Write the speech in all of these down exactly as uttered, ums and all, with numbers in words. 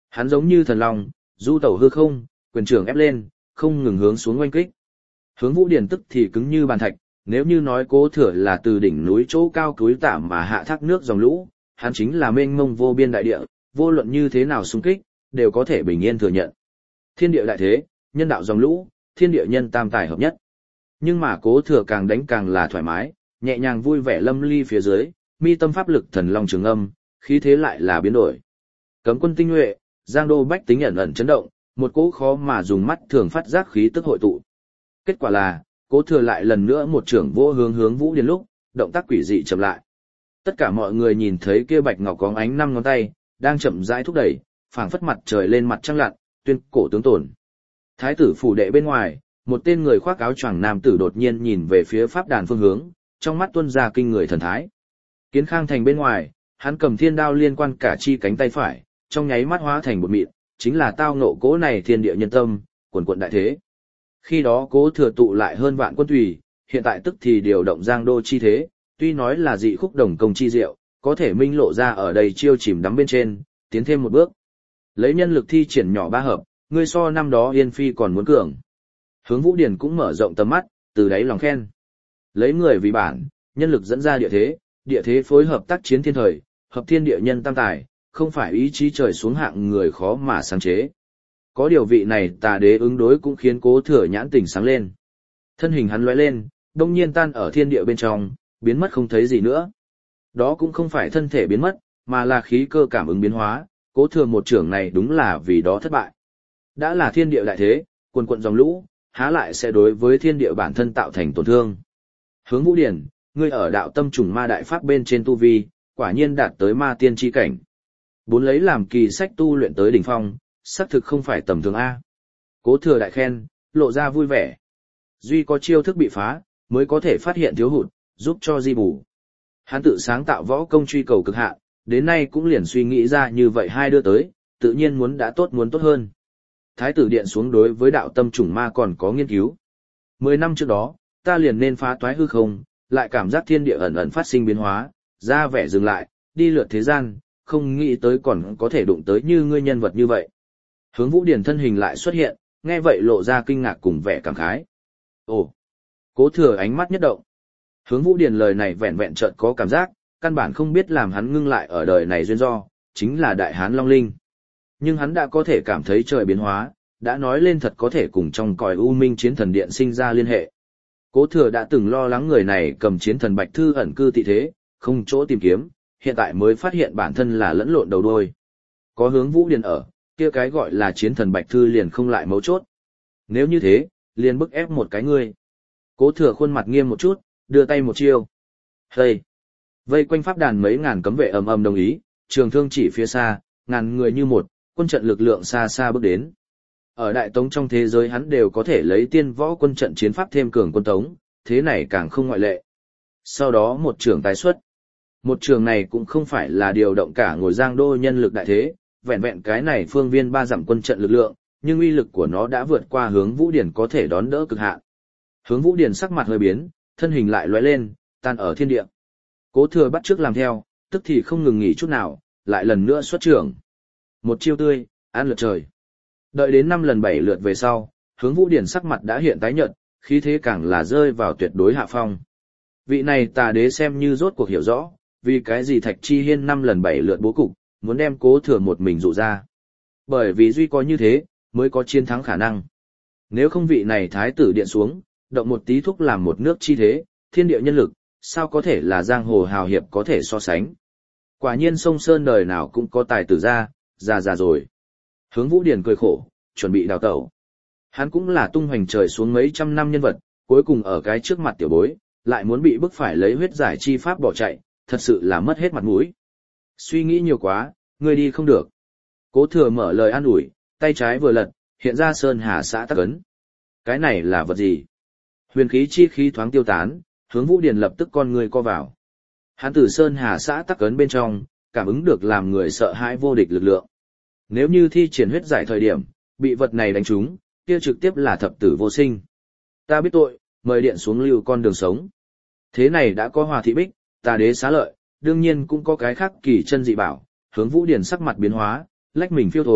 Hắn giống như thần long, du tẩu hư không, quyền trưởng ép lên, không ngừng hướng xuống oanh kích. Hướng Vũ Điển tức thì cứng như bàn thạch, nếu như nói Cố Thừa là từ đỉnh núi chỗ cao cúi tạm mà hạ thác nước dòng lũ, hắn chính là mênh mông vô biên đại địa, vô luận như thế nào xung kích, đều có thể bình yên thừa nhận. Thiên địa đại thế, nhân đạo dòng lũ, thiên địa nhân tam tài hợp nhất. Nhưng mà Cố Thừa càng đánh càng là thoải mái, nhẹ nhàng vui vẻ lâm ly phía dưới, mi tâm pháp lực thần long trường âm, khí thế lại là biến đổi. Cấm quân tinh nhuệ, Giang Đô bách tính ẩn ẩn chấn động, một cỗ khó mà dùng mắt thường phát giác khí tức hội tụ. Kết quả là, Cố Thừa lại lần nữa một trưởng vô hướng hướng Vũ Điển lúc, động tác quỷ dị chậm lại. Tất cả mọi người nhìn thấy kia bạch ngọc có ánh năm ngón tay, đang chậm rãi thúc đẩy, phảng phất mặt trời lên mặt trăng lặn, tuyên cổ tướng tồn. Thái tử phủ đệ bên ngoài, một tên người khoác áo choàng nam tử đột nhiên nhìn về phía pháp đàn phương hướng, trong mắt tuôn ra kinh người thần thái. Kiến Khang thành bên ngoài, hắn cầm thiên đao liên quan cả chi cánh tay phải, trong nháy mắt hóa thành một mịn, chính là tao ngộ cố này thiên địa nhân tâm, quần quận đại thế. Khi đó Cố Thừa tụ lại hơn vạn quân tùy, hiện tại tức thì điều động Giang Đô chi thế, tuy nói là dị khúc đồng công chi diệu, có thể minh lộ ra ở đây chiêu chìm đắm bên trên, tiến thêm một bước. Lấy nhân lực thi triển nhỏ ba hợp, ngươi so năm đó Yên Phi còn muốn cường. Hướng Vũ Điển cũng mở rộng tầm mắt, từ đáy lòng khen. Lấy người vì bản, nhân lực dẫn ra địa thế, địa thế phối hợp tác chiến thiên thời, hợp thiên địa nhân tam tài, không phải ý chí trời xuống hạng người khó mà sáng chế. Có điều vị này tà đế ứng đối cũng khiến Cố Thừa nhãn tỉnh sáng lên. Thân hình hắn lóe lên, đông nhiên tan ở thiên địa bên trong, biến mất không thấy gì nữa. Đó cũng không phải thân thể biến mất, mà là khí cơ cảm ứng biến hóa, Cố Thừa một trưởng này đúng là vì đó thất bại. Đã là thiên địa đại thế, quần quận dòng lũ, há lại sẽ đối với thiên địa bản thân tạo thành tổn thương. Hướng Vũ Điển, ngươi ở đạo tâm trùng ma đại pháp bên trên tu vi, quả nhiên đạt tới ma tiên chi cảnh. Bốn lấy làm kỳ sách tu luyện tới đỉnh phong, xác thực không phải tầm thường A. Cố Thừa đại khen, lộ ra vui vẻ. Duy có chiêu thức bị phá, mới có thể phát hiện thiếu hụt, giúp cho di bù. Hắn tự sáng tạo võ công truy cầu cực hạn, đến nay cũng liền suy nghĩ ra như vậy hai đưa tới, tự nhiên muốn đã tốt muốn tốt hơn. Thái tử điện xuống đối với đạo tâm trùng ma còn có nghiên cứu. Mười năm trước đó, ta liền nên phá toái hư không, lại cảm giác thiên địa ẩn ẩn phát sinh biến hóa, ra vẻ dừng lại, đi lượt thế gian, không nghĩ tới còn có thể đụng tới như ngươi nhân vật như vậy. Hướng Vũ Điển thân hình lại xuất hiện, nghe vậy lộ ra kinh ngạc cùng vẻ cảm khái. Ồ! Cố Thừa ánh mắt nhất động. Hướng Vũ Điển lời này vẹn vẹn chợt có cảm giác, căn bản không biết làm hắn ngưng lại ở đời này duyên do, chính là Đại Hán Long Linh. Nhưng hắn đã có thể cảm thấy trời biến hóa, đã nói lên thật có thể cùng trong cõi u minh chiến thần điện sinh ra liên hệ. Cố Thừa đã từng lo lắng người này cầm chiến thần bạch thư ẩn cư tị thế, không chỗ tìm kiếm, hiện tại mới phát hiện bản thân là lẫn lộn đầu đuôi. Có Hướng Vũ Điển ở, kia cái gọi là chiến thần bạch thư liền không lại mấu chốt. Nếu như thế, liền bức ép một cái ngươi. Cố Thừa khuôn mặt nghiêm một chút, đưa tay một chiêu. Hây! Vây quanh pháp đàn mấy ngàn cấm vệ ầm ầm đồng ý, trường thương chỉ phía xa, ngàn người như một, quân trận lực lượng xa xa bước đến. Ở Đại Tống trong thế giới hắn đều có thể lấy tiên võ quân trận chiến pháp thêm cường quân Tống, thế này càng không ngoại lệ. Sau đó một trường tái xuất. Một trường này cũng không phải là điều động cả ngồi Giang Đô nhân lực đại thế, vẹn vẹn cái này phương viên ba dặm quân trận lực lượng, nhưng uy lực của nó đã vượt qua Hướng Vũ Điển có thể đón đỡ cực hạn. Hướng Vũ Điển sắc mặt hơi biến, thân hình lại lóe lên, tan ở thiên địa. Cố Thừa bắt chước làm theo, tức thì không ngừng nghỉ chút nào, lại lần nữa xuất trưởng. Một chiêu tươi, ăn lượt trời. Đợi đến năm lần bảy lượt về sau, Hướng Vũ Điển sắc mặt đã hiện tái nhợt, khí thế càng là rơi vào tuyệt đối hạ phong. Vị này tà đế xem như rốt cuộc hiểu rõ, vì cái gì Thạch Chi Hiên năm lần bảy lượt bố cục, muốn đem Cố Thừa một mình dụ ra. Bởi vì duy có như thế, mới có chiến thắng khả năng. Nếu không vị này thái tử điện xuống, động một tí thúc làm một nước chi thế, thiên địa nhân lực, sao có thể là giang hồ hào hiệp có thể so sánh. Quả nhiên sông Sơn đời nào cũng có tài tử ra, già già rồi. Hướng Vũ Điển cười khổ, chuẩn bị đào tẩu. Hắn cũng là tung hoành trời xuống mấy trăm năm nhân vật, cuối cùng ở cái trước mặt tiểu bối, lại muốn bị bức phải lấy huyết giải chi pháp bỏ chạy, thật sự là mất hết mặt mũi. Suy nghĩ nhiều quá, ngươi đi không được. Cố Thừa mở lời an ủi, tay trái vừa lật, hiện ra Sơn Hà xã tắc ấn. Cái này là vật gì? Huyền khí chi khí thoáng tiêu tán, Hướng Vũ Điển lập tức con người co vào. Hắn từ Sơn Hà xã tắc ấn bên trong, cảm ứng được làm người sợ hãi vô địch lực lượng. Nếu như thi triển huyết giải thời điểm, bị vật này đánh trúng, kia trực tiếp là thập tử vô sinh. Ta biết tội, mời điện xuống lưu con đường sống. Thế này đã có Hòa Thị Bích, tà đế xá lợi, đương nhiên cũng có cái khác kỳ chân dị bảo. Hướng Vũ Điển sắc mặt biến hóa, lách mình phiêu thối,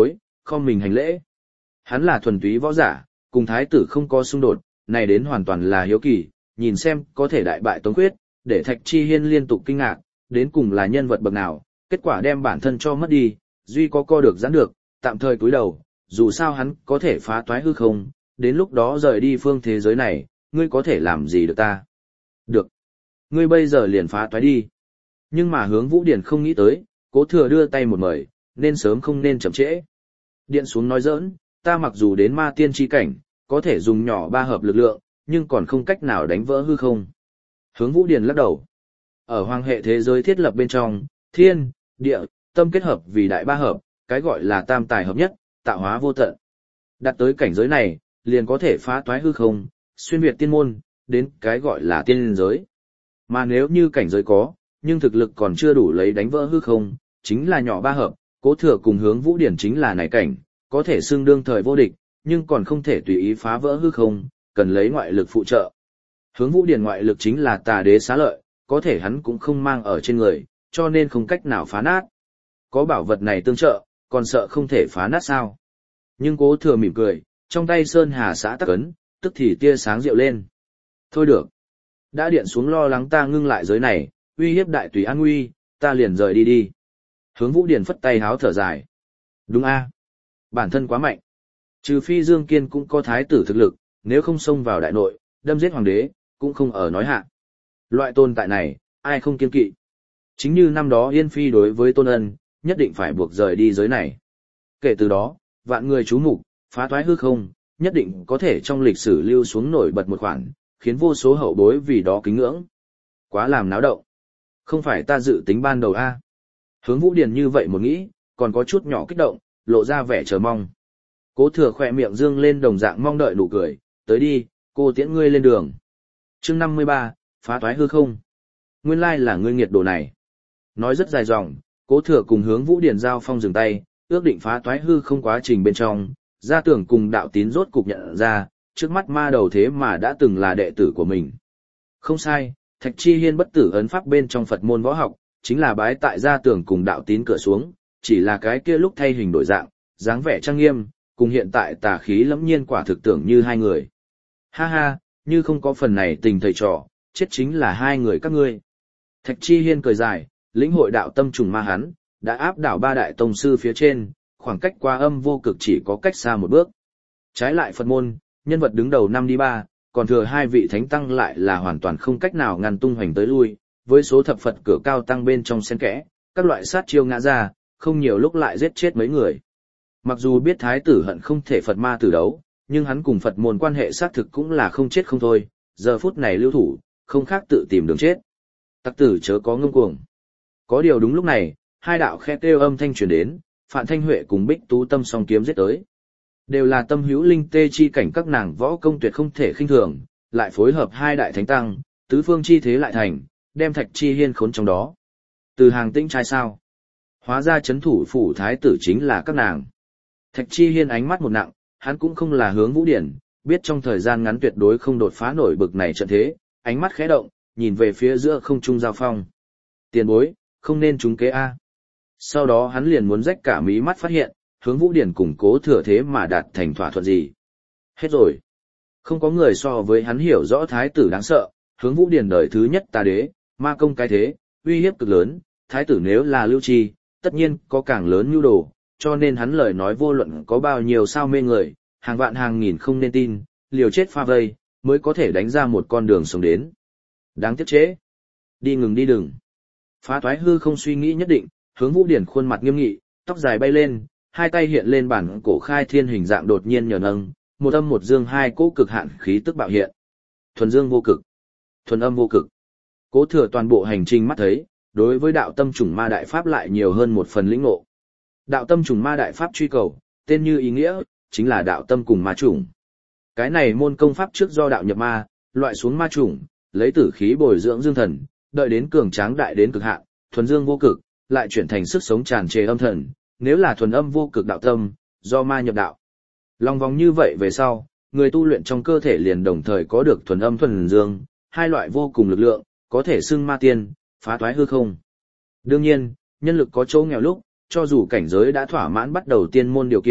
không mình hành lễ. Hắn là thuần túy võ giả, cùng thái tử không có xung đột, này đến hoàn toàn là hiếu kỳ, nhìn xem có thể đại bại Tống Khuyết, để Thạch Chi Hiên liên tục kinh ngạc, đến cùng là nhân vật bậc nào, kết quả đem bản thân cho mất đi, duy có co được giãn được, tạm thời cúi đầu, dù sao hắn có thể phá toái hư không, đến lúc đó rời đi phương thế giới này, ngươi có thể làm gì được ta? Được. Ngươi bây giờ liền phá toái đi. Nhưng mà Hướng Vũ Điển không nghĩ tới, Cố Thừa đưa tay một mời, nên sớm không nên chậm trễ. Điện xuống nói giỡn, ta mặc dù đến ma tiên chi cảnh, có thể dùng nhỏ ba hợp lực lượng, nhưng còn không cách nào đánh vỡ hư không. Hướng Vũ Điển lắc đầu. Ở hoàng hệ thế giới thiết lập bên trong, thiên, địa, tâm kết hợp vì đại ba hợp, cái gọi là tam tài hợp nhất, tạo hóa vô tận. Đạt tới cảnh giới này, liền có thể phá toái hư không, xuyên việt tiên môn, đến cái gọi là tiên giới. Mà nếu như cảnh giới có, nhưng thực lực còn chưa đủ lấy đánh vỡ hư không, chính là nhỏ ba hợp, Cố Thừa cùng Hướng Vũ Điển chính là này cảnh, có thể xưng đương thời vô địch, nhưng còn không thể tùy ý phá vỡ hư không, cần lấy ngoại lực phụ trợ. Hướng Vũ Điển ngoại lực chính là Tà Đế xá lợi, có thể hắn cũng không mang ở trên người, cho nên không cách nào phá nát. Có bảo vật này tương trợ, còn sợ không thể phá nát sao? Nhưng Cố Thừa mỉm cười, trong tay Sơn Hà xã tắc ấn, tức thì tia sáng rượu lên. Thôi được. Đã điện xuống lo lắng ta ngưng lại giới này, uy hiếp đại tùy an nguy, ta liền rời đi đi. Hướng Vũ Điển phất tay háo thở dài. Đúng a, bản thân quá mạnh. Trừ phi Dương Kiên cũng có thái tử thực lực, nếu không xông vào đại nội, đâm giết hoàng đế, cũng không ở nói hạ. Loại tồn tại này, ai không kiên kỵ. Chính như năm đó Yên Phi đối với Tôn Ân, nhất định phải buộc rời đi giới này. Kể từ đó, vạn người chú mục, phá toái hư không, nhất định có thể trong lịch sử lưu xuống nổi bật một khoản, khiến vô số hậu bối vì đó kính ngưỡng. Quá làm náo động. Không phải ta dự tính ban đầu a. Hướng Vũ Điển như vậy một nghĩ, còn có chút nhỏ kích động, lộ ra vẻ chờ mong. Cố Thừa khỏe miệng dương lên đồng dạng mong đợi nụ cười, tới đi, cô tiễn ngươi lên đường. Chương năm mươi ba, phá toái hư không. Nguyên lai là ngươi nghiệt đồ này. Nói rất dài dòng, Cố Thừa cùng Hướng Vũ Điển giao phong dừng tay, ước định phá toái hư không quá trình bên trong, Gia Tưởng cùng Đạo Tín rốt cục nhận ra, trước mắt ma đầu thế mà đã từng là đệ tử của mình. Không sai, Thạch Chi Hiên bất tử ấn pháp bên trong Phật môn võ học, chính là bái tại Gia Tưởng cùng Đạo Tín cửa xuống, chỉ là cái kia lúc thay hình đổi dạng, dáng vẻ trang nghiêm, cùng hiện tại tà khí lẫm nhiên quả thực tưởng như hai người. Ha ha, như không có phần này tình thầy trò, chết chính là hai người các ngươi. Thạch Chi Hiên cười dài, lĩnh hội đạo tâm trùng ma hắn, đã áp đảo ba đại tông sư phía trên, khoảng cách qua âm vô cực chỉ có cách xa một bước. Trái lại Phật môn, nhân vật đứng đầu năm đi ba, còn thừa hai vị thánh tăng lại là hoàn toàn không cách nào ngăn tung hoành tới lui, với số thập Phật cửa cao tăng bên trong xen kẽ, các loại sát chiêu ngã ra, không nhiều lúc lại giết chết mấy người. Mặc dù biết thái tử hận không thể Phật ma tử đấu, nhưng hắn cùng Phật môn quan hệ xác thực cũng là không chết không thôi, giờ phút này lưu thủ, không khác tự tìm đường chết. Tặc tử chớ có ngông cuồng. Có điều đúng lúc này, hai đạo khe kêu âm thanh truyền đến, Phạn Thanh Huệ cùng Bích Tú Tâm song kiếm giết tới. Đều là tâm hữu linh tê chi cảnh các nàng võ công tuyệt không thể khinh thường, lại phối hợp hai đại thánh tăng, tứ phương chi thế lại thành, đem Thạch Chi Hiên khốn trong đó. Từ hàng tĩnh trai sao? Hóa ra chấn thủ phủ thái tử chính là các nàng. Thạch Chi Hiên ánh mắt một nặng, hắn cũng không là Hướng Vũ Điển, biết trong thời gian ngắn tuyệt đối không đột phá nổi bực này trận thế, ánh mắt khẽ động, nhìn về phía giữa không trung giao phong. Tiền bối, không nên trúng kế A. Sau đó hắn liền muốn rách cả mí mắt phát hiện, Hướng Vũ Điển cùng Cố Thừa thế mà đạt thành thỏa thuận gì. Hết rồi. Không có người so với hắn hiểu rõ thái tử đáng sợ, Hướng Vũ Điển đời thứ nhất Tà Đế, ma công cái thế, uy hiếp cực lớn, thái tử nếu là lưu chi, tất nhiên có càng lớn nhu đồ, cho nên hắn lời nói vô luận có bao nhiêu sao mê người, hàng vạn hàng nghìn không nên tin, liều chết pha vây, mới có thể đánh ra một con đường sống đến. Đáng tiếc chế. Đi ngừng đi đừng. Phá toái hư không suy nghĩ nhất định, Hướng Vũ Điển khuôn mặt nghiêm nghị, tóc dài bay lên, hai tay hiện lên bản cổ khai thiên hình dạng đột nhiên nhờ nâng, một âm một dương hai cỗ cực hạn khí tức bạo hiện. Thuần dương vô cực, thuần âm vô cực. Cố Thừa toàn bộ hành trình mắt thấy, đối với đạo tâm trùng ma đại pháp lại nhiều hơn một phần lĩnh ngộ. Đạo tâm trùng ma đại pháp truy cầu, tên như ý nghĩa, chính là đạo tâm cùng ma trùng. Cái này môn công pháp trước do đạo nhập ma, loại xuống ma trùng, lấy tử khí bồi dưỡng dương thần, đợi đến cường tráng đại đến cực hạn, thuần dương vô cực, lại chuyển thành sức sống tràn trề âm thần, nếu là thuần âm vô cực đạo tâm, do ma nhập đạo. Lòng vòng như vậy về sau, người tu luyện trong cơ thể liền đồng thời có được thuần âm thuần dương, hai loại vô cùng lực lượng, có thể xưng ma tiên, phá toái hư không. Đương nhiên, nhân lực có chỗ nghèo lúc, cho dù cảnh giới đã thỏa mãn bắt đầu tiên môn điều kiện,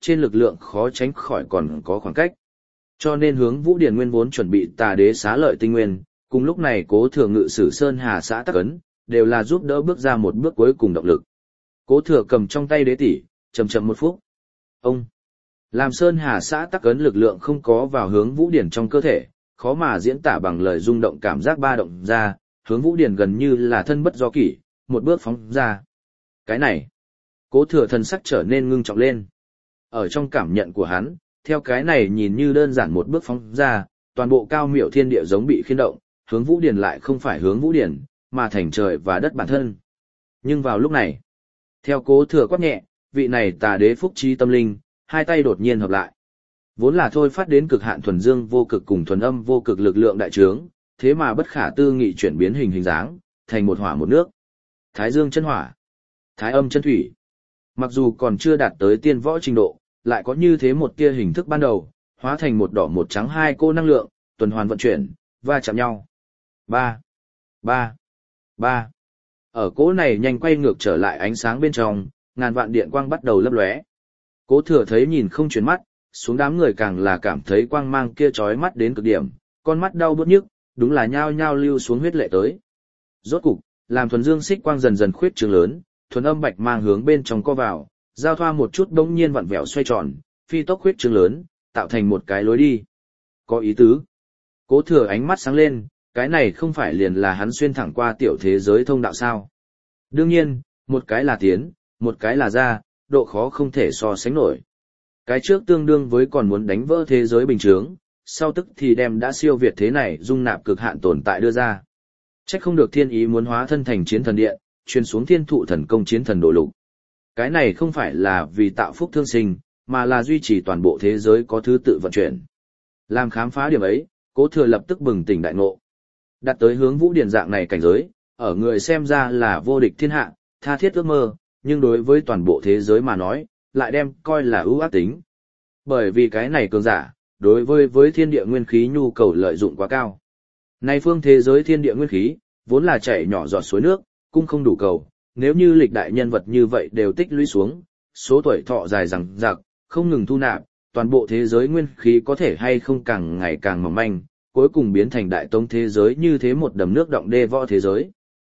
trên lực lượng khó tránh khỏi còn có khoảng cách. Cho nên hướng Vũ Điền nguyên vốn chuẩn bị Tà Đế xá lợi tinh nguyên, cùng lúc này Cố Thừa ngự sử Sơn Hà xã tắc ấn, đều là giúp đỡ bước ra một bước cuối cùng động lực. Cố Thừa cầm trong tay đế tỷ, chậm chậm một phút. Ông làm Sơn Hà xã tắc ấn lực lượng không có vào hướng Vũ Điền trong cơ thể, khó mà diễn tả bằng lời rung động cảm giác ba động ra, hướng Vũ Điền gần như là thân bất do kỷ, một bước phóng ra. Cái này, Cố Thừa thần sắc trở nên ngưng trọng lên. Ở trong cảm nhận của hắn, theo cái này nhìn như đơn giản một bước phóng ra, toàn bộ cao miểu thiên địa giống bị khiên động, hướng Vũ Điền lại không phải hướng Vũ Điền, mà thành trời và đất bản thân. Nhưng vào lúc này, theo Cố Thừa quát nhẹ, vị này Tà Đế phúc trí tâm linh, hai tay đột nhiên hợp lại. Vốn là thôi phát đến cực hạn thuần dương vô cực cùng thuần âm vô cực lực lượng đại trướng, thế mà bất khả tư nghị chuyển biến hình hình dáng, thành một hỏa một nước. Thái dương chân hỏa, thái âm chân thủy. Mặc dù còn chưa đạt tới tiên võ trình độ, lại có như thế một tia hình thức ban đầu, hóa thành một đỏ một trắng hai cô năng lượng, tuần hoàn vận chuyển, va chạm nhau. Ba, ba, ba. Ở cỗ này nhanh quay ngược trở lại ánh sáng bên trong, ngàn vạn điện quang bắt đầu lấp lóe. Cố Thừa thấy nhìn không chuyển mắt, xuống đám người càng là cảm thấy quang mang kia chói mắt đến cực điểm, con mắt đau bứt nhức, đúng là nhao nhao lưu xuống huyết lệ tới. Rốt cục, làm thuần dương xích quang dần dần khuyết trường lớn, thuần âm bạch mang hướng bên trong co vào, giao thoa một chút bỗng nhiên vặn vẹo xoay tròn, phi tốc khuyết trường lớn, tạo thành một cái lối đi. Có ý tứ. Cố Thừa ánh mắt sáng lên, cái này không phải liền là hắn xuyên thẳng qua tiểu thế giới thông đạo sao? Đương nhiên, một cái là tiến, một cái là ra, độ khó không thể so sánh nổi. Cái trước tương đương với còn muốn đánh vỡ thế giới bình thường, sau tức thì đem đã siêu việt thế này dung nạp cực hạn tồn tại đưa ra. Trách không được thiên ý muốn hóa thân thành chiến thần điện, truyền xuống thiên thụ thần công chiến thần độ lục. Cái này không phải là vì tạo phúc thương sinh, mà là duy trì toàn bộ thế giới có thứ tự vận chuyển. Làm khám phá điểm ấy, Cố Thừa lập tức bừng tỉnh đại ngộ. Đặt tới hướng Vũ Điền dạng này cảnh giới, ở người xem ra là vô địch thiên hạ, tha thiết ước mơ, nhưng đối với toàn bộ thế giới mà nói, lại đem coi là ưu ác tính. Bởi vì cái này cường giả, đối với với thiên địa nguyên khí nhu cầu lợi dụng quá cao. Này phương thế giới thiên địa nguyên khí, vốn là chảy nhỏ giọt suối nước, cũng không đủ cầu, nếu như lịch đại nhân vật như vậy đều tích lũy xuống, số tuổi thọ dài dằng dặc, không ngừng thu nạp, toàn bộ thế giới nguyên khí có thể hay không càng ngày càng mỏng manh, cuối cùng biến thành đại tông thế giới như thế một đầm nước động đê võ thế giới.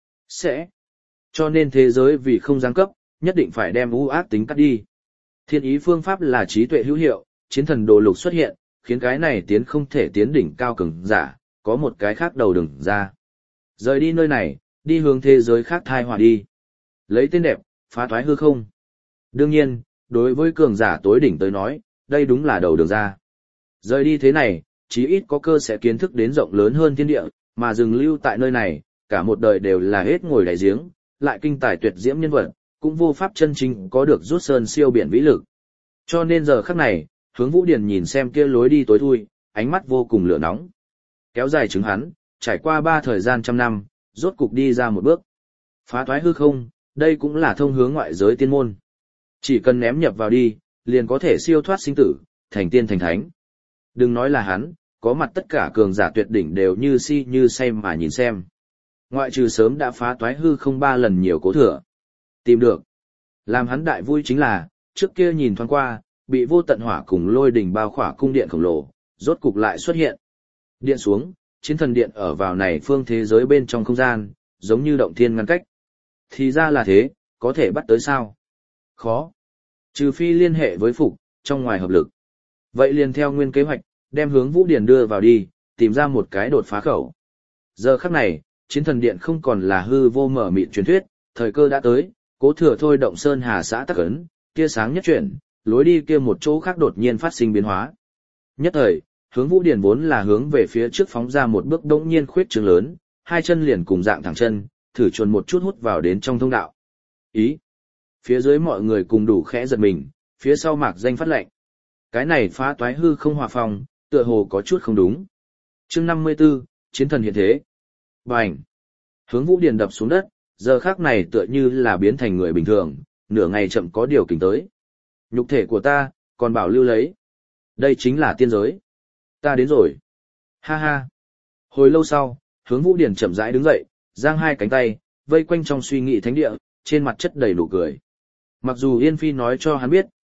Sẽ. Cho nên thế giới vì không giáng cấp, nhất định phải đem ưu ác tính cắt đi. Thiên ý phương pháp là trí tuệ hữu hiệu, chiến thần đồ lục xuất hiện, khiến cái này tiến không thể tiến đỉnh cao cường giả, có một cái khác đầu đừng ra. Rời đi nơi này, đi hướng thế giới khác thai hòa đi. Lấy tên đẹp, phá thoái hư không. Đương nhiên, đối với cường giả tối đỉnh tới nói, đây đúng là đầu đường ra. Rời đi thế này, chí ít có cơ sẽ kiến thức đến rộng lớn hơn thiên địa, mà dừng lưu tại nơi này, cả một đời đều là hết ngồi đáy giếng, lại kinh tài tuyệt diễm nhân vật, cũng vô pháp chân chính có được rút sơn siêu biển vĩ lực. Cho nên giờ khắc này, hướng Vũ Điền nhìn xem kia lối đi tối thui, ánh mắt vô cùng lửa nóng. Kéo dài chứng hắn, trải qua ba thời gian trăm năm, rốt cục đi ra một bước. Phá thoái hư không, đây cũng là thông hướng ngoại giới tiên môn. Chỉ cần ném nhập vào đi, liền có thể siêu thoát sinh tử, thành tiên thành thánh. Đừng nói là hắn, có mặt tất cả cường giả tuyệt đỉnh đều như si như say mà nhìn xem. Ngoại trừ sớm đã phá toái hư không ba lần nhiều Cố Thừa. Tìm được. Làm hắn đại vui chính là, trước kia nhìn thoáng qua, bị vô tận hỏa cùng lôi đỉnh bao khỏa cung điện khổng lồ, rốt cục lại xuất hiện. Điện xuống, chiến thần điện ở vào này phương thế giới bên trong không gian, giống như động thiên ngăn cách. Thì ra là thế, có thể bắt tới sao? Khó. Trừ phi liên hệ với Phục, trong ngoài hợp lực. Vậy liền theo nguyên kế hoạch, đem hướng Vũ Điền đưa vào đi, tìm ra một cái đột phá khẩu. Giờ khắc này, chiến thần điện không còn là hư vô mở mịt truyền thuyết, thời cơ đã tới, Cố Thừa thôi động Sơn Hà xã tắc ấn, tia sáng nhất chuyển, lối đi kia một chỗ khác đột nhiên phát sinh biến hóa. Nhất thời, hướng Vũ Điền vốn là hướng về phía trước phóng ra một bước đống nhiên khuyết trường lớn, hai chân liền cùng dạng thẳng chân, thử chuồn một chút hút vào đến trong thông đạo. Ý. Phía dưới mọi người cùng đủ khẽ giật mình, phía sau mạc danh phát lệnh. Cái này phá toái hư không hòa phong, tựa hồ có chút không đúng. Chương năm mươi tư, chiến thần hiện thế. Bành. Hướng Vũ Điền đập xuống đất, giờ khắc này tựa như là biến thành người bình thường, nửa ngày chậm có điều kình tới. Nhục thể của ta, còn bảo lưu lấy. Đây chính là tiên giới. Ta đến rồi. Ha ha. Hồi lâu sau, hướng Vũ Điền chậm rãi đứng dậy, giang hai cánh tay, vây quanh trong suy nghĩ thánh địa, trên mặt chất đầy nụ cười. Mặc dù Yên Phi nói cho hắn biết,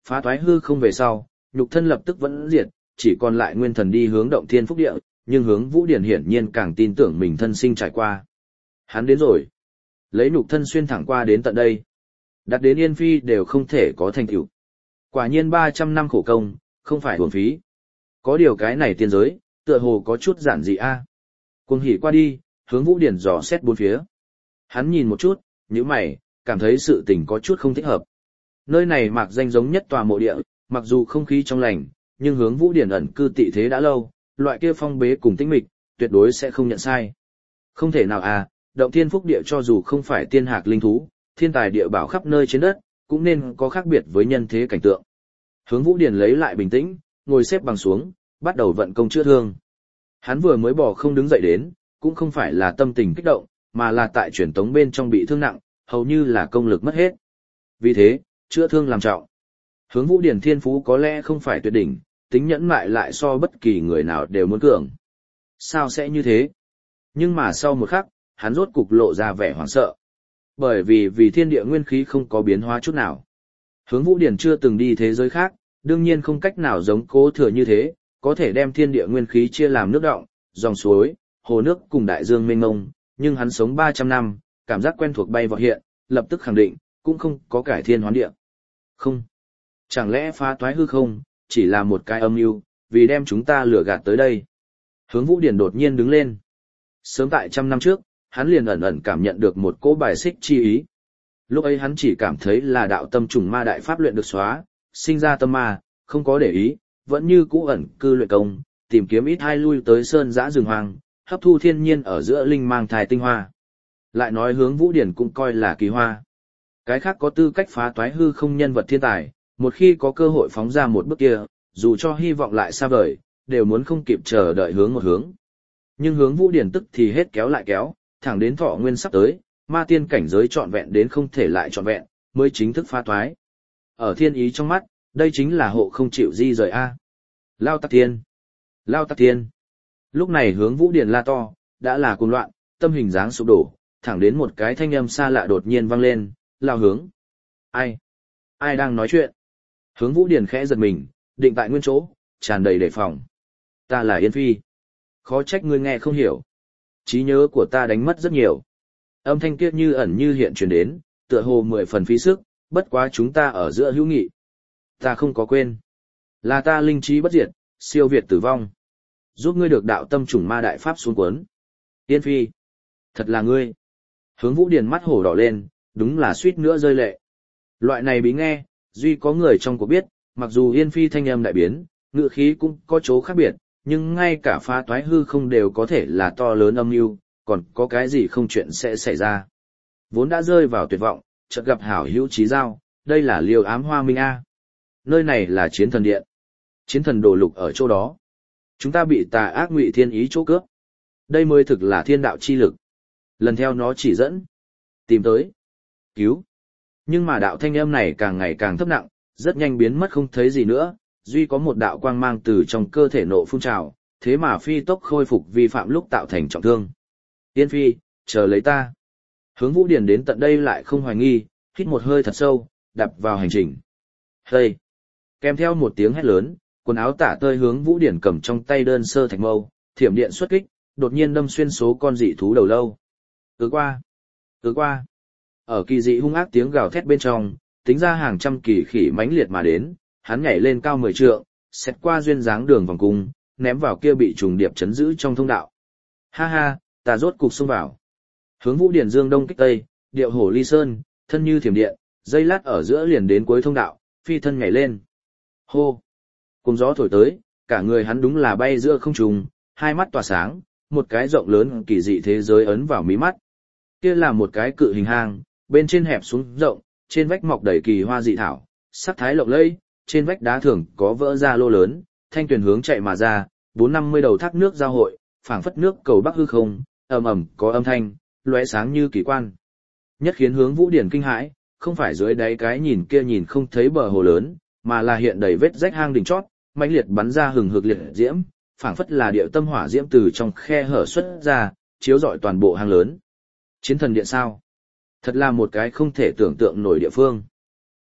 phá toái hư không về sau, nhục thân lập tức vẫn diệt, chỉ còn lại nguyên thần đi hướng động thiên phúc địa, nhưng hướng Vũ Điển hiển nhiên càng tin tưởng mình thân sinh trải qua. Hắn đến rồi. Lấy nhục thân xuyên thẳng qua đến tận đây. Đặt đến Yên Phi đều không thể có thành tựu. Quả nhiên ba trăm năm khổ công, không phải uổng phí. Có điều cái này tiên giới, tựa hồ có chút giản dị a. À. Cuồng hỉ qua đi, hướng Vũ Điển dò xét bốn phía. Hắn nhìn một chút, nhíu mày, cảm thấy sự tình có chút không thích hợp. Nơi này mạc danh giống nhất tòa mộ địa, mặc dù không khí trong lành, nhưng hướng Vũ Điển ẩn cư tị thế đã lâu, loại kia phong bế cùng tĩnh mịch, tuyệt đối sẽ không nhận sai. Không thể nào à, động thiên phúc địa cho dù không phải tiên hạc linh thú, thiên tài địa bảo khắp nơi trên đất, cũng nên có khác biệt với nhân thế cảnh tượng. Hướng Vũ Điển lấy lại bình tĩnh, ngồi xếp bằng xuống, bắt đầu vận công chữa thương. Hắn vừa mới bỏ không đứng dậy đến, cũng không phải là tâm tình kích động, mà là tại truyền tống bên trong bị thương nặng, hầu như là công lực mất hết. Vì thế, chữa thương làm trọng. Hướng Vũ Điển thiên phú có lẽ không phải tuyệt đỉnh, tính nhẫn mại lại so bất kỳ người nào đều muốn cường. Sao sẽ như thế? Nhưng mà sau một khắc, hắn rốt cục lộ ra vẻ hoảng sợ. Bởi vì vì thiên địa nguyên khí không có biến hóa chút nào. Hướng Vũ Điển chưa từng đi thế giới khác, đương nhiên không cách nào giống Cố Thừa như thế, có thể đem thiên địa nguyên khí chia làm nước đọng, dòng suối, hồ nước cùng đại dương mênh mông, nhưng hắn sống ba trăm năm, cảm giác quen thuộc bay vọt hiện, lập tức khẳng định, cũng không có cải thiên hoán địa. Không. Chẳng lẽ phá toái hư không, chỉ là một cái âm mưu, vì đem chúng ta lừa gạt tới đây. Hướng Vũ Điển đột nhiên đứng lên. Sớm tại trăm năm trước, hắn liền ẩn ẩn cảm nhận được một cỗ bài xích chi ý. Lúc ấy hắn chỉ cảm thấy là đạo tâm trùng ma đại pháp luyện được xóa, sinh ra tâm ma, không có để ý, vẫn như cũ ẩn cư luyện công, tìm kiếm ít hai lui tới sơn dã rừng hoang, hấp thu thiên nhiên ở giữa linh mang thai tinh hoa. Lại nói Hướng Vũ Điển cũng coi là kỳ hoa. Cái khác có tư cách phá toái hư không nhân vật thiên tài, một khi có cơ hội phóng ra một bước kia, dù cho hy vọng lại xa vời, đều muốn không kịp chờ đợi hướng một hướng. Nhưng Hướng Vũ Điển tức thì hết kéo lại kéo, thẳng đến thọ nguyên sắp tới, ma tiên cảnh giới trọn vẹn đến không thể lại trọn vẹn, mới chính thức phá toái. Ở thiên ý trong mắt, đây chính là hộ không chịu di rời a. Lao Tắc Tiên, Lao Tắc Tiên. Lúc này Hướng Vũ Điển la to, đã là cuồng loạn, tâm hình dáng sụp đổ, thẳng đến một cái thanh âm xa lạ đột nhiên vang lên, lao hướng. Ai? Ai đang nói chuyện? Hướng Vũ Điển khẽ giật mình, định tại nguyên chỗ, tràn đầy đề phòng. Ta là Yên Phi. Khó trách ngươi nghe không hiểu. Trí nhớ của ta đánh mất rất nhiều. Âm thanh kia như ẩn như hiện truyền đến, tựa hồ mười phần phí sức, bất quá chúng ta ở giữa hữu nghị. Ta không có quên. Là ta linh trí bất diệt, siêu việt tử vong. Giúp ngươi được đạo tâm trùng ma đại pháp xuống cuốn. Yên Phi. Thật là ngươi. Hướng Vũ Điển mắt hổ đỏ lên, đúng là suýt nữa rơi lệ. Loại này bí nghe, duy có người trong cuộc biết, mặc dù Yên Phi thanh âm đại biến, ngữ khí cũng có chỗ khác biệt, nhưng ngay cả phá toái hư không đều có thể là to lớn âm mưu, còn có cái gì không chuyện sẽ xảy ra. Vốn đã rơi vào tuyệt vọng, chợt gặp hảo hữu chí giao, đây là Liêu Ám Hoa Minh A. Nơi này là Chiến Thần Điện. Chiến thần đồ lục ở chỗ đó. Chúng ta bị tà ác ngụy thiên ý chỗ cướp. Đây mới thực là thiên đạo chi lực. Lần theo nó chỉ dẫn. Tìm tới. Cứu. Nhưng mà đạo thanh âm này càng ngày càng thấp nặng, rất nhanh biến mất không thấy gì nữa, duy có một đạo quang mang từ trong cơ thể nộ phun trào, thế mà phi tốc khôi phục vi phạm lúc tạo thành trọng thương. Yên Phi, chờ lấy ta. Hướng Vũ Điển đến tận đây lại không hoài nghi, hít một hơi thật sâu, đạp vào hành trình. Hây! Kèm theo một tiếng hét lớn, quần áo tả tơi Hướng Vũ Điển cầm trong tay đơn sơ thạch mâu, thiểm điện xuất kích, đột nhiên đâm xuyên số con dị thú đầu lâu. Cứ qua! Cứ qua! Ở kỳ dị hung ác tiếng gào thét bên trong, tính ra hàng trăm kỳ khỉ mãnh liệt mà đến, hắn nhảy lên cao mười trượng, xét qua duyên dáng đường vòng cung, ném vào kia bị trùng điệp chấn giữ trong thông đạo. Ha ha, ta rốt cục xông vào. Hướng Vũ Điển dương đông kích tây, điệu hổ ly sơn, thân như thiểm điện, dây lát ở giữa liền đến cuối thông đạo, phi thân nhảy lên. Hô! Cùng gió thổi tới, cả người hắn đúng là bay giữa không trung, hai mắt tỏa sáng, một cái rộng lớn kỳ dị thế giới ấn vào mí mắt. Kia là một cái cự hình hang, bên trên hẹp xuống rộng, trên vách mọc đầy kỳ hoa dị thảo, sắc thái lộng lẫy, trên vách đá thường có vỡ ra lô lớn, thanh tuyền hướng chạy mà ra, bốn năm mươi đầu thác nước giao hội, phảng phất nước cầu bắc hư không, ầm ầm có âm thanh, lóe sáng như kỳ quan. Nhất khiến Hướng Vũ Điển kinh hãi, không phải dưới đáy cái nhìn kia nhìn không thấy bờ hồ lớn, mà là hiện đầy vết rách hang đỉnh chót, mãnh liệt bắn ra hừng hực liệt diễm, phảng phất là điệu tâm hỏa diễm từ trong khe hở xuất ra, chiếu rọi toàn bộ hang lớn. Chiến thần điện sao? Thật là một cái không thể tưởng tượng nổi địa phương.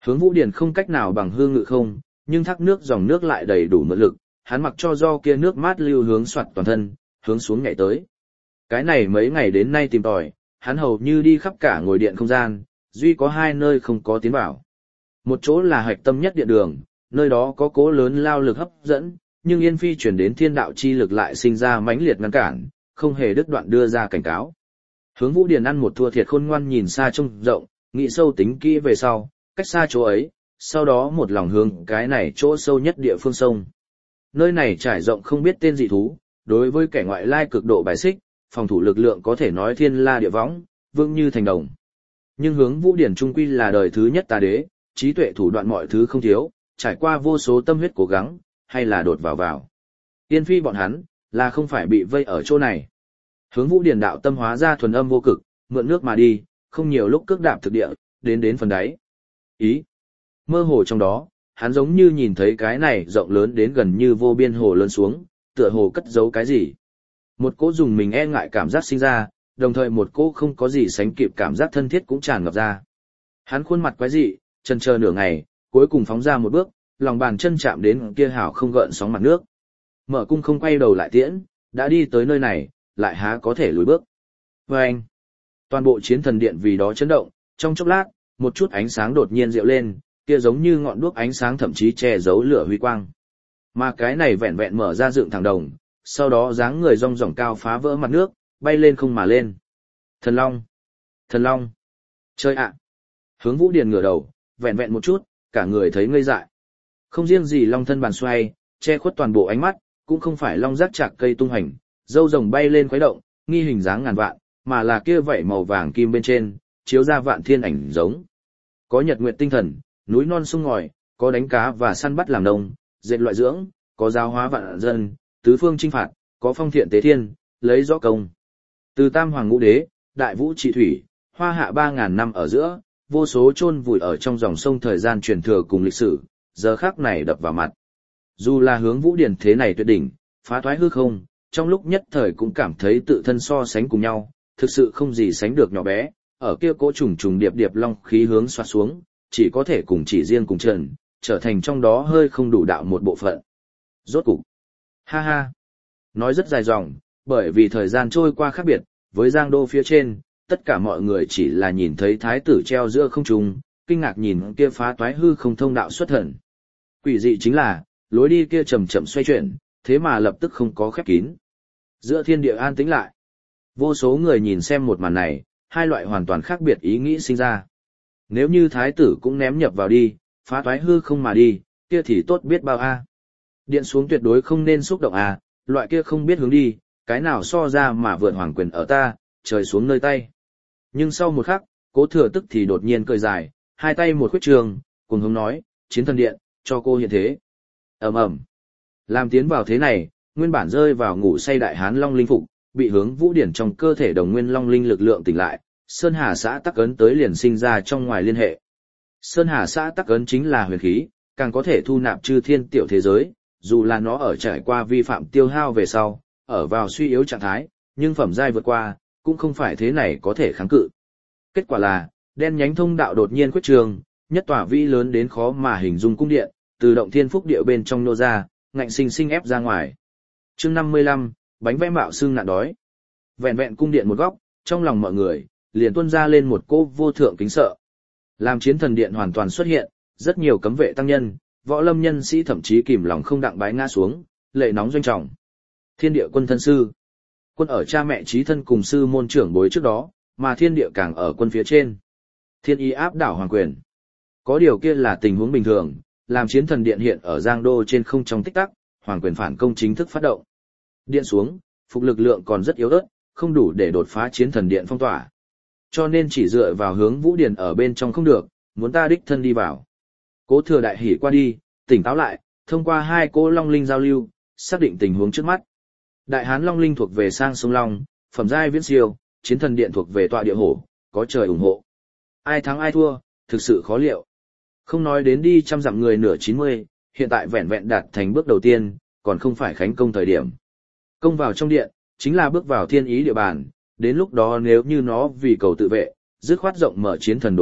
Hướng Vũ Điển không cách nào bằng hương ngự không, nhưng thác nước dòng nước lại đầy đủ mượn lực, hắn mặc cho do kia nước mát lưu hướng soạt toàn thân, hướng xuống nhảy tới. Cái này mấy ngày đến nay tìm tòi, hắn hầu như đi khắp cả ngồi điện không gian, duy có hai nơi không có tiến vào. Một chỗ là hạch tâm nhất điện đường, nơi đó có cố lớn lao lực hấp dẫn, nhưng Yên Phi chuyển đến thiên đạo chi lực lại sinh ra mãnh liệt ngăn cản, không hề đứt đoạn đưa ra cảnh cáo. Hướng Vũ Điền ăn một thua thiệt khôn ngoan nhìn xa trông rộng, nghĩ sâu tính kỹ về sau, cách xa chỗ ấy, sau đó một lòng hướng cái này chỗ sâu nhất địa phương sông. Nơi này trải rộng không biết tên dị thú, đối với kẻ ngoại lai cực độ bài xích, phòng thủ lực lượng có thể nói thiên la địa võng, vững như thành đồng. Nhưng Hướng Vũ Điển trung quy là đời thứ nhất tà đế, trí tuệ thủ đoạn mọi thứ không thiếu, trải qua vô số tâm huyết cố gắng, hay là đột vào vào. Yên Phi bọn hắn, là không phải bị vây ở chỗ này. Hướng Vũ Điển đạo tâm hóa ra thuần âm vô cực, mượn nước mà đi, không nhiều lúc cước đạp thực địa, đến đến phần đáy. Ý. Mơ hồ trong đó, hắn giống như nhìn thấy cái này rộng lớn đến gần như vô biên hồ lớn xuống, tựa hồ cất giấu cái gì. Một cỗ dùng mình e ngại cảm giác sinh ra, đồng thời một cỗ không có gì sánh kịp cảm giác thân thiết cũng tràn ngập ra. Hắn khuôn mặt quái dị, chần chờ nửa ngày, cuối cùng phóng ra một bước, lòng bàn chân chạm đến kia hào không gợn sóng mặt nước. Mở cung không quay đầu lại tiễn, đã đi tới nơi này, lại há có thể lùi bước. Và anh, toàn bộ chiến thần điện vì đó chấn động, trong chốc lát, một chút ánh sáng đột nhiên diệu lên, kia giống như ngọn đuốc ánh sáng thậm chí che giấu lửa huy quang. Mà cái này vẹn vẹn mở ra dựng thẳng đồng, sau đó dáng người rong ròng cao phá vỡ mặt nước, bay lên không mà lên. Thần Long! Thần Long! Chơi ạ! Hướng Vũ Điền ngửa đầu, vẹn vẹn một chút, cả người thấy ngây dại. Không riêng gì long thân bàn xoay, che khuất toàn bộ ánh mắt, cũng không phải long rác chạc cây tung hành, dâu rồng bay lên khuấy động, nghi hình dáng ngàn vạn, mà là kia vảy màu vàng kim bên trên, chiếu ra vạn thiên ảnh giống. Có nhật nguyệt tinh thần, núi non sông ngòi, có đánh cá và săn bắt làm nông, dệt loại dưỡng, có giáo hóa vạn dân, tứ phương chinh phạt, có phong thiện tế thiên, lấy rõ công. Từ tam hoàng ngũ đế, đại vũ trị thủy, hoa hạ ba ngàn năm ở giữa, vô số chôn vùi ở trong dòng sông thời gian truyền thừa cùng lịch sử, giờ khắc này đập vào mặt. Dù là Hướng Vũ Điển thế này tuyệt đỉnh, phá thoái hư không, trong lúc nhất thời cũng cảm thấy tự thân so sánh cùng nhau, thực sự không gì sánh được nhỏ bé, ở kia cỗ trùng trùng điệp điệp long khí hướng xoát xuống, chỉ có thể cùng chỉ riêng cùng trần, trở thành trong đó hơi không đủ đạo một bộ phận. Rốt cục. Ha ha. Nói rất dài dòng, bởi vì thời gian trôi qua khác biệt, với Giang Đô phía trên, tất cả mọi người chỉ là nhìn thấy thái tử treo giữa không trung, kinh ngạc nhìn kia phá toái hư không thông đạo xuất thần. Quỷ dị chính là, lối đi kia chậm chậm xoay chuyển, thế mà lập tức không có khép kín. Giữa thiên địa an tĩnh lại. Vô số người nhìn xem một màn này, hai loại hoàn toàn khác biệt ý nghĩ sinh ra. Nếu như thái tử cũng ném nhập vào đi, phá toái hư không mà đi, kia thì tốt biết bao a. Điện xuống tuyệt đối không nên xúc động a, loại kia không biết hướng đi, cái nào so ra mà vượt hoàng quyền ở ta, trời xuống nơi tay. Nhưng sau một khắc, Cố Thừa tức thì đột nhiên cười dài, hai tay một khuyết trường, cùng hướng nói, chiến thần điện, cho cô hiện thế. Ầm ầm. Làm tiến vào thế này, nguyên bản rơi vào ngủ say đại hán long linh phục, bị Hướng Vũ Điển trong cơ thể đồng nguyên long linh lực lượng tỉnh lại, Sơn Hà xã tắc ấn tới liền sinh ra trong ngoài liên hệ. Sơn Hà xã tắc ấn chính là huyền khí, càng có thể thu nạp chư thiên tiểu thế giới, dù là nó ở trải qua vi phạm tiêu hao về sau, ở vào suy yếu trạng thái, nhưng phẩm giai vượt qua, cũng không phải thế này có thể kháng cự. Kết quả là, đen nhánh thông đạo đột nhiên khuyết trường, nhất tòa vĩ lớn đến khó mà hình dung cung điện, từ động thiên phúc địa bên trong nô ra, ngạnh sinh sinh ép ra ngoài. Chương năm mươi lăm, bánh vẽ mạo xương nạn đói. Vẹn vẹn cung điện một góc, trong lòng mọi người liền tuôn ra lên một cô vô thượng kính sợ. Làm chiến thần điện hoàn toàn xuất hiện, rất nhiều cấm vệ tăng nhân, võ lâm nhân sĩ thậm chí kìm lòng không đặng bái ngã xuống, lệ nóng doanh trọng. Thiên địa quân thân sư. Quân ở cha mẹ chí thân cùng sư môn trưởng bối trước đó, mà thiên địa càng ở quân phía trên. Thiên ý áp đảo hoàng quyền. Có điều kia là tình huống bình thường, làm chiến thần điện hiện ở Giang Đô trên không trong tích tắc, hoàng quyền phản công chính thức phát động. Điện xuống, phục lực lượng còn rất yếu ớt, không đủ để đột phá chiến thần điện phong tỏa. Cho nên chỉ dựa vào Hướng Vũ Điển ở bên trong không được, muốn ta đích thân đi vào. Cố Thừa đại hỉ qua đi, tỉnh táo lại, thông qua hai cỗ long linh giao lưu, xác định tình huống trước mắt. Đại hán long linh thuộc về sang sông Long, phẩm giai viễn siêu, chiến thần điện thuộc về tọa địa hổ, có trời ủng hộ. Ai thắng ai thua, thực sự khó liệu. Không nói đến đi trăm dặm người nửa chín mươi, hiện tại vẹn vẹn đạt thành bước đầu tiên, còn không phải khánh công thời điểm. Công vào trong điện, chính là bước vào thiên ý địa bàn, đến lúc đó nếu như nó vì cầu tự vệ, dứt khoát rộng mở chiến thần đổ lục,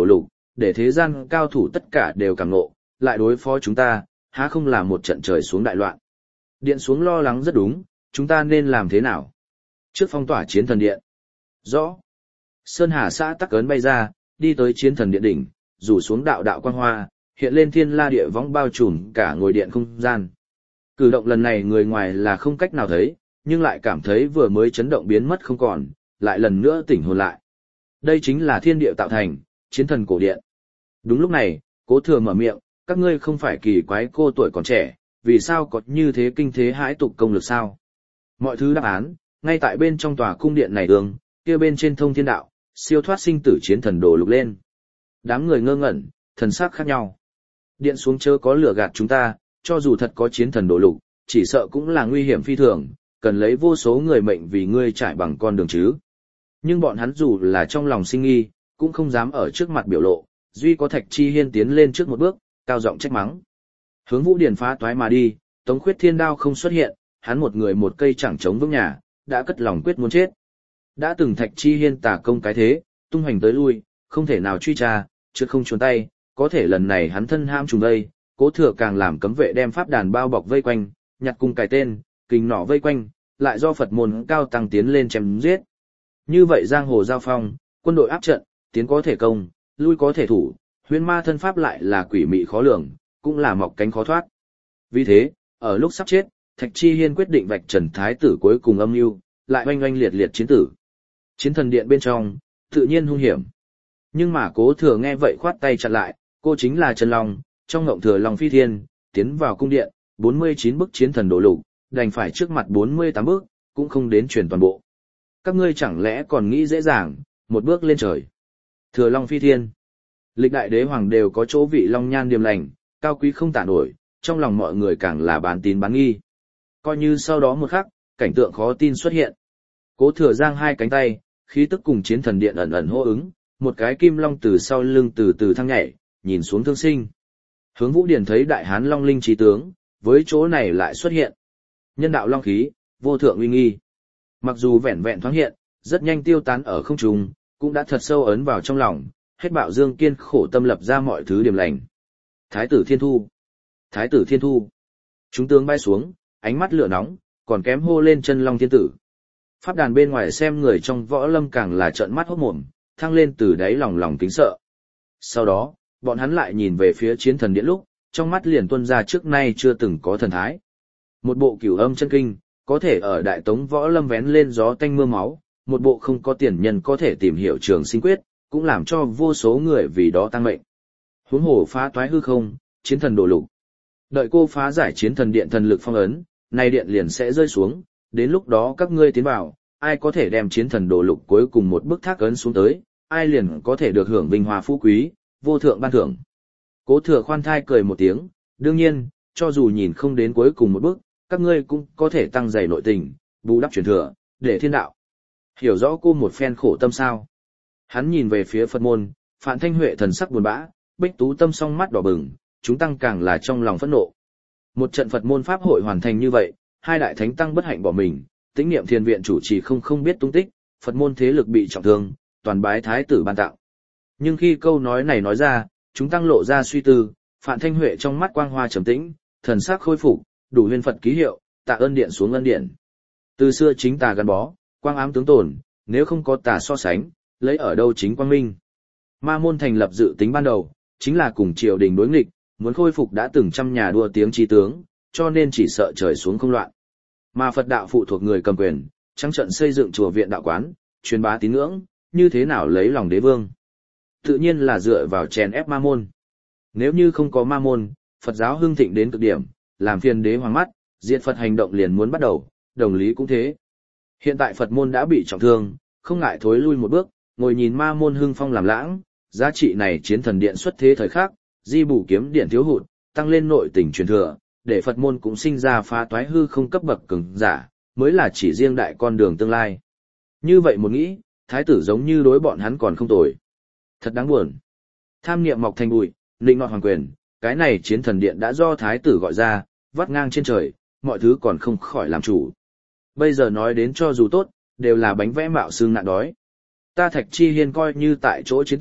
để thế gian cao thủ tất cả đều cảm ngộ, lại đối phó chúng ta, há không là một trận trời xuống đại loạn. Điện xuống lo lắng rất đúng, chúng ta nên làm thế nào? Trước phong tỏa chiến thần điện. Rõ. Sơn Hà xã tắc ấn bay ra, đi tới chiến thần điện đỉnh, rủ xuống đạo đạo quang hoa, hiện lên thiên la địa võng bao trùm cả ngôi điện không gian. Cử động lần này người ngoài là không cách nào thấy, nhưng lại cảm thấy vừa mới chấn động biến mất không còn, lại lần nữa tỉnh hồn lại. Đây chính là thiên địa tạo thành, chiến thần cổ điện. Đúng lúc này, Cố Thừa mở miệng, các ngươi không phải kỳ quái cô tuổi còn trẻ, vì sao có như thế kinh thế hãi tục công lực sao? Mọi thứ đáp án, ngay tại bên trong tòa cung điện này đường, kia bên trên thông thiên đạo, siêu thoát sinh tử chiến thần đồ lục lên. Đám người ngơ ngẩn, thần sắc khác nhau. Điện xuống chớ có lửa gạt chúng ta, cho dù thật có chiến thần đồ lục, chỉ sợ cũng là nguy hiểm phi thường, cần lấy vô số người mệnh vì ngươi trải bằng con đường chứ. Nhưng bọn hắn dù là trong lòng sinh nghi, cũng không dám ở trước mặt biểu lộ, duy có Thạch Chi Hiên tiến lên trước một bước, cao giọng trách mắng. Hướng Vũ Điển phá toái mà đi, Tống Khuyết Thiên đao không xuất hiện, hắn một người một cây chẳng chống vững nhà, đã cất lòng quyết muốn chết. Đã từng Thạch Chi Hiên tả công cái thế, tung hoành tới lui, không thể nào truy tra, chứ không trốn tay, có thể lần này hắn thân ham trùng đây, Cố Thừa càng làm cấm vệ đem pháp đàn bao bọc vây quanh, nhặt cung cài tên, kình nỏ vây quanh, lại do Phật môn cao tăng tiến lên chém giết. Như vậy giang hồ giao phong, quân đội áp trận, tiến có thể công, lui có thể thủ, huyễn ma thân pháp lại là quỷ mị khó lường, cũng là mọc cánh khó thoát. Vì thế, ở lúc sắp chết, Thạch Chi Hiên quyết định vạch trần thái tử cuối cùng âm mưu, lại oanh oanh liệt liệt chiến tử. Chiến thần điện bên trong, tự nhiên hung hiểm. Nhưng mà Cố Thừa nghe vậy khoát tay chặn lại, cô chính là Trần Long, trong ngộng thừa Long Phi Thiên, tiến vào cung điện, bốn mươi chín bức chiến thần đổ lục, đành phải trước mặt bốn mươi tám bước, cũng không đến truyền toàn bộ. Các ngươi chẳng lẽ còn nghĩ dễ dàng, một bước lên trời. Thừa Long Phi Thiên. Lịch đại đế hoàng đều có chỗ vị long nhan điềm lành, cao quý không tả nổi, trong lòng mọi người càng là bán tín bán nghi. Coi như sau đó một khắc, cảnh tượng khó tin xuất hiện. Cố Thừa giang hai cánh tay, khí tức cùng chiến thần điện ẩn ẩn hô ứng, một cái kim long từ sau lưng từ từ thăng nhảy, nhìn xuống Thương Sinh. Hướng Vũ Điển thấy đại hán long linh trí tướng, với chỗ này lại xuất hiện. Nhân đạo long khí, vô thượng uy nghi. Mặc dù vẹn vẹn thoáng hiện, rất nhanh tiêu tán ở không trung, cũng đã thật sâu ấn vào trong lòng, hết bạo dương kiên khổ tâm lập ra mọi thứ điểm lành. Thái tử Thiên Thu. Thái tử Thiên Thu. Chúng tướng bay xuống, ánh mắt lửa nóng, còn kém hô lên chân long thiên tử. Pháp đàn bên ngoài xem người trong võ lâm càng là trợn mắt hốt mồm, thăng lên từ đáy lòng lòng kính sợ. Sau đó, bọn hắn lại nhìn về phía chiến thần điện lúc, trong mắt liền tuôn ra trước nay chưa từng có thần thái. Một bộ cửu âm chân kinh, có thể ở đại tống võ lâm vén lên gió tanh mưa máu, một bộ không có tiền nhân có thể tìm hiểu trường sinh quyết, cũng làm cho vô số người vì đó tăng mệnh. Huống hồ phá toái hư không, chiến thần đổ lục. Đợi cô phá giải chiến thần điện thần lực phong ấn, nay điện liền sẽ rơi xuống, đến lúc đó các ngươi tiến vào, ai có thể đem chiến thần đổ lục cuối cùng một bức thác ấn xuống tới, ai liền có thể được hưởng vinh hoa phú quý, vô thượng ban thưởng. Cố Thừa khoan thai cười một tiếng, đương nhiên, cho dù nhìn không đến cuối cùng một bước, các ngươi cũng có thể tăng dày nội tình, bù đắp truyền thừa, để thiên đạo. Hiểu rõ cô một phen khổ tâm sao. Hắn nhìn về phía Phật môn, Phạn Thanh Huệ thần sắc buồn bã, Bích Tú Tâm song mắt đỏ bừng, chúng tăng càng là trong lòng phẫn nộ. Một trận Phật môn pháp hội hoàn thành như vậy, hai đại thánh tăng bất hạnh bỏ mình, Tĩnh Niệm Thiền viện chủ trì không không biết tung tích, Phật môn thế lực bị trọng thương, toàn bái thái tử ban tặng. Nhưng khi câu nói này nói ra, chúng tăng lộ ra suy tư, Phạn Thanh Huệ trong mắt quang hoa trầm tĩnh, thần sắc khôi phục, đủ huyền Phật ký hiệu, tạ ơn điện xuống ân điện. Từ xưa chính tà gắn bó, quang ám tướng tồn, nếu không có tà so sánh, lấy ở đâu chính quang minh. Ma môn thành lập dự tính ban đầu, chính là cùng triều đình đối nghịch, muốn khôi phục đã từng trăm nhà đua tiếng chí tướng, cho nên chỉ sợ trời xuống không loạn. Mà Phật đạo phụ thuộc người cầm quyền, trắng trận xây dựng chùa viện đạo quán, truyền bá tín ngưỡng, như thế nào lấy lòng đế vương? Tự nhiên là dựa vào chèn ép ma môn. Nếu như không có ma môn, Phật giáo hưng thịnh đến cực điểm, làm phiền đế hoàng mắt, diệt Phật hành động liền muốn bắt đầu, đồng lý cũng thế. Hiện tại Phật môn đã bị trọng thương, không ngại thối lui một bước, ngồi nhìn ma môn hưng phong làm lãng, giá trị này chiến thần điện xuất thế thời khắc, di bù kiếm điện thiếu hụt, tăng lên nội tình truyền thừa, để Phật môn cũng sinh ra phá toái hư không cấp bậc cường giả, mới là chỉ riêng đại con đường tương lai. Như vậy một nghĩ, thái tử giống như đối bọn hắn còn không tồi. Thật đáng buồn. Tham niệm mọc thành bụi, định nọt hoàng quyền, cái này chiến thần điện đã do thái tử gọi ra, vắt ngang trên trời, mọi thứ còn không khỏi làm chủ. Bây giờ nói đến cho dù tốt, đều là bánh vẽ mạo xương nạn đói. Ta Thạch Chi Hiên coi như tại chỗ chiến tử,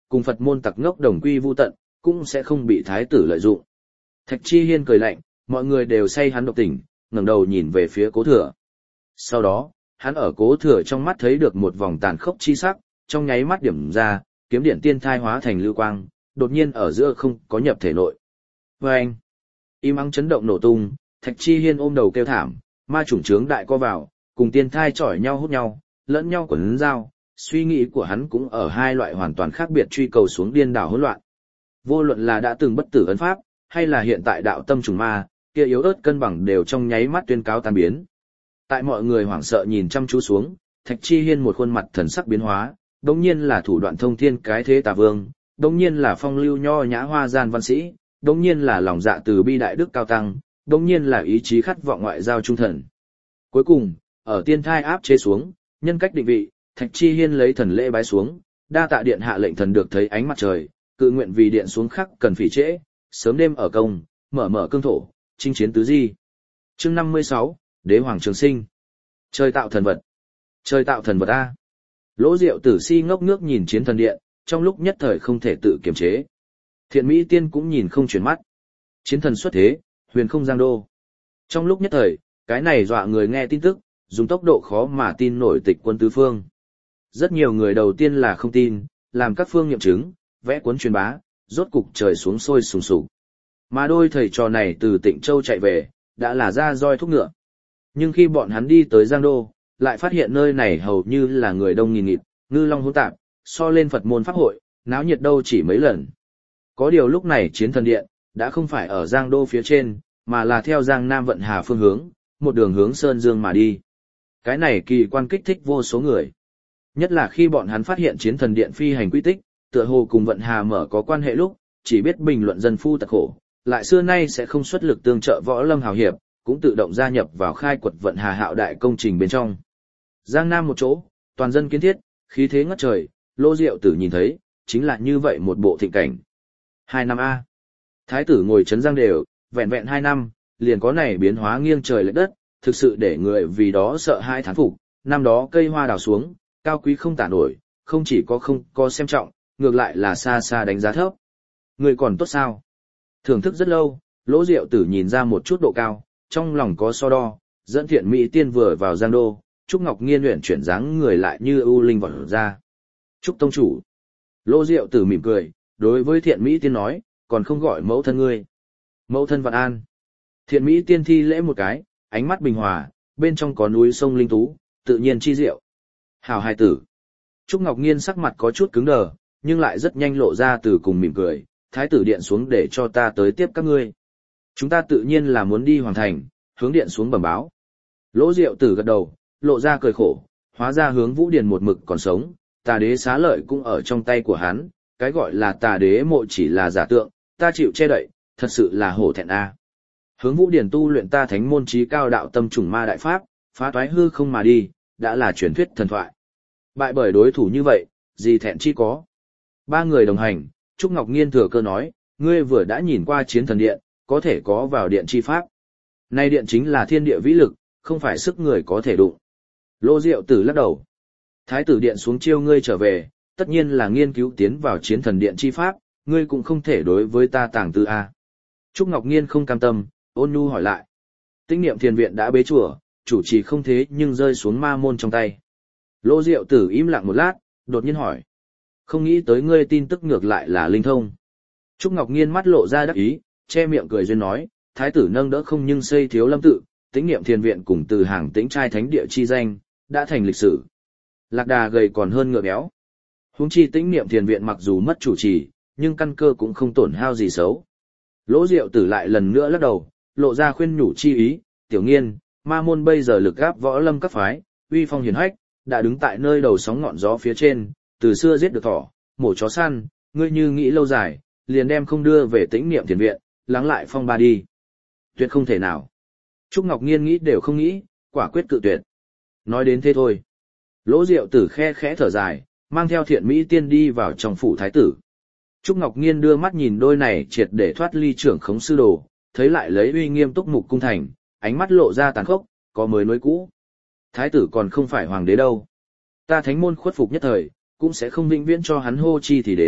cùng Phật môn tặc ngốc đồng quy vu tận, cũng sẽ không bị thái tử lợi dụng. Thạch Chi Hiên cười lạnh, mọi người đều say hắn độc tỉnh, ngẩng đầu nhìn về phía Cố Thừa. Sau đó, hắn ở Cố Thừa trong mắt thấy được một vòng tàn khốc chi sắc, trong nháy mắt điểm ra, kiếm điện tiên thai hóa thành lưu quang, đột nhiên ở giữa không có nhập thể nội. Và anh, im ắng chấn động nổ tung, Thạch Chi Hiên ôm đầu kêu thảm, ma chủng trướng đại co vào, cùng tiên thai chỏi nhau hút nhau, lẫn nhau quấn dao, suy nghĩ của hắn cũng ở hai loại hoàn toàn khác biệt truy cầu xuống điên đảo hỗn loạn. Vô luận là đã từng bất tử ấn pháp, hay là hiện tại đạo tâm trùng ma, kia yếu ớt cân bằng đều trong nháy mắt tuyên cáo tan biến. Tại mọi người hoảng sợ nhìn chăm chú xuống, Thạch Chi Hiên một khuôn mặt thần sắc biến hóa, đống nhiên là thủ đoạn thông thiên cái thế tà vương, đống nhiên là phong lưu nho nhã hoa gian văn sĩ, đống nhiên là lòng dạ từ bi đại đức cao tăng, đống nhiên là ý chí khát vọng ngoại giao trung thần. Cuối cùng, ở tiên thai áp chế xuống, nhân cách định vị, Thạch Chi Hiên lấy thần lễ bái xuống, đa tạ điện hạ lệnh thần được thấy ánh mặt trời, cự nguyện vì điện xuống khắc cần phỉ trễ, sớm đêm ở công, mở mở cương thổ, chinh chiến tứ di. Chương năm mươi sáu, Đế Hoàng Trường Sinh. Trời tạo thần vật. Trời tạo thần vật a. Lỗ Diệu Tử si ngốc ngước nhìn chiến thần điện, trong lúc nhất thời không thể tự kiềm chế. Thiện Mỹ Tiên cũng nhìn không chuyển mắt. Chiến thần xuất thế, huyền không giang đô. Trong lúc nhất thời, cái này dọa người nghe tin tức, dùng tốc độ khó mà tin nổi tịch quân tứ phương. Rất nhiều người đầu tiên là không tin, làm các phương nghiệm chứng, vẽ cuốn truyền bá, rốt cục trời xuống sôi sùng sục. Mà đôi thầy trò này từ Tịnh Châu chạy về, đã là ra roi thúc ngựa. Nhưng khi bọn hắn đi tới Giang Đô, lại phát hiện nơi này hầu như là người đông nghìn nghịt, ngư long hỗn tạp, so lên Phật môn pháp hội, náo nhiệt đâu chỉ mấy lần. Có điều lúc này chiến thần điện, đã không phải ở Giang Đô phía trên, mà là theo Giang Nam Vận Hà phương hướng, một đường hướng Sơn Dương mà đi. Cái này kỳ quan kích thích vô số người. Nhất là khi bọn hắn phát hiện chiến thần điện phi hành quy tích, tựa hồ cùng Vận Hà mở có quan hệ lúc, chỉ biết bình luận dân phu tật khổ, lại xưa nay sẽ không xuất lực tương trợ võ lâm hào hiệp, cũng tự động gia nhập vào khai quật Vận Hà hạo đại công trình bên trong. Giang Nam một chỗ, toàn dân kiến thiết, khí thế ngất trời, Lô Diệu Tử nhìn thấy, chính là như vậy một bộ thịnh cảnh. Hai năm A. Thái tử ngồi trấn Giang đều, vẹn vẹn hai năm, liền có này biến hóa nghiêng trời lệch đất, thực sự để người vì đó sợ hai thán phục. Năm đó cây hoa đào xuống, cao quý không tả nổi, không chỉ có không có xem trọng, ngược lại là xa xa đánh giá thấp. Người còn tốt sao? Thưởng thức rất lâu, Lỗ Diệu Tử nhìn ra một chút độ cao, trong lòng có so đo, dẫn Thiện Mỹ Tiên vừa vào Giang Đô, Trúc Ngọc Nghiên luyện chuyển dáng người lại như ưu linh vọt ra. Trúc tông chủ. Lỗ Diệu Tử mỉm cười, đối với Thiện Mỹ Tiên nói, còn không gọi mẫu thân ngươi. Mẫu thân Vạn An. Thiện Mỹ Tiên thi lễ một cái, ánh mắt bình hòa, bên trong có núi sông linh tú, tự nhiên chi diệu. Hào hài tử. Trúc Ngọc Nghiên sắc mặt có chút cứng đờ, nhưng lại rất nhanh lộ ra từ cùng mỉm cười, thái tử điện xuống để cho ta tới tiếp các ngươi. Chúng ta tự nhiên là muốn đi hoàng thành, hướng điện xuống bẩm báo. Lỗ Diệu Tử gật đầu, lộ ra cười khổ, hóa ra hướng Vũ Điền một mực còn sống, tà đế xá lợi cũng ở trong tay của hắn, cái gọi là tà đế mộ chỉ là giả tượng, ta chịu che đậy, thật sự là hổ thẹn a. Hướng Vũ Điền tu luyện ta thánh môn chí cao đạo tâm trùng ma đại pháp, phá toái hư không mà đi, đã là truyền thuyết thần thoại. Bại bởi đối thủ như vậy, gì thẹn chi có. Ba người đồng hành, Trúc Ngọc Nghiên thừa cơ nói, ngươi vừa đã nhìn qua chiến thần điện, có thể có vào điện chi pháp. Nay điện chính là thiên địa vĩ lực, không phải sức người có thể đụng. Lô Diệu Tử lắc đầu. Thái tử điện xuống chiêu ngươi trở về, tất nhiên là nghiên cứu tiến vào chiến thần điện chi pháp, ngươi cũng không thể đối với ta tàng tư a. Trúc Ngọc Nghiên không cam tâm, ôn nhu hỏi lại. Tinh niệm thiền viện đã bế chùa, chủ trì không thế nhưng rơi xuống ma môn trong tay. Lô Diệu Tử im lặng một lát, đột nhiên hỏi. Không nghĩ tới ngươi tin tức ngược lại là linh thông. Trúc Ngọc Nghiên mắt lộ ra đắc ý, che miệng cười duyên nói, thái tử nâng đỡ không nhưng xây thiếu lâm tự, tĩnh niệm thiền viện cùng từ hàng tĩnh trai thánh địa chi danh, đã thành lịch sử. Lạc đà gầy còn hơn ngựa béo. Huống chi tĩnh niệm thiền viện mặc dù mất chủ trì, nhưng căn cơ cũng không tổn hao gì xấu. Lỗ Diệu Tử lại lần nữa lắc đầu, lộ ra khuyên nhủ chi ý, tiểu nghiên, ma môn bây giờ lực gáp võ lâm các phái, uy phong hiển hách, đã đứng tại nơi đầu sóng ngọn gió phía trên, từ xưa giết được thỏ, mổ chó săn, ngươi như nghĩ lâu dài, liền đem không đưa về tĩnh niệm thiền viện, lắng lại phong ba đi. Tuyệt không thể nào. Trúc Ngọc Nghiên nghĩ đều không nghĩ, quả quyết cự tuyệt. Nói đến thế thôi. Lỗ Diệu Tử khe khẽ thở dài, mang theo Thiện Mỹ Tiên đi vào trong phủ thái tử. Trúc Ngọc Nghiên đưa mắt nhìn đôi này triệt để thoát ly trưởng khống sư đồ, thấy lại lấy uy nghiêm túc mục cung thành, ánh mắt lộ ra tàn khốc, có mới nối cũ. Thái tử còn không phải hoàng đế đâu. Ta thánh môn khuất phục nhất thời, cũng sẽ không vĩnh viễn cho hắn hô chi thì đến,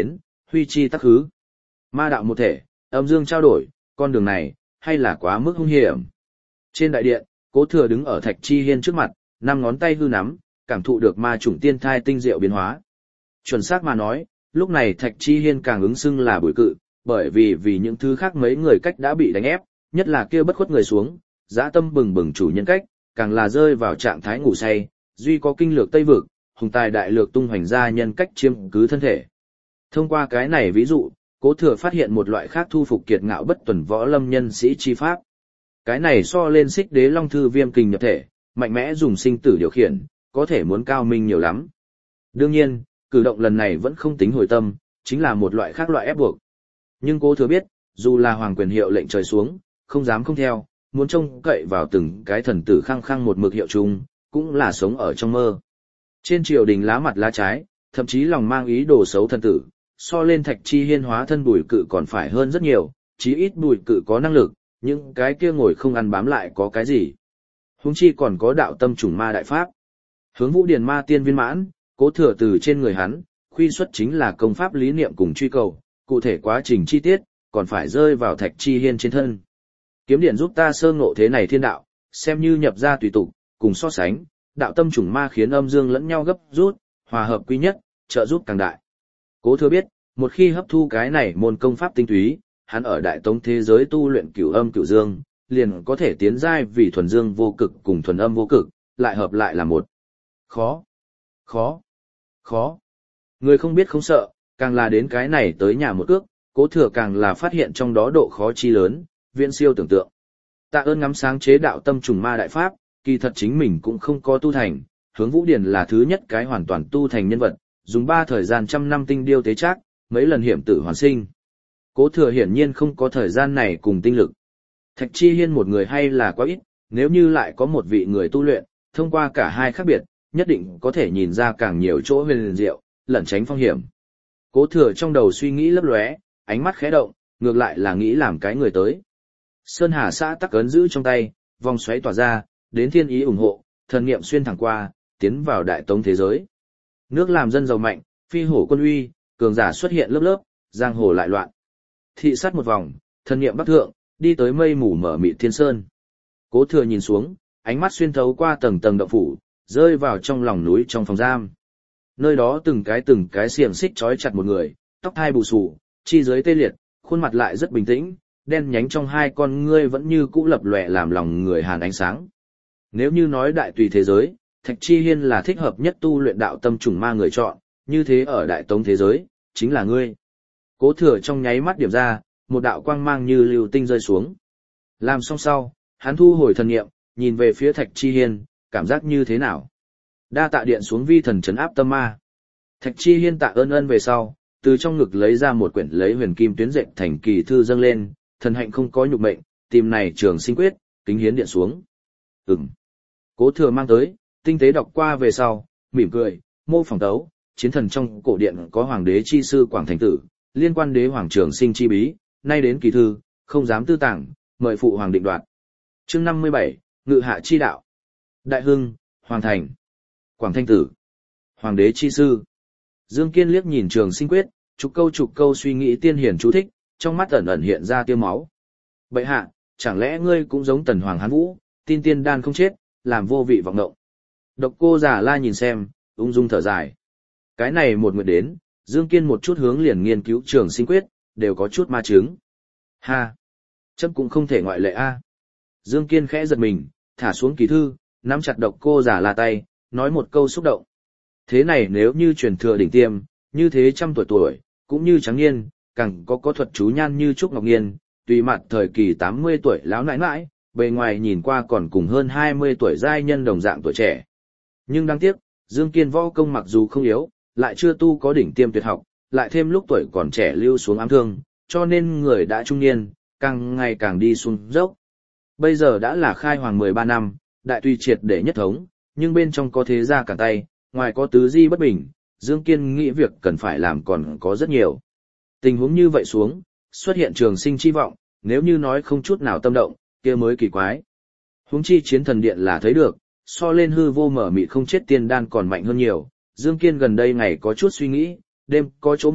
huy chi tắc hứ. Ma đạo một thể, âm dương trao đổi, con đường này, hay là quá mức hung hiểm. Trên đại điện, Cố Thừa đứng ở Thạch Chi Hiên trước mặt, năm ngón tay hư nắm, cảm thụ được ma chủng tiên thai tinh diệu biến hóa. Chuẩn xác mà nói, lúc này Thạch Chi Hiên càng ứng xưng là bùi cự, bởi vì vì những thứ khác mấy người cách đã bị đánh ép, nhất là kia bất khuất người xuống, dã tâm bừng bừng chủ nhân cách, càng là rơi vào trạng thái ngủ say, duy có kinh lược Tây vực, hùng tài đại lược tung hoành ra nhân cách chiếm cứ thân thể. Thông qua cái này ví dụ, Cố Thừa phát hiện một loại khác thu phục kiệt ngạo bất tuần võ lâm nhân sĩ chi pháp. Cái này so lên Xích Đế Long Thư Viêm kình nhập thể, mạnh mẽ dùng sinh tử điều khiển, có thể muốn cao minh nhiều lắm. Đương nhiên, cử động lần này vẫn không tính hồi tâm, chính là một loại khác loại ép buộc. Nhưng Cố Thừa biết, dù là hoàng quyền hiệu lệnh trời xuống, không dám không theo, muốn trông cậy vào từng cái thần tử khăng khăng một mực hiệu chung, cũng là sống ở trong mơ. Trên triều đình lá mặt lá trái, thậm chí lòng mang ý đồ xấu thần tử, so lên Thạch Chi Hiên hóa thân Bùi Cự còn phải hơn rất nhiều, chí ít Bùi Cự có năng lực, nhưng cái kia ngồi không ăn bám lại có cái gì. Huống chi còn có đạo tâm trùng ma đại pháp. Hướng Vũ Điền ma tiên viên mãn, Cố Thừa từ trên người hắn, khuy xuất chính là công pháp lý niệm cùng truy cầu, cụ thể quá trình chi tiết, còn phải rơi vào Thạch Chi Hiên trên thân. Kiếm điện giúp ta sơ ngộ thế này thiên đạo, xem như nhập ra tùy tục, cùng so sánh, đạo tâm trùng ma khiến âm dương lẫn nhau gấp rút, hòa hợp quy nhất, trợ giúp càng đại. Cố Thừa biết, một khi hấp thu cái này môn công pháp tinh túy, hắn ở đại tống thế giới tu luyện cửu âm cửu dương, liền có thể tiến giai vì thuần dương vô cực cùng thuần âm vô cực, lại hợp lại là một. Khó, khó, khó. Người không biết không sợ, càng là đến cái này tới nhà một cước, Cố Thừa càng là phát hiện trong đó độ khó chi lớn, viễn siêu tưởng tượng. Tạ ơn ngắm sáng chế đạo tâm trùng ma đại pháp, kỳ thật chính mình cũng không có tu thành, Hướng Vũ Điền là thứ nhất cái hoàn toàn tu thành nhân vật, dùng ba thời gian trăm năm tinh điêu tế trác, mấy lần hiểm tử hoàn sinh. Cố Thừa hiển nhiên không có thời gian này cùng tinh lực. Thạch Chi Hiên một người hay là quá ít, nếu như lại có một vị người tu luyện, thông qua cả hai khác biệt, nhất định có thể nhìn ra càng nhiều chỗ huyền diệu, lẩn tránh phong hiểm. Cố Thừa trong đầu suy nghĩ lấp lóe, ánh mắt khẽ động, ngược lại là nghĩ làm cái người tới. Sơn Hà xã tắc ấn giữ trong tay, vòng xoáy tỏa ra, đến thiên ý ủng hộ, thần niệm xuyên thẳng qua, tiến vào đại tống thế giới. Nước làm dân giàu mạnh, phi hổ quân uy, cường giả xuất hiện lớp lớp, giang hồ lại loạn. Thị sát một vòng, thần niệm bắc thượng, đi tới mây mù mở mịt thiên sơn. Cố Thừa nhìn xuống, ánh mắt xuyên thấu qua tầng tầng động phủ, rơi vào trong lòng núi trong phòng giam. Nơi đó từng cái từng cái xiềng xích trói chặt một người, tóc hai bù xù, chi dưới tê liệt, khuôn mặt lại rất bình tĩnh, đen nhánh trong hai con ngươi vẫn như cũ lập lòe làm lòng người hàn ánh sáng. Nếu như nói đại tùy thế giới, Thạch Chi Hiên là thích hợp nhất tu luyện đạo tâm trùng ma người chọn, như thế ở đại tống thế giới, chính là ngươi. Cố Thừa trong nháy mắt điểm ra, một đạo quang mang như lưu tinh rơi xuống. Làm xong sau, hắn thu hồi thần niệm, nhìn về phía Thạch Chi Hiên, cảm giác như thế nào? Đa tạ điện xuống vi thần trấn áp tâm ma. Thạch Chi Hiên tạ ơn ơn về sau, từ trong ngực lấy ra một quyển lấy huyền kim tuyến dệt thành kỳ thư dâng lên, thần hạnh không có nhục mệnh, tìm này trường sinh quyết, kính hiến điện xuống. Ừm. Cố Thừa mang tới, tinh tế đọc qua về sau, mỉm cười, mô phỏng tấu, chiến thần trong cổ điện có hoàng đế chi sư Quảng Thành Tử, liên quan đế hoàng trường sinh chi bí, nay đến kỳ thư, không dám tư tàng, mời phụ hoàng định đoạt. Chương năm mươi bảy, Ngự hạ chi đạo. Đại hưng, Hoàng Thành, Quảng Thanh Tử, hoàng đế chi sư. Dương Kiên liếc nhìn trường sinh quyết, chục câu chục câu suy nghĩ tiên hiển chú thích, trong mắt ẩn ẩn hiện ra tia máu. Bệ hạ, chẳng lẽ ngươi cũng giống Tần Hoàng Hán Vũ, tin tiên đan không chết, làm vô vị vọng động. Độc Cô Già La nhìn xem, ung dung thở dài. Cái này một nguyện đến, Dương Kiên một chút hướng liền nghiên cứu trường sinh quyết, đều có chút ma chứng. Ha! Chấp cũng không thể ngoại lệ a. Dương Kiên khẽ giật mình, thả xuống kỳ thư, nắm chặt Độc Cô Già La tay, nói một câu xúc động. Thế này nếu như truyền thừa đỉnh tiêm, như thế trăm tuổi tuổi, cũng như trắng niên, càng có có thuật chú nhan như Trúc Ngọc Nghiên, tùy mặt thời kỳ tám mươi tuổi lão nãi nãi, bề ngoài nhìn qua còn cùng hơn hai mươi tuổi giai nhân đồng dạng tuổi trẻ. Nhưng đáng tiếc, Dương Kiên võ công mặc dù không yếu, lại chưa tu có đỉnh tiêm tuyệt học, lại thêm lúc tuổi còn trẻ lưu xuống ám thương, cho nên người đã trung niên, càng ngày càng đi xuống dốc. Bây giờ đã là khai hoàng mười ba năm, đại tùy triệt để nhất thống, nhưng bên trong có thế gia cả tay, ngoài có tứ di bất bình, Dương Kiên nghĩ việc cần phải làm còn có rất nhiều. Tình huống như vậy xuống, xuất hiện trường sinh chi vọng, nếu như nói không chút nào tâm động, kia mới kỳ quái. Huống chi chiến thần điện là thấy được, so lên hư vô mở mịt không chết tiên đan còn mạnh hơn nhiều. Dương Kiên gần đây ngày có chút suy nghĩ, đêm có chỗ ngộng,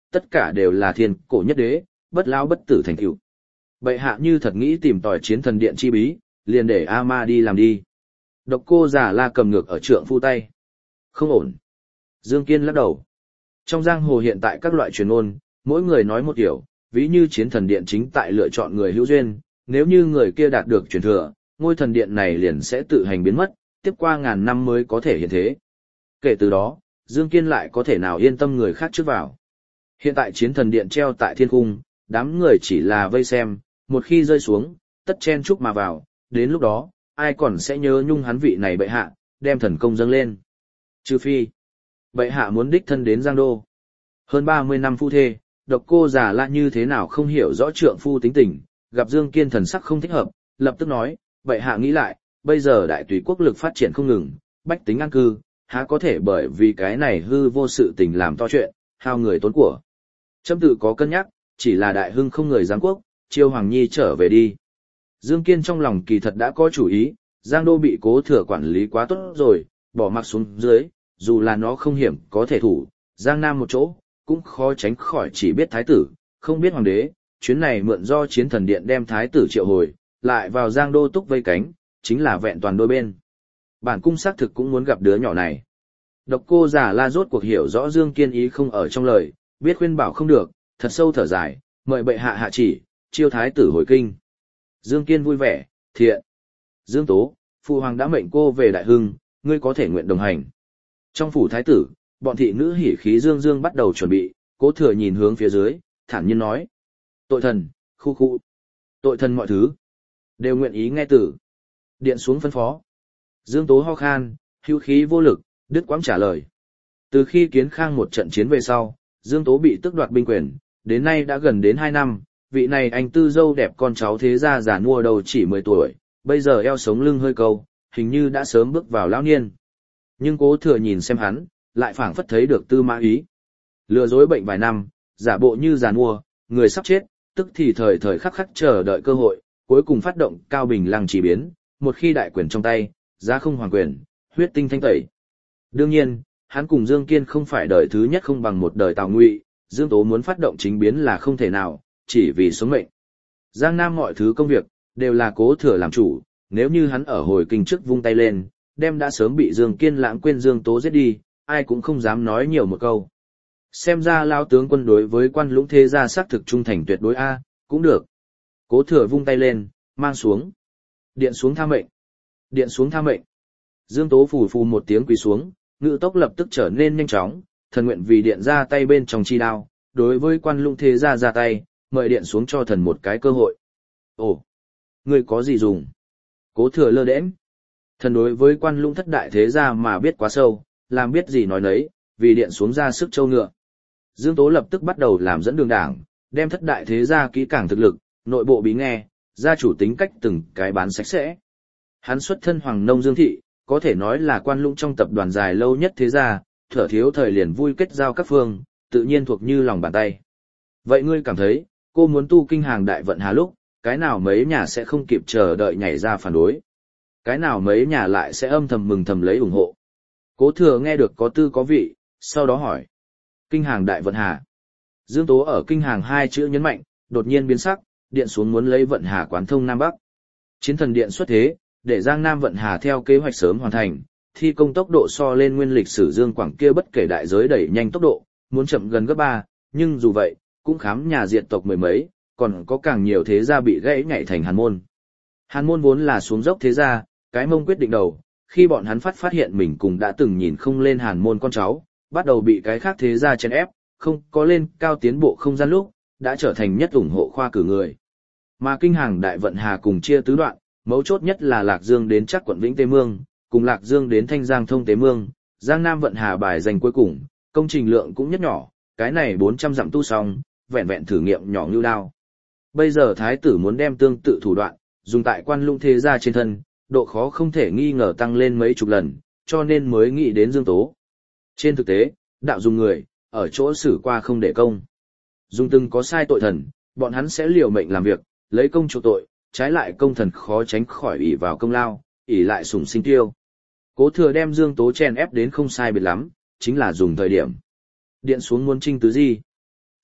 tất cả đều là thiên cổ nhất đế, bất lão bất tử thành tựu. Bệ hạ như thật nghĩ tìm tòi chiến thần điện chi bí, liền để A-ma đi làm đi. Độc Cô Già La cầm ngược ở trượng phu tay. Không ổn. Dương Kiên lắc đầu. Trong giang hồ hiện tại các loại truyền ngôn, mỗi người nói một kiểu, ví như chiến thần điện chính tại lựa chọn người hữu duyên, nếu như người kia đạt được truyền thừa, ngôi thần điện này liền sẽ tự hành biến mất, tiếp qua ngàn năm mới có thể hiện thế. Kể từ đó, Dương Kiên lại có thể nào yên tâm người khác trước vào. Hiện tại chiến thần điện treo tại thiên cung, đám người chỉ là vây xem, một khi rơi xuống, tất chen chúc mà vào, đến lúc đó, ai còn sẽ nhớ nhung hắn vị này bệ hạ, đem thần công dâng lên. Trừ phi, bệ hạ muốn đích thân đến Giang Đô. Hơn ba mươi năm phu thê, Độc Cô Già La như thế nào không hiểu rõ trượng phu tính tình, gặp Dương Kiên thần sắc không thích hợp, lập tức nói, bệ hạ nghĩ lại, bây giờ đại tùy quốc lực phát triển không ngừng, bách tính an cư, há có thể bởi vì cái này hư vô sự tình làm to chuyện, hao người tốn của. Châm tự có cân nhắc, chỉ là đại hưng không người giáng quốc, chiêu Hoàng Nhi trở về đi. Dương Kiên trong lòng kỳ thật đã có chủ ý, Giang Đô bị Cố Thừa quản lý quá tốt rồi, bỏ mặc xuống dưới, dù là nó không hiểm có thể thủ, Giang Nam một chỗ, cũng khó tránh khỏi chỉ biết thái tử, không biết hoàng đế, chuyến này mượn do chiến thần điện đem thái tử triệu hồi, lại vào Giang Đô túc vây cánh, chính là vẹn toàn đôi bên. Bản cung xác thực cũng muốn gặp đứa nhỏ này. Độc Cô Già La rốt cuộc hiểu rõ Dương Kiên ý không ở trong lời, biết khuyên bảo không được, thật sâu thở dài, mời bệ hạ hạ chỉ, chiêu thái tử hồi kinh. Dương Kiên vui vẻ, thiện. Dương Tố, phụ hoàng đã mệnh cô về Đại Hưng, ngươi có thể nguyện đồng hành. Trong phủ thái tử, bọn thị nữ hỉ khí dương dương bắt đầu chuẩn bị, Cố Thừa nhìn hướng phía dưới, thản nhiên nói. Tội thần, khu khu. Tội thần mọi thứ, đều nguyện ý nghe tử. Điện xuống phân phó. Dương Tố ho khan, hữu khí vô lực, đứt quãng trả lời. Từ khi Kiến Khang một trận chiến về sau, Dương Tố bị tước đoạt binh quyền, đến nay đã gần đến hai năm, vị này anh tư dâu đẹp con cháu thế gia già nua đầu chỉ mười tuổi, bây giờ eo sống lưng hơi câu, hình như đã sớm bước vào lão niên. Nhưng Cố Thừa nhìn xem hắn, lại phảng phất thấy được tư mã ý. Lừa dối bệnh vài năm, giả bộ như già nua, người sắp chết, tức thì thời thời khắc khắc chờ đợi cơ hội, cuối cùng phát động cao bình lăng chỉ biến, một khi đại quyền trong tay, giá không hoàng quyền, huyết tinh thanh tẩy. Đương nhiên, hắn cùng Dương Kiên không phải đời thứ nhất không bằng một đời Tào Ngụy, Dương Tố muốn phát động chính biến là không thể nào, chỉ vì sống mệnh. Giang Nam mọi thứ công việc, đều là Cố Thừa làm chủ, nếu như hắn ở hồi kinh trước vung tay lên, đem đã sớm bị Dương Kiên lãng quên Dương Tố giết đi, ai cũng không dám nói nhiều một câu. Xem ra lao tướng quân đối với Quan Lũng thế gia xác thực trung thành tuyệt đối a, cũng được. Cố Thừa vung tay lên, mang xuống. Điện xuống tha mệnh. Điện xuống tha mệnh. Dương Tố phù phù một tiếng quỳ xuống, ngự tốc lập tức trở nên nhanh chóng, thần nguyện vì điện ra tay bên trong chi đao, đối với Quan Lũng thế gia ra tay, mời điện xuống cho thần một cái cơ hội. Ồ, ngươi có gì dùng? Cố Thừa lơ đễnh. Thần đối với Quan Lũng thất đại thế gia mà biết quá sâu, làm biết gì nói nấy, vì điện xuống ra sức châu ngựa. Dương Tố lập tức bắt đầu làm dẫn đường đảng, đem thất đại thế gia kỹ càng thực lực, nội bộ bí nghe, gia chủ tính cách từng cái bán sạch sẽ. Hắn xuất thân Hoàng Nông Dương Thị, có thể nói là Quan Lũng trong tập đoàn dài lâu nhất thế gia, thở thiếu thời liền vui kết giao các phương, tự nhiên thuộc như lòng bàn tay. Vậy ngươi cảm thấy, cô muốn tu kinh hàng đại vận hà lúc, cái nào mấy nhà sẽ không kịp chờ đợi nhảy ra phản đối? Cái nào mấy nhà lại sẽ âm thầm mừng thầm lấy ủng hộ? Cố Thừa nghe được có tư có vị, sau đó hỏi. Kinh hàng đại vận hà. Dương Tố ở kinh hàng hai chữ nhấn mạnh, đột nhiên biến sắc, điện xuống muốn lấy vận hà quán thông Nam Bắc. Chiến thần điện xuất thế, để Giang Nam vận hà theo kế hoạch sớm hoàn thành, thi công tốc độ so lên nguyên lịch sử Dương Quảng kia bất kể đại giới đẩy nhanh tốc độ, muốn chậm gần gấp ba, nhưng dù vậy, cũng khám nhà diệt tộc mười mấy, còn có càng nhiều thế gia bị gãy nhảy thành Hàn Môn. Hàn Môn vốn là xuống dốc thế gia, cái Mông quyết định đầu, khi bọn hắn phát phát hiện mình cùng đã từng nhìn không lên Hàn Môn con cháu, bắt đầu bị cái khác thế gia chèn ép, không có lên cao tiến bộ không gian lúc, đã trở thành nhất ủng hộ khoa cử người. Mà kinh hàng đại vận hà cùng chia tứ đoạn, mấu chốt nhất là Lạc Dương đến chắc quận Vĩnh Tế Mương, cùng Lạc Dương đến Thanh Giang thông Tế Mương, Giang Nam vận hà bài dành cuối cùng, công trình lượng cũng nhất nhỏ, cái này bốn trăm dặm tu xong, vẹn vẹn thử nghiệm nhỏ như đao. Bây giờ thái tử muốn đem tương tự thủ đoạn, dùng tại Quan Lũng thế gia trên thân, độ khó không thể nghi ngờ tăng lên mấy chục lần, cho nên mới nghĩ đến Dương Tố. Trên thực tế, đạo dùng người, ở chỗ xử qua không để công. Dùng từng có sai tội thần, bọn hắn sẽ liều mệnh làm việc, lấy công chuộc tội, trái lại công thần khó tránh khỏi ỷ vào công lao, ỷ lại sủng sinh tiêu. Cố Thừa đem Dương Tố chèn ép đến không sai biệt lắm, chính là dùng thời điểm. Điện xuống muốn trinh tứ di.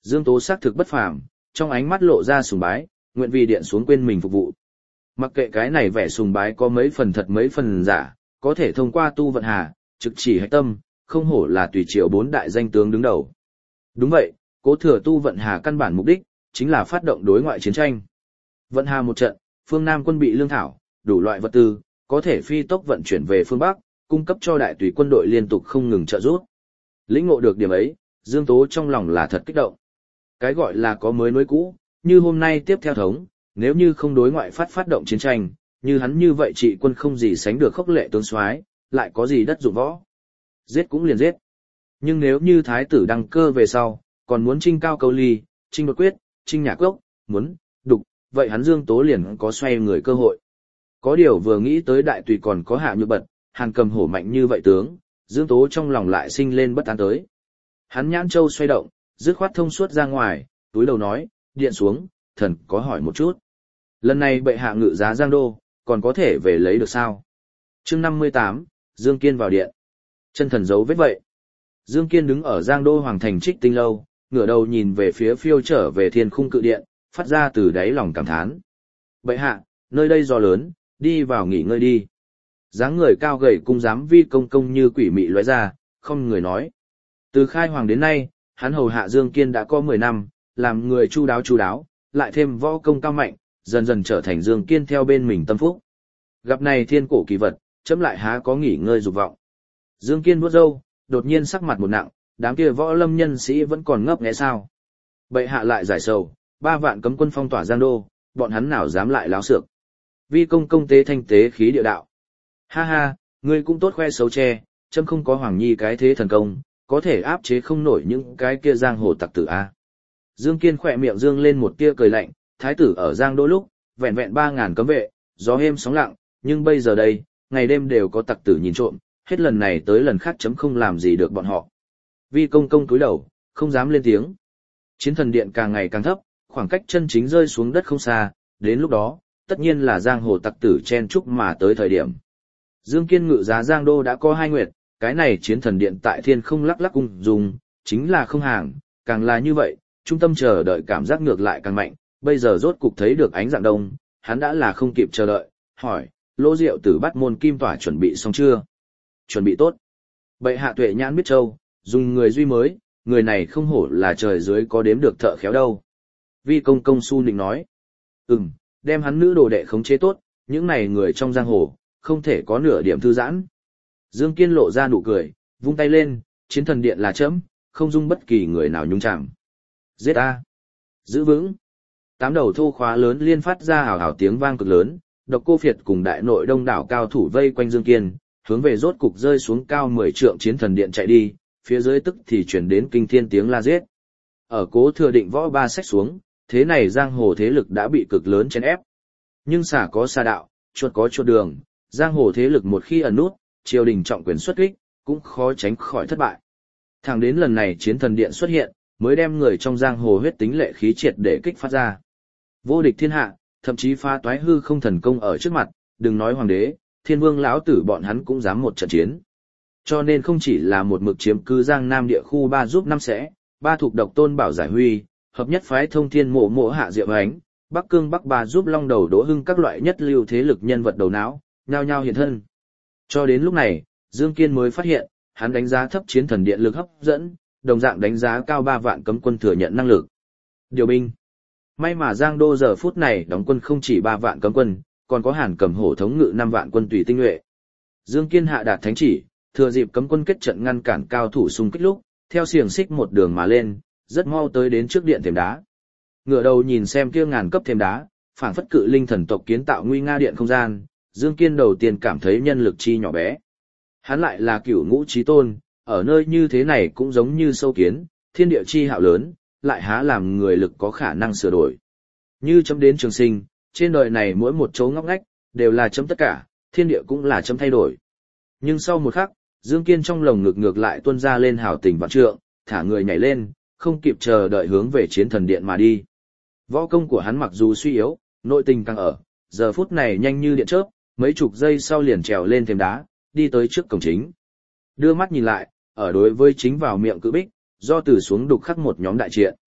Dương Tố xác thực bất phàm, trong ánh mắt lộ ra sùng bái, nguyện vì điện xuống quên mình phục vụ. Mặc kệ cái này vẻ sùng bái có mấy phần thật mấy phần giả, có thể thông qua tu vận hà, trực chỉ hạch tâm, không hổ là tùy triệu bốn đại danh tướng đứng đầu. Đúng vậy, Cố Thừa tu vận hà căn bản mục đích, chính là phát động đối ngoại chiến tranh. Vận hà một trận, phương Nam quân bị lương thảo, đủ loại vật tư, có thể phi tốc vận chuyển về phương Bắc, cung cấp cho đại tùy quân đội liên tục không ngừng trợ giúp. Lĩnh ngộ được điểm ấy, Dương Tố trong lòng là thật kích động. Cái gọi là có mới nối cũ, như hôm nay tiếp theo thống, nếu như không đối ngoại phát phát động chiến tranh, như hắn như vậy trị quân không gì sánh được khốc lệ tướng soái, lại có gì đất dụng võ. Giết cũng liền giết. Nhưng nếu như thái tử đăng cơ về sau, còn muốn trinh cao câu ly, trinh đột quyết, trinh nhạc gốc, muốn, đục, vậy hắn Dương Tố liền có xoay người cơ hội. Có điều vừa nghĩ tới đại tùy còn có Hạ Nhược Bật, Hàn Cầm hổ mạnh như vậy tướng, Dương Tố trong lòng lại sinh lên bất an tới. Hắn nhãn châu xoay động, dứt khoát thông suốt ra ngoài, túi đầu nói, điện xuống, thần có hỏi một chút. Lần này bệ hạ ngự giá Giang Đô, còn có thể về lấy được sao? Chương năm mươi tám, Dương Kiên vào điện. Chân thần giấu vết vậy. Dương Kiên đứng ở Giang Đô Hoàng thành Trích Tinh lâu, ngửa đầu nhìn về phía phiêu trở về thiên khung cự điện, phát ra từ đáy lòng cảm thán. Bệ hạ, nơi đây gió lớn, đi vào nghỉ ngơi đi. Dáng người cao gầy cung giám vi công công như quỷ mị lóe ra, không người nói. Từ khai hoàng đến nay, hắn hầu hạ Dương Kiên đã có mười năm, làm người chu đáo chu đáo, lại thêm võ công cao mạnh, dần dần trở thành Dương Kiên theo bên mình tâm phúc. Gặp này thiên cổ kỳ vật, chấm lại há có nghỉ ngơi dục vọng. Dương Kiên vuốt râu, đột nhiên sắc mặt một nặng, đám kia võ lâm nhân sĩ vẫn còn ngấp nghé sao? Bệ hạ lại giải sầu, ba vạn cấm quân phong tỏa Giang Đô, bọn hắn nào dám lại láo xược. Vi công công tế thanh tế khí địa đạo. Ha ha, ngươi cũng tốt khoe xấu che, chấm không có Hoàng Nhi cái thế thần công, có thể áp chế không nổi những cái kia giang hồ tặc tử a. Dương Kiên khỏe miệng dương lên một tia cười lạnh, thái tử ở Giang Đô lúc, vẹn vẹn ba ngàn cấm vệ, gió êm sóng lặng, nhưng bây giờ đây, ngày đêm đều có tặc tử nhìn trộm, hết lần này tới lần khác chấm không làm gì được bọn họ. Vi công công cúi đầu, không dám lên tiếng. Chiến thần điện càng ngày càng thấp, khoảng cách chân chính rơi xuống đất không xa, đến lúc đó, tất nhiên là giang hồ tặc tử chen chúc mà tới thời điểm. Dương Kiên ngự giá Giang Đô đã có hai nguyệt, cái này chiến thần điện tại thiên không lắc lắc cung dùng, chính là không hàng, càng là như vậy, trung tâm chờ đợi cảm giác ngược lại càng mạnh, bây giờ rốt cục thấy được ánh dạng đông, hắn đã là không kịp chờ đợi, hỏi, Lô Diệu Tử bắt môn kim tỏa chuẩn bị xong chưa? Chuẩn bị tốt. Bệ hạ tuệ nhãn biết châu, dùng người duy mới, người này không hổ là trời dưới có đếm được thợ khéo đâu. Vi công công su nịnh nói, ừm, đem hắn nữ đồ đệ khống chế tốt, những này người trong giang hồ, không thể có nửa điểm thư giãn. Dương Kiên lộ ra nụ cười, vung tay lên, chiến thần điện là chấm, không dung bất kỳ người nào nhúng chạm. Giết a! Giữ vững! Tám đầu thô khóa lớn liên phát ra hào hào tiếng vang cực lớn, Độc Cô Phiệt cùng đại nội đông đảo cao thủ vây quanh Dương Kiên, hướng về rốt cục rơi xuống cao mười trượng chiến thần điện chạy đi, phía dưới tức thì chuyển đến kinh thiên tiếng la giết. Ở Cố Thừa định võ ba sách xuống, thế này giang hồ thế lực đã bị cực lớn chèn ép. Nhưng xả có xa đạo, chuột có chuột đường, giang hồ thế lực một khi ẩn nút, triều đình trọng quyền xuất kích, cũng khó tránh khỏi thất bại. Thẳng đến lần này chiến thần điện xuất hiện, mới đem người trong giang hồ huyết tính lệ khí triệt để kích phát ra. Vô địch thiên hạ, thậm chí phá toái hư không thần công ở trước mặt, đừng nói hoàng đế, thiên vương lão tử bọn hắn cũng dám một trận chiến. Cho nên không chỉ là một mực chiếm cư giang nam địa khu ba giúp năm sẽ, ba thuộc độc tôn bảo giải huy, hợp nhất phái thông thiên mộ mộ hạ diệu ánh, bắc cương bắc ba giúp long đầu đỗ hưng các loại nhất lưu thế lực nhân vật đầu não, nhao nhao hiện thân. Cho đến lúc này, Dương Kiên mới phát hiện, hắn đánh giá thấp chiến thần điện lực hấp dẫn, đồng dạng đánh giá cao ba vạn cấm quân thừa nhận năng lực. Điều binh. May mà Giang Đô giờ phút này đóng quân không chỉ ba vạn cấm quân, còn có Hàn Cầm hổ thống ngự năm vạn quân tùy tinh nhuệ. Dương Kiên hạ đạt thánh chỉ, thừa dịp cấm quân kết trận ngăn cản cao thủ xung kích lúc, theo xiềng xích một đường mà lên, rất mau tới đến trước điện thềm đá. Ngửa đầu nhìn xem kia ngàn cấp thềm đá, phảng phất cự linh thần tộc kiến tạo nguy nga điện không gian, Dương Kiên đầu tiên cảm thấy nhân lực chi nhỏ bé. Hắn lại là cửu ngũ chí tôn, ở nơi như thế này cũng giống như sâu kiến, thiên địa chi hạo lớn, lại há làm người lực có khả năng sửa đổi. Như chấm đến trường sinh, trên đời này mỗi một chỗ ngóc ngách, đều là chấm tất cả, thiên địa cũng là chấm thay đổi. Nhưng sau một khắc, Dương Kiên trong lồng ngực ngược lại tuôn ra lên hào tình vạn trượng, thả người nhảy lên, không kịp chờ đợi hướng về chiến thần điện mà đi. Võ công của hắn mặc dù suy yếu, nội tình càng ở, giờ phút này nhanh như điện chớp, mấy chục giây sau liền trèo lên thềm đá, đi tới trước cổng chính. Đưa mắt nhìn lại, ở đối với chính vào miệng cự bích, do từ xuống đục khắc một nhóm đại triện.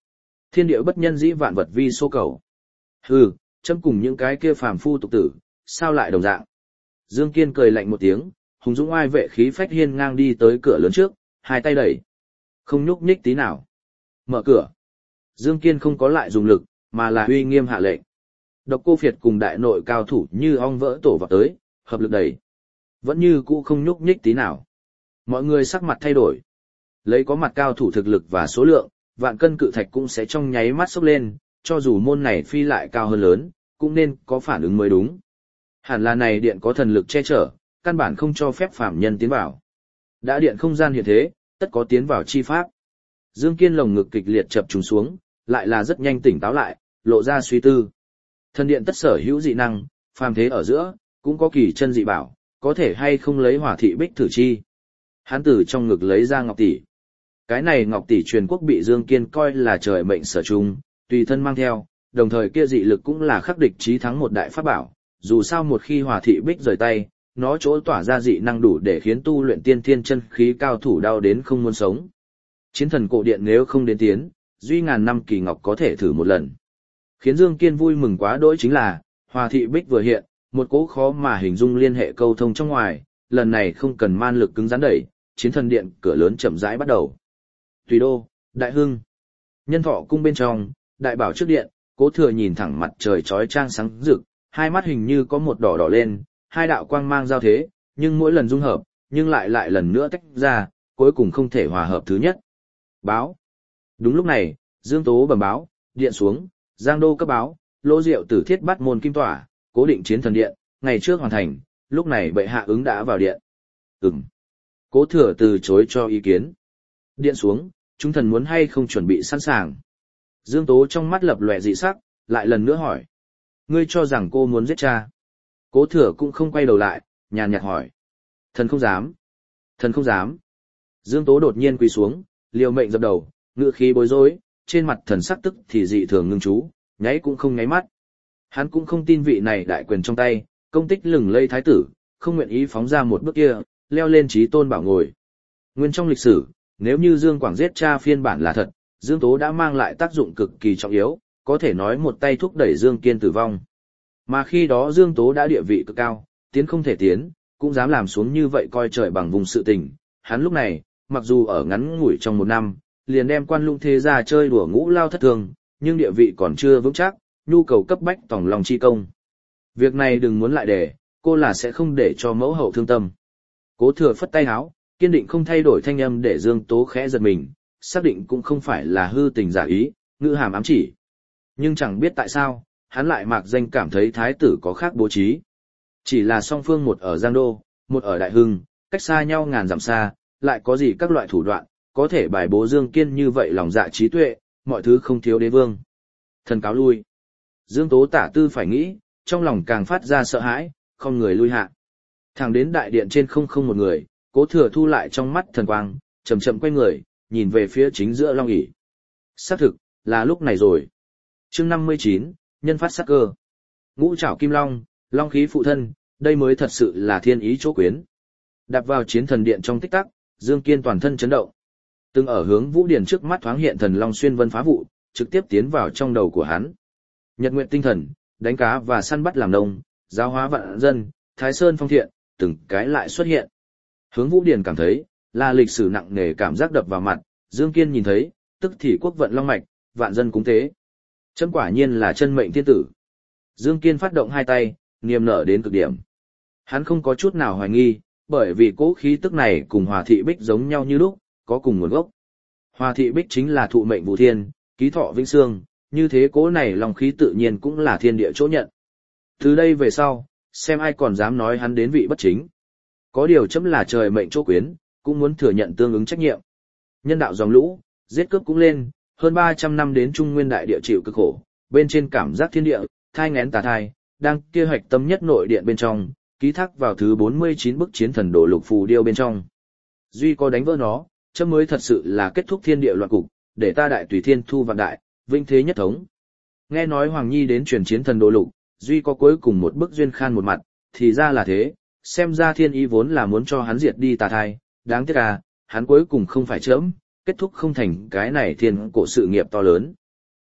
Thiên địa bất nhân dĩ vạn vật vi số cầu. Hừ, chấm cùng những cái kia phàm phu tục tử, sao lại đồng dạng. Dương Kiên cười lạnh một tiếng, hùng dũng oai vệ khí phách hiên ngang đi tới cửa lớn trước, hai tay đẩy. Không nhúc nhích tí nào. Mở cửa. Dương Kiên không có lại dùng lực, mà là uy nghiêm hạ lệnh. Độc Cô Phiệt cùng đại nội cao thủ như ong vỡ tổ vào tới, hợp lực đẩy. Vẫn như cũ không nhúc nhích tí nào. Mọi người sắc mặt thay đổi. Lấy có mặt cao thủ thực lực và số lượng, vạn cân cự thạch cũng sẽ trong nháy mắt sốc lên, cho dù môn này phi lại cao hơn lớn, cũng nên có phản ứng mới đúng. Hẳn là này điện có thần lực che chở, căn bản không cho phép phàm nhân tiến vào. Đã điện không gian hiện thế, tất có tiến vào chi pháp. Dương Kiên lồng ngực kịch liệt chập trùng xuống, lại là rất nhanh tỉnh táo lại, lộ ra suy tư. Thần điện tất sở hữu dị năng, phàm thế ở giữa, cũng có kỳ chân dị bảo, có thể hay không lấy hỏa thị bích thử chi. Hắn từ trong ngực lấy ra ngọc tỷ. Cái này ngọc tỷ truyền quốc bị Dương Kiên coi là trời mệnh sở trung, tùy thân mang theo, đồng thời kia dị lực cũng là khắc địch chí thắng một đại pháp bảo, dù sao một khi hỏa thị bích rời tay, nó chỗ tỏa ra dị năng đủ để khiến tu luyện tiên thiên chân khí cao thủ đau đến không muốn sống. Chiến thần cổ điện nếu không đến tiến, duy ngàn năm kỳ ngọc có thể thử một lần. Khiến Dương Kiên vui mừng quá đỗi chính là, hỏa thị bích vừa hiện, một cỗ khó mà hình dung liên hệ câu thông trong ngoài, lần này không cần man lực cứng rắn đẩy, chiến thần điện cửa lớn chậm rãi bắt đầu. Tùy đô, đại hưng, nhân thọ cung bên trong, đại bảo trước điện, Cố Thừa nhìn thẳng mặt trời chói chang sáng rực, hai mắt hình như có một đỏ đỏ lên, hai đạo quang mang giao thế, nhưng mỗi lần dung hợp, nhưng lại lại lần nữa tách ra, cuối cùng không thể hòa hợp thứ nhất. Báo. Đúng lúc này, Dương Tố bẩm báo, điện xuống, Giang Đô cấp báo, Lô Diệu Tử thiết bắt môn kim tỏa, cố định chiến thần điện, ngày trước hoàn thành, lúc này bệ hạ ứng đã vào điện. Ừm. Cố Thừa từ chối cho ý kiến. Điện xuống, chúng thần muốn hay không chuẩn bị sẵn sàng. Dương Tố trong mắt lập lòe dị sắc, lại lần nữa hỏi. Ngươi cho rằng cô muốn giết cha. Cố Thừa cũng không quay đầu lại, nhàn nhạt hỏi. Thần không dám. Thần không dám. Dương Tố đột nhiên quỳ xuống, liều mệnh dập đầu, ngựa khí bối rối, trên mặt thần sắc tức thì dị thường ngưng chú, nháy cũng không nháy mắt. Hắn cũng không tin vị này đại quyền trong tay, công tích lừng lây thái tử, không nguyện ý phóng ra một bước kia, leo lên chí tôn bảo ngồi. Nguyên trong lịch sử, nếu như Dương Quảng giết cha phiên bản là thật, Dương Tố đã mang lại tác dụng cực kỳ trọng yếu, có thể nói một tay thúc đẩy Dương Kiên tử vong. Mà khi đó Dương Tố đã địa vị cực cao, tiến không thể tiến, cũng dám làm xuống như vậy coi trời bằng vùng sự tình. Hắn lúc này, mặc dù ở ngắn ngủi trong một năm, liền đem quan lũng thế gia chơi đùa ngũ lao thất thường, nhưng địa vị còn chưa vững chắc, nhu cầu cấp bách tòng lòng chi công. Việc này đừng muốn lại để, cô là sẽ không để cho mẫu hậu thương tâm. Cố Thừa phất tay áo, kiên định không thay đổi thanh âm để Dương Tố khẽ giật mình, xác định cũng không phải là hư tình giả ý, ngữ hàm ám chỉ. Nhưng chẳng biết tại sao, hắn lại mạc danh cảm thấy thái tử có khác bố trí. Chỉ là song phương một ở Giang Đô, một ở Đại Hưng, cách xa nhau ngàn dặm xa, lại có gì các loại thủ đoạn, có thể bài bố Dương Kiên như vậy lòng dạ trí tuệ, mọi thứ không thiếu đế vương. Thần cáo lui. Dương Tố tả tư phải nghĩ, trong lòng càng phát ra sợ hãi, không người lui hạ. Thẳng đến đại điện trên không không một người, Cố Thừa thu lại trong mắt thần quang, chậm chậm quay người, nhìn về phía chính giữa long ỷ. Xác thực, là lúc này rồi. Chương năm mươi chín, nhân phát sắc cơ. Ngũ trảo kim long, long khí phụ thân, đây mới thật sự là thiên ý chỗ quyến. Đạp vào chiến thần điện trong tích tắc, Dương Kiên toàn thân chấn động. Từng ở hướng Vũ Điển trước mắt thoáng hiện thần long xuyên vân phá vụ, trực tiếp tiến vào trong đầu của hắn. Nhật nguyện tinh thần, đánh cá và săn bắt làm nông, giáo hóa vạn dân, Thái Sơn phong thiện, từng cái lại xuất hiện. Hướng Vũ Điển cảm thấy, là lịch sử nặng nề cảm giác đập vào mặt, Dương Kiên nhìn thấy, tức thì quốc vận long mạch, vạn dân cúng tế. Chấm quả nhiên là chân mệnh thiên tử. Dương Kiên phát động hai tay, niềm nở đến cực điểm. Hắn không có chút nào hoài nghi, bởi vì cỗ khí tức này cùng Hòa Thị Bích giống nhau như lúc, có cùng nguồn gốc. Hòa Thị Bích chính là thụ mệnh vũ thiên, ký thọ vĩnh xương, như thế cỗ này lòng khí tự nhiên cũng là thiên địa chỗ nhận. Từ đây về sau, xem ai còn dám nói hắn đến vị bất chính. Có điều chấm là trời mệnh chỗ quyến, cũng muốn thừa nhận tương ứng trách nhiệm. Nhân đạo dòng lũ, giết cướp cũng lên, hơn ba trăm năm đến Trung Nguyên đại địa chịu cực khổ, bên trên cảm giác thiên địa, thai nghén tà thai, đang kia hoạch tâm nhất nội điện bên trong, ký thác vào thứ bốn mươi chín bức chiến thần đồ lục phù điêu bên trong. Duy có đánh vỡ nó, chấm mới thật sự là kết thúc thiên địa loạn cục, để ta đại tùy thiên thu vạn đại, vinh thế nhất thống. Nghe nói Hoàng Nhi đến truyền chiến thần đồ lục, Duy có cuối cùng một bức duyên khan một mặt, thì ra là thế, xem ra thiên ý vốn là muốn cho hắn diệt đi tà thai, đáng tiếc à, hắn cuối cùng không phải chấm, kết thúc không thành cái này thiên cổ sự nghiệp to lớn.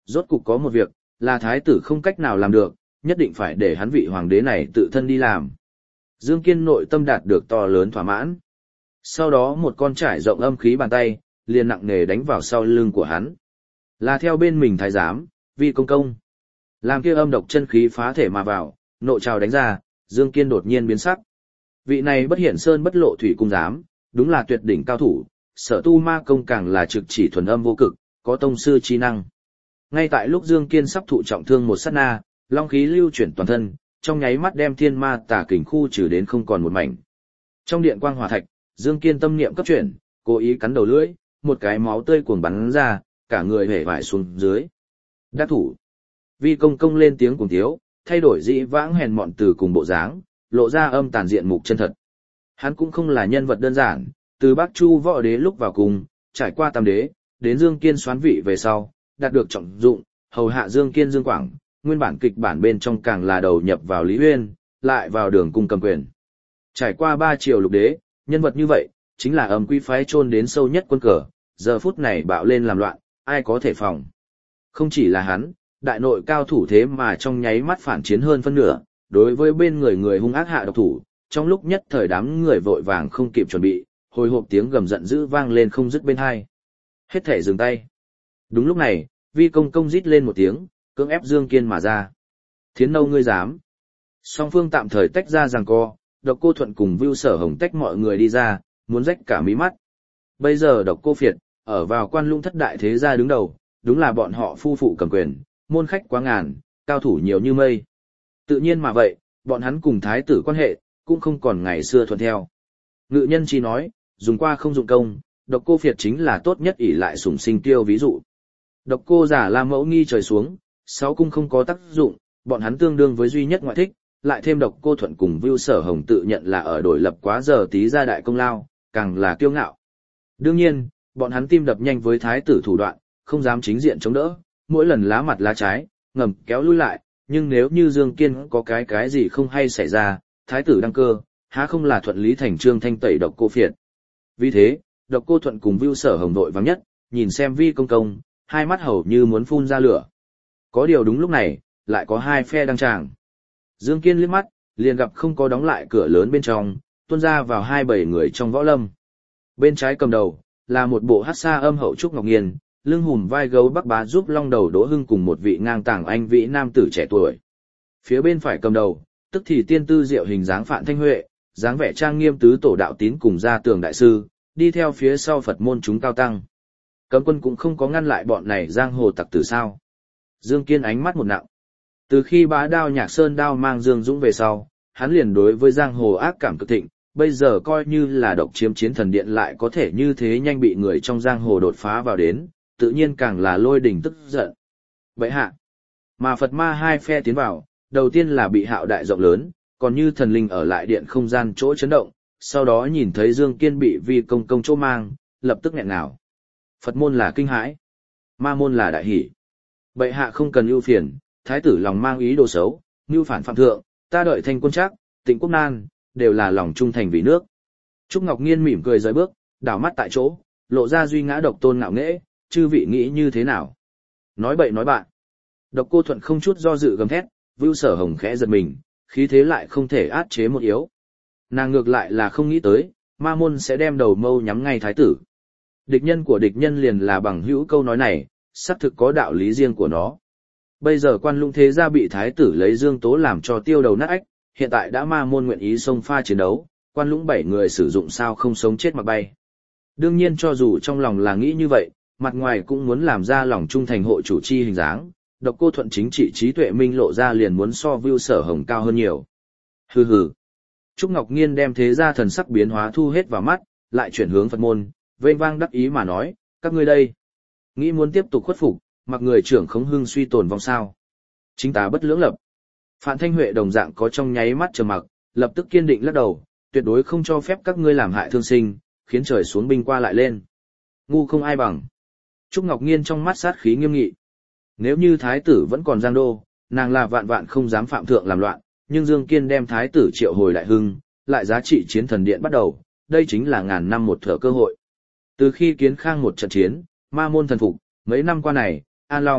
rốt cục có một việc, là thái tử không cách nào làm được, nhất định phải để hắn vị hoàng đế này tự thân đi làm. Dương Kiên nội tâm đạt được to lớn thỏa mãn. Sau đó một con trải rộng âm khí bàn tay, liền nặng nề đánh vào sau lưng của hắn. Là theo bên mình thái giám, Vi Công Công. Làm kia âm độc chân khí phá thể mà vào, nộ trào đánh ra, Dương Kiên đột nhiên biến sắc. Vị này bất hiển sơn bất lộ thủy cung giám, đúng là tuyệt đỉnh cao thủ, sở tu ma công càng là trực chỉ thuần âm vô cực, có tông sư chi năng. Ngay tại lúc Dương Kiên sắp thụ trọng thương một sát na, long khí lưu chuyển toàn thân, trong nháy mắt đem thiên ma tà kình khu trừ đến không còn một mảnh. Trong điện quang hỏa thạch, Dương Kiên tâm niệm cấp chuyển, cố ý cắn đầu lưỡi, một cái máu tươi cuồng bắn ra, cả người hể vải xuống dưới. Đắc thủ. Vi Công Công lên tiếng cùng thiếu, thay đổi dĩ vãng hèn mọn từ cùng bộ dáng, lộ ra âm tàn diện mục chân thật. Hắn cũng không là nhân vật đơn giản, từ Bắc Chu võ đế lúc vào cùng, trải qua tam đế, đến Dương Kiên soán vị về sau, đạt được trọng dụng, hầu hạ Dương Kiên Dương Quảng, nguyên bản kịch bản bên trong càng là đầu nhập vào Lý Uyên, lại vào đường cung cầm quyền. Trải qua ba triều lục đế, nhân vật như vậy, chính là âm quy phái chôn đến sâu nhất quân cờ, giờ phút này bạo lên làm loạn, ai có thể phòng. Không chỉ là hắn, đại nội cao thủ thế mà trong nháy mắt phản chiến hơn phân nửa, đối với bên người người hung ác hạ độc thủ, trong lúc nhất thời đám người vội vàng không kịp chuẩn bị, hồi hộp tiếng gầm giận dữ vang lên không dứt bên hai. Hết thể dừng tay. Đúng lúc này, Vi Công Công rít lên một tiếng, cưỡng ép Dương Kiên mà ra. Thiến nâu ngươi dám. Song phương tạm thời tách ra giằng co, Độc Cô Thuận cùng Vưu Sở Hồng tách mọi người đi ra, muốn rách cả mí mắt. Bây giờ Độc Cô Phiệt, ở vào Quan Lũng thất đại thế gia đứng đầu, đúng là bọn họ phu phụ cầm quyền, môn khách quá ngàn, cao thủ nhiều như mây. Tự nhiên mà vậy, bọn hắn cùng thái tử quan hệ, cũng không còn ngày xưa thuận theo. Ngự nhân chỉ nói, dùng qua không dụng công, Độc Cô Phiệt chính là tốt nhất ỷ lại sủng sinh tiêu ví dụ. Độc Cô giả la mẫu nghi trời xuống, sáu cung không có tác dụng, bọn hắn tương đương với duy nhất ngoại thích, lại thêm Độc Cô Thuận cùng Vưu Sở Hồng tự nhận là ở đổi lập quá giờ tí ra đại công lao, càng là kiêu ngạo. Đương nhiên, bọn hắn tim đập nhanh với thái tử thủ đoạn, không dám chính diện chống đỡ, mỗi lần lá mặt lá trái, ngầm kéo lui lại, nhưng nếu như Dương Kiên có cái cái gì không hay xảy ra, thái tử đăng cơ, há không là thuận lý thành trương thanh tẩy Độc Cô Phiệt. Vì thế, Độc Cô Thuận cùng Vưu Sở Hồng đội vắng nhất, nhìn xem Vi Công Công, hai mắt hầu như muốn phun ra lửa. Có điều đúng lúc này, lại có hai phe đăng tràng. Dương Kiên liếc mắt, liền gặp không có đóng lại cửa lớn bên trong, tuôn ra vào hai bầy người trong võ lâm. Bên trái cầm đầu, là một bộ hát xa âm hậu Trúc Ngọc Nghiên, lưng hùm vai gấu Bắc Bá giúp long đầu Đỗ Hưng cùng một vị ngang tàng anh vị nam tử trẻ tuổi. Phía bên phải cầm đầu, tức thì tiên tư diệu hình dáng Phạn Thanh Huệ, dáng vẻ trang nghiêm tứ tổ đạo tín cùng gia tường đại sư, đi theo phía sau Phật môn chúng cao tăng. Cấm quân cũng không có ngăn lại bọn này giang hồ tặc tử sao. Dương Kiên ánh mắt một nặng. Từ khi Bá Đao Nhạc Sơn đao mang Dương Dũng về sau, hắn liền đối với giang hồ ác cảm cực thịnh, bây giờ coi như là độc chiếm chiến thần điện lại có thể như thế nhanh bị người trong giang hồ đột phá vào đến, tự nhiên càng là lôi đỉnh tức giận. Vậy hạ, mà Phật ma hai phe tiến vào, đầu tiên là bị hạo đại rộng lớn, còn như thần linh ở lại điện không gian chỗ chấn động, sau đó nhìn thấy Dương Kiên bị Vi Công Công chỗ mang, lập tức nghẹn ngào. Phật môn là kinh hãi, ma môn là đại hỷ. Bệ hạ không cần ưu phiền, thái tử lòng mang ý đồ xấu, mưu phản phạm thượng, ta đợi thanh quân trác, Tịnh Quốc Nan, đều là lòng trung thành vì nước. Trúc Ngọc Nghiên mỉm cười rời bước, đảo mắt tại chỗ, lộ ra duy ngã độc tôn ngạo nghễ, chư vị nghĩ như thế nào? Nói bậy nói bạn. Độc Cô Thuận không chút do dự gầm thét, Vưu Sở Hồng khẽ giật mình, khí thế lại không thể át chế một yếu. Nàng ngược lại là không nghĩ tới, ma môn sẽ đem đầu mâu nhắm ngay thái tử. Địch nhân của địch nhân liền là bằng hữu câu nói này, xác thực có đạo lý riêng của nó. Bây giờ Quan Lũng thế gia bị thái tử lấy Dương Tố làm cho tiêu đầu nát ách, hiện tại đã ma môn nguyện ý xông pha chiến đấu, Quan Lũng bảy người sử dụng sao không sống chết mặc bay. Đương nhiên cho dù trong lòng là nghĩ như vậy, mặt ngoài cũng muốn làm ra lòng trung thành hộ chủ chi hình dáng, Độc Cô Thuận chính trị trí tuệ minh lộ ra liền muốn so Vưu Sở Hồng cao hơn nhiều. Hừ hừ. Trúc Ngọc Nghiên đem thế gia thần sắc biến hóa thu hết vào mắt, lại chuyển hướng Phật môn, vênh vang đắc ý mà nói, các ngươi đây, nghĩ muốn tiếp tục khuất phục, mặc người trưởng Khống Hưng suy tồn vong sao? Chính ta bất lưỡng lập. Phạn Thanh Huệ đồng dạng có trong nháy mắt trầm mặc, lập tức kiên định lắc đầu, tuyệt đối không cho phép các ngươi làm hại thương sinh, khiến trời xuống binh qua lại lên. Ngu không ai bằng. Trúc Ngọc Nghiên trong mắt sát khí nghiêm nghị. Nếu như thái tử vẫn còn giang đô, nàng là vạn vạn không dám phạm thượng làm loạn, nhưng Dương Kiên đem thái tử triệu hồi đại hưng, lại giá trị chiến thần điện bắt đầu, đây chính là ngàn năm một thở cơ hội. Từ khi kiến khang một trận chiến, ma môn thần phục, mấy năm qua này, An Long,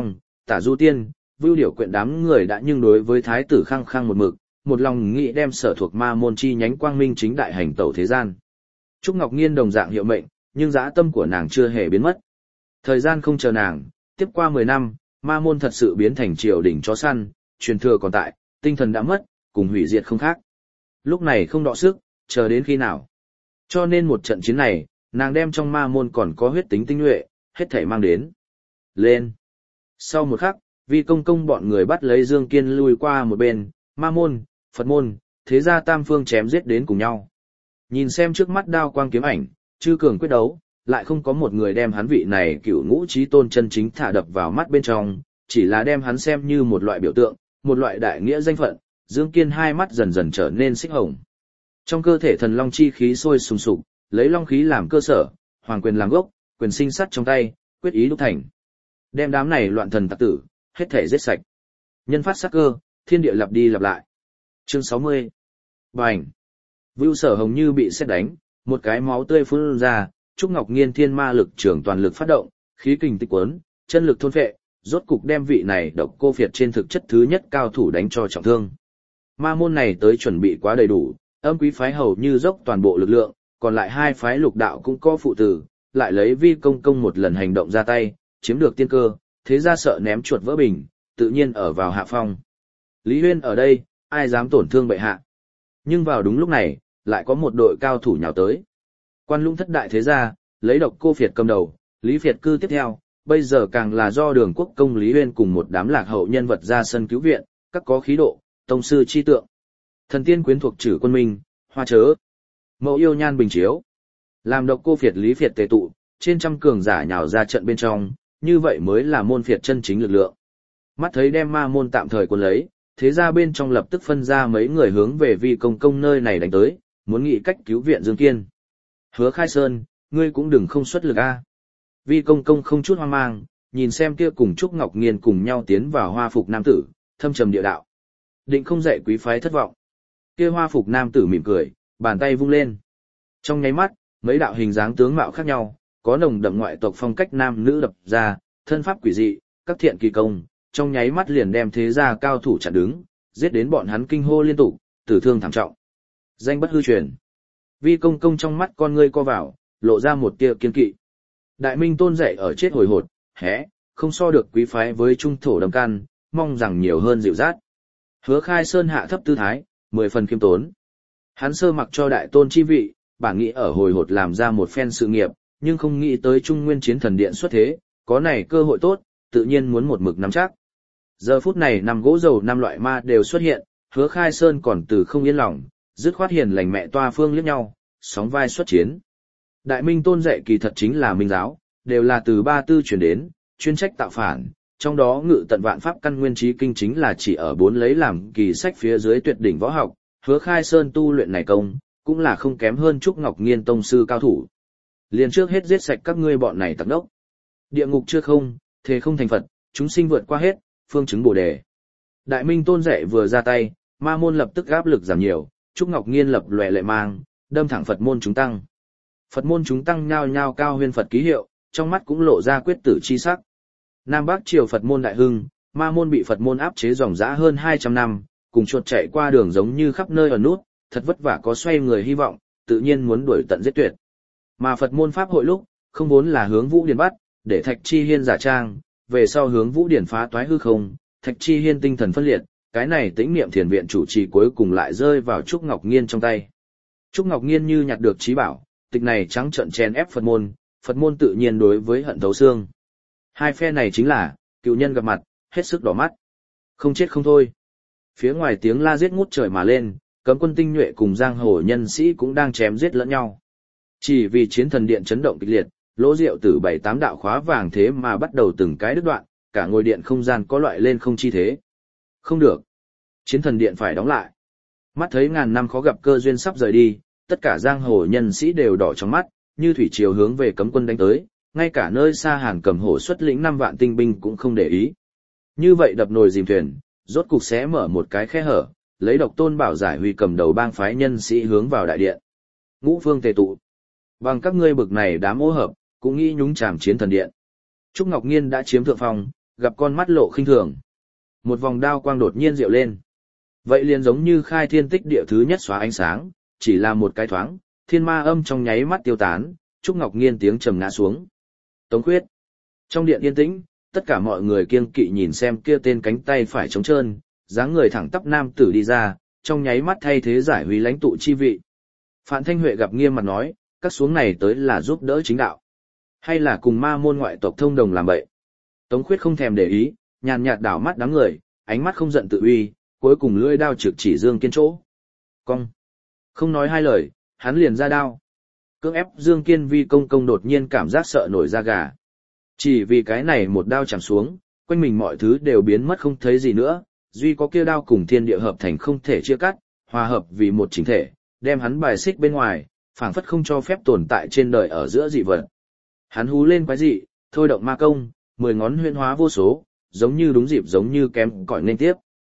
Tả Du Tiên, Vưu Điểu quyện đám người đã nhưng đối với thái tử khăng khăng một mực, một lòng nghĩ đem sở thuộc ma môn chi nhánh quang minh chính đại hành tẩu thế gian. Trúc Ngọc Nghiên đồng dạng hiệu mệnh, nhưng dã tâm của nàng chưa hề biến mất. Thời gian không chờ nàng, tiếp qua mười năm, ma môn thật sự biến thành triều đình chó săn, truyền thừa còn tại, tinh thần đã mất, cùng hủy diệt không khác. Lúc này không đọ sức, chờ đến khi nào. Cho nên một trận chiến này, nàng đem trong ma môn còn có huyết tính tinh nhuệ, hết thảy mang đến. Lên. Sau một khắc, Vi Công Công bọn người bắt lấy Dương Kiên lui qua một bên, ma môn, Phật môn, thế gia tam phương chém giết đến cùng nhau. Nhìn xem trước mắt đao quang kiếm ảnh, chư cường quyết đấu, lại không có một người đem hắn vị này cựu ngũ trí tôn chân chính thả đập vào mắt bên trong, chỉ là đem hắn xem như một loại biểu tượng, một loại đại nghĩa danh phận. Dương Kiên hai mắt dần dần trở nên xích hồng. Trong cơ thể thần long chi khí sôi sùng sục, lấy long khí làm cơ sở, hoàng quyền làm gốc, quyền sinh sắt trong tay, quyết ý đúc thành. Đem đám này loạn thần tặc tử, hết thể giết sạch. Nhân phát sắc cơ, thiên địa lặp đi lặp lại. Chương sáu mươi. Bành. Vưu Sở Hồng như bị sét đánh, một cái máu tươi phun ra, Trúc Ngọc Nghiên thiên ma lực trưởng toàn lực phát động, khí kình tích quấn, chân lực thôn phệ, rốt cục đem vị này độc cô phiệt trên thực chất thứ nhất cao thủ đánh cho trọng thương. Ma môn này tới chuẩn bị quá đầy đủ, âm quý phái hầu như dốc toàn bộ lực lượng, còn lại hai phái lục đạo cũng có phụ tử, lại lấy Vi Công Công một lần hành động ra tay, chiếm được tiên cơ, thế ra sợ ném chuột vỡ bình, tự nhiên ở vào hạ phong. Lý Huyên ở đây, ai dám tổn thương bệ hạ. Nhưng vào đúng lúc này, lại có một đội cao thủ nhào tới. Quan Lũng thất đại thế gia, lấy độc cô phiệt cầm đầu, Lý Phiệt cư tiếp theo, bây giờ càng là do Đường Quốc Công Lý Huyên cùng một đám lạc hậu nhân vật ra sân cứu viện, các có khí độ, tông sư chi tượng. Thần tiên quyến thuộc Trử Quân Minh, Hoa Chớ, Mẫu Yêu Nhan Bình Chiếu. Làm độc cô phiệt Lý Phiệt tề tụ, trên trăm cường giả nhào ra trận bên trong, như vậy mới là môn phiệt chân chính lực lượng. Mắt thấy đem ma môn tạm thời cuốn lấy, thế ra bên trong lập tức phân ra mấy người hướng về Vi Công Công nơi này đánh tới, muốn nghĩ cách cứu viện Dương Kiên. Hứa Khai Sơn, ngươi cũng đừng không xuất lực a. Vi Công Công không chút hoang mang, nhìn xem kia cùng Trúc Ngọc Nghiên cùng nhau tiến vào hoa phục nam tử, thâm trầm địa đạo. Định không dạy quý phái thất vọng. Kia hoa phục nam tử mỉm cười, bàn tay vung lên. Trong nháy mắt, mấy đạo hình dáng tướng mạo khác nhau, có nồng đậm ngoại tộc phong cách nam nữ đập ra, thân pháp quỷ dị, các thiện kỳ công, trong nháy mắt liền đem thế gia cao thủ chặn đứng, giết đến bọn hắn kinh hô liên tục, tử thương thảm trọng. Danh bất hư truyền. Vi Công Công trong mắt con ngươi co vào, lộ ra một tia kiên kỵ. Đại Minh Tôn dạy ở chết hồi hột, hé, không so được quý phái với trung thổ đầm can, mong rằng nhiều hơn dịu dát. Hứa Khai Sơn hạ thấp tư thái, mười phần khiêm tốn. Hắn sơ mặc cho đại tôn chi vị, bản nghĩ ở hồi hột làm ra một phen sự nghiệp, nhưng không nghĩ tới Trung Nguyên Chiến Thần Điện xuất thế, có này cơ hội tốt, tự nhiên muốn một mực nắm chắc. Giờ phút này năm gỗ dầu năm loại ma đều xuất hiện, Hứa Khai Sơn còn từ không yên lòng, dứt khoát hiền lành mẹ toa phương liếc nhau, sóng vai xuất chiến. Đại Minh Tôn dạy kỳ thật chính là Minh giáo, đều là từ ba tư chuyển đến, chuyên trách tạo phản, trong đó ngự tận vạn pháp căn nguyên trí kinh chính là chỉ ở bốn lấy làm kỳ sách phía dưới tuyệt đỉnh võ học, Hứa Khai Sơn tu luyện này công, cũng là không kém hơn Trúc Ngọc Nghiên tông sư cao thủ. Liền trước hết giết sạch các ngươi bọn này tặc đốc. Địa ngục chưa không, thề không thành Phật, chúng sinh vượt qua hết, phương chứng Bồ đề. Đại Minh Tôn dạy vừa ra tay, ma môn lập tức áp lực giảm nhiều, Trúc Ngọc Nghiên lập lòe lệ mang, đâm thẳng Phật môn chúng tăng. Phật môn chúng tăng nhao nhao cao huyên Phật ký hiệu, trong mắt cũng lộ ra quyết tử chi sắc. Nam Bắc triều Phật môn đại hưng, ma môn bị Phật môn áp chế dòng dã hơn hai trăm năm, cùng chuột chạy qua đường giống như khắp nơi ở nút, thật vất vả có xoay người hy vọng, tự nhiên muốn đuổi tận giết tuyệt. Mà Phật môn pháp hội lúc, không vốn là hướng Vũ Điển bắt, để Thạch Chi Hiên giả trang, về sau hướng Vũ Điển phá toái hư không, Thạch Chi Hiên tinh thần phân liệt, cái này tĩnh niệm thiền viện chủ trì cuối cùng lại rơi vào Trúc Ngọc Nghiên trong tay. Trúc Ngọc Nghiên như nhặt được trí bảo, tịch này trắng trợn chèn ép Phật môn, Phật môn tự nhiên đối với hận thấu xương. Hai phe này chính là, cựu nhân gặp mặt, hết sức đỏ mắt. Không chết không thôi. Phía ngoài tiếng la giết ngút trời mà lên, cấm quân tinh nhuệ cùng giang hồ nhân sĩ cũng đang chém giết lẫn nhau. Chỉ vì chiến thần điện chấn động kịch liệt, lỗ rượu từ bảy tám đạo khóa vàng thế mà bắt đầu từng cái đứt đoạn, cả ngôi điện không gian có loại lên không chi thế. Không được. Chiến thần điện phải đóng lại. Mắt thấy ngàn năm khó gặp cơ duyên sắp rời đi, tất cả giang hồ nhân sĩ đều đỏ trong mắt, như thủy triều hướng về cấm quân đánh tới, ngay cả nơi xa Hàn Cầm Hổ xuất lĩnh năm vạn tinh binh cũng không để ý. Như vậy đập nồi dìm thuyền, rốt cục xé mở một cái khe hở, lấy Độc Tôn Bảo giải huy cầm đầu bang phái nhân sĩ hướng vào đại điện. Ngũ phương tề tụ. Bằng các ngươi bực này đám ô hợp, cũng nghĩ nhúng chàm chiến thần điện. Trúc Ngọc Nghiên đã chiếm thượng phong, gặp con mắt lộ khinh thường. Một vòng đao quang đột nhiên diệu lên. Vậy liền giống như khai thiên tích địa thứ nhất xóa ánh sáng, chỉ là một cái thoáng, thiên ma âm trong nháy mắt tiêu tán, Trúc Ngọc Nghiên tiếng trầm ngã xuống. Tống Khuyết. Trong điện yên tĩnh, tất cả mọi người kiêng kỵ nhìn xem kia tên cánh tay phải trống trơn, dáng người thẳng tắp nam tử đi ra, trong nháy mắt thay thế giải huy lãnh tụ chi vị. Phạn Thanh Huệ gặp nghiêm mặt nói, các xuống này tới là giúp đỡ chính đạo, hay là cùng ma môn ngoại tộc thông đồng làm bậy. Tống Khuyết không thèm để ý, nhàn nhạt đảo mắt đám người, ánh mắt không giận tự uy, cuối cùng lưỡi đao trực chỉ Dương Kiên chỗ. Cong. Không nói hai lời, hắn liền ra đao. Cưỡng ép Dương Kiên vi công công đột nhiên cảm giác sợ nổi da gà. Chỉ vì cái này một đao chạm xuống, quanh mình mọi thứ đều biến mất không thấy gì nữa, duy có kia đao cùng thiên địa hợp thành không thể chia cắt, hòa hợp vì một chính thể, đem hắn bài xích bên ngoài, phảng phất không cho phép tồn tại trên đời ở giữa dị vật. Hắn hú lên quái dị, thôi động ma công, mười ngón huyễn hóa vô số, giống như đúng dịp giống như kém cỏi nên tiếp.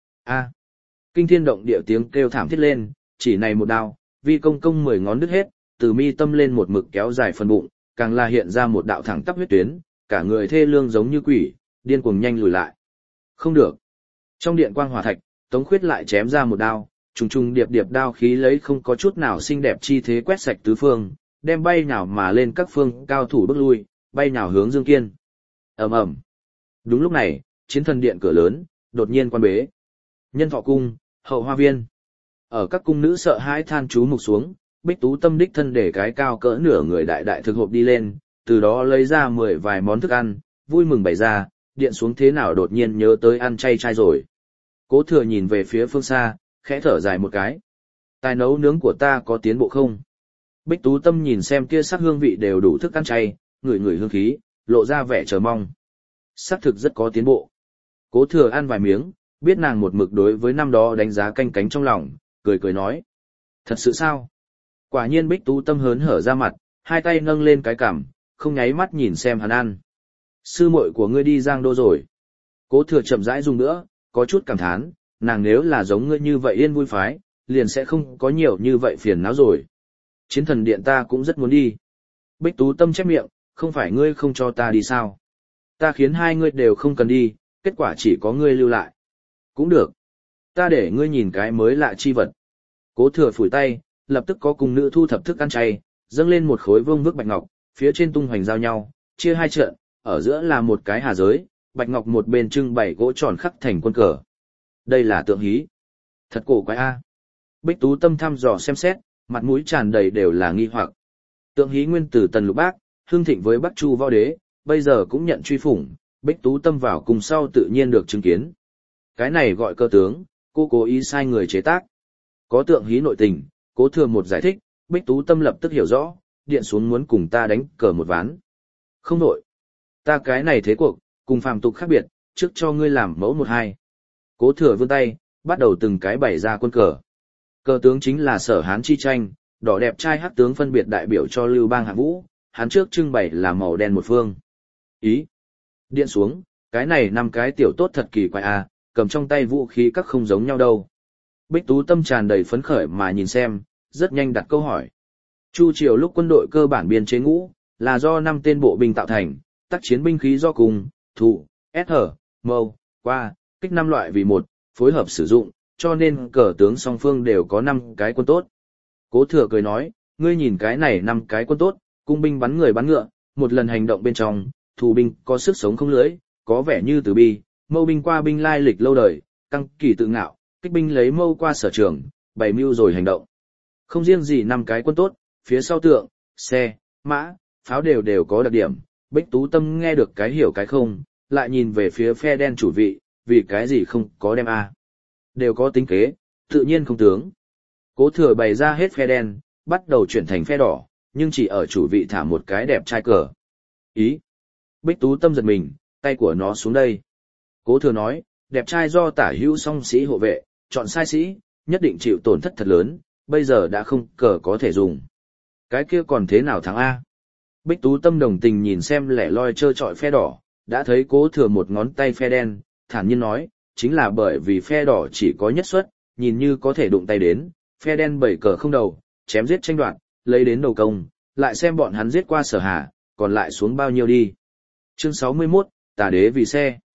A. Kinh thiên động địa tiếng kêu thảm thiết lên, chỉ này một đao, vi công công mười ngón đứt hết, từ mi tâm lên một mực kéo dài phần bụng, càng là hiện ra một đạo thẳng tắp huyết tuyến, cả người thê lương giống như quỷ, điên cuồng nhanh lùi lại. Không được. Trong điện quang hỏa thạch, Tống Khuyết lại chém ra một đao, trùng trùng điệp điệp đao khí lấy không có chút nào xinh đẹp chi thế quét sạch tứ phương, đem bay nhào mà lên các phương cao thủ bước lui, bay nhào hướng Dương Kiên. Ầm ầm. Đúng lúc này, chiến thần điện cửa lớn đột nhiên quan bế. Nhân Thọ cung, Hậu Hoa viên. Ở các cung nữ sợ hãi than chú mục xuống, Bích Tú Tâm đích thân để cái cao cỡ nửa người đại đại thực hộp đi lên, từ đó lấy ra mười vài món thức ăn, vui mừng bày ra, điện xuống thế nào đột nhiên nhớ tới ăn chay chay rồi. Cố Thừa nhìn về phía phương xa, khẽ thở dài một cái. Tài nấu nướng của ta có tiến bộ không? Bích Tú Tâm nhìn xem kia sắc hương vị đều đủ thức ăn chay, ngửi ngửi hương khí, lộ ra vẻ chờ mong. Sắc thực rất có tiến bộ. Cố Thừa ăn vài miếng, biết nàng một mực đối với năm đó đánh giá canh cánh trong lòng, cười cười nói. Thật sự sao? Quả nhiên Bích Tú Tâm hớn hở ra mặt, hai tay nâng lên cái cằm, không nháy mắt nhìn xem hắn ăn. Sư muội của ngươi đi Giang Đô rồi. Cố Thừa chậm rãi dùng nữa, có chút cảm thán, nàng nếu là giống ngươi như vậy yên vui phái, liền sẽ không có nhiều như vậy phiền não rồi. Chiến thần điện ta cũng rất muốn đi. Bích Tú Tâm chép miệng, không phải ngươi không cho ta đi sao? Ta khiến hai ngươi đều không cần đi, kết quả chỉ có ngươi lưu lại. Cũng được. Ta để ngươi nhìn cái mới lạ chi vật. Cố Thừa phủi tay, lập tức có cung nữ thu thập thức ăn chay, dâng lên một khối vương vức bạch ngọc, phía trên tung hoành giao nhau, chia hai trận, ở giữa là một cái hà giới, bạch ngọc một bên trưng bày gỗ tròn khắc thành quân cờ. Đây là tượng hí. Thật cổ quái a. Bích Tú Tâm thăm dò xem xét, mặt mũi tràn đầy đều là nghi hoặc. Tượng hí nguyên từ Tần Lục Bác, hương thịnh với Bắc Chu võ đế, bây giờ cũng nhận truy phủng, Bích Tú Tâm vào cùng sau tự nhiên được chứng kiến. Cái này gọi cơ tướng, cô cố ý sai người chế tác. Có tượng hí nội tình, Cố Thừa một giải thích, Bích Tú Tâm lập tức hiểu rõ, điện xuống muốn cùng ta đánh cờ một ván. Không nội. Ta cái này thế cuộc, cùng phàm tục khác biệt, trước cho ngươi làm mẫu một hai. Cố Thừa vươn tay, bắt đầu từng cái bày ra quân cờ. Cờ tướng chính là Sở Hán chi tranh, đỏ đẹp trai hắc tướng phân biệt đại biểu cho Lưu Bang Hạ Vũ, hắn trước trưng bày là màu đen một phương. Ý. Điện xuống, cái này năm cái tiểu tốt thật kỳ quái a, cầm trong tay vũ khí các không giống nhau đâu. Bích Tú Tâm tràn đầy phấn khởi mà nhìn xem, rất nhanh đặt câu hỏi. Chu triều lúc quân đội cơ bản biên chế ngũ, là do năm tên bộ binh tạo thành, tác chiến binh khí do cùng, thủ, ét hở, mâu, qua, kích năm loại vì một, phối hợp sử dụng, cho nên cờ tướng song phương đều có năm cái quân tốt. Cố Thừa cười nói, ngươi nhìn cái này năm cái quân tốt, cung binh bắn người bắn ngựa, một lần hành động bên trong, thủ binh có sức sống không lưỡi, có vẻ như từ bi, mâu binh qua binh lai lịch lâu đời, căng kỳ tự ngạo, kích binh lấy mâu qua sở trường, bày mưu rồi hành động. Không riêng gì năm cái quân tốt, phía sau tượng, xe, mã, pháo đều đều có đặc điểm. Bích Tú Tâm nghe được cái hiểu cái không, lại nhìn về phía phe đen chủ vị, vì cái gì không có đem a, đều có tính kế, tự nhiên không tướng. Cố Thừa bày ra hết phe đen, bắt đầu chuyển thành phe đỏ, nhưng chỉ ở chủ vị thả một cái đẹp trai cờ. Ý. Bích Tú Tâm giật mình, tay của nó xuống đây. Cố Thừa nói, đẹp trai do tả hữu song sĩ hộ vệ, chọn sai sĩ, nhất định chịu tổn thất thật lớn, bây giờ đã không cờ có thể dùng. Cái kia còn thế nào thắng A? Bích Tú Tâm đồng tình nhìn xem lẻ loi trơ trọi phe đỏ, đã thấy Cố Thừa một ngón tay phe đen, thản nhiên nói, chính là bởi vì phe đỏ chỉ có nhất suất, nhìn như có thể đụng tay đến, phe đen bảy cờ không đầu, chém giết tranh đoạt, lấy đến đầu công, lại xem bọn hắn giết qua Sở Hà, còn lại xuống bao nhiêu đi. Chương sáu mươi mốt, Tà đế vì xe.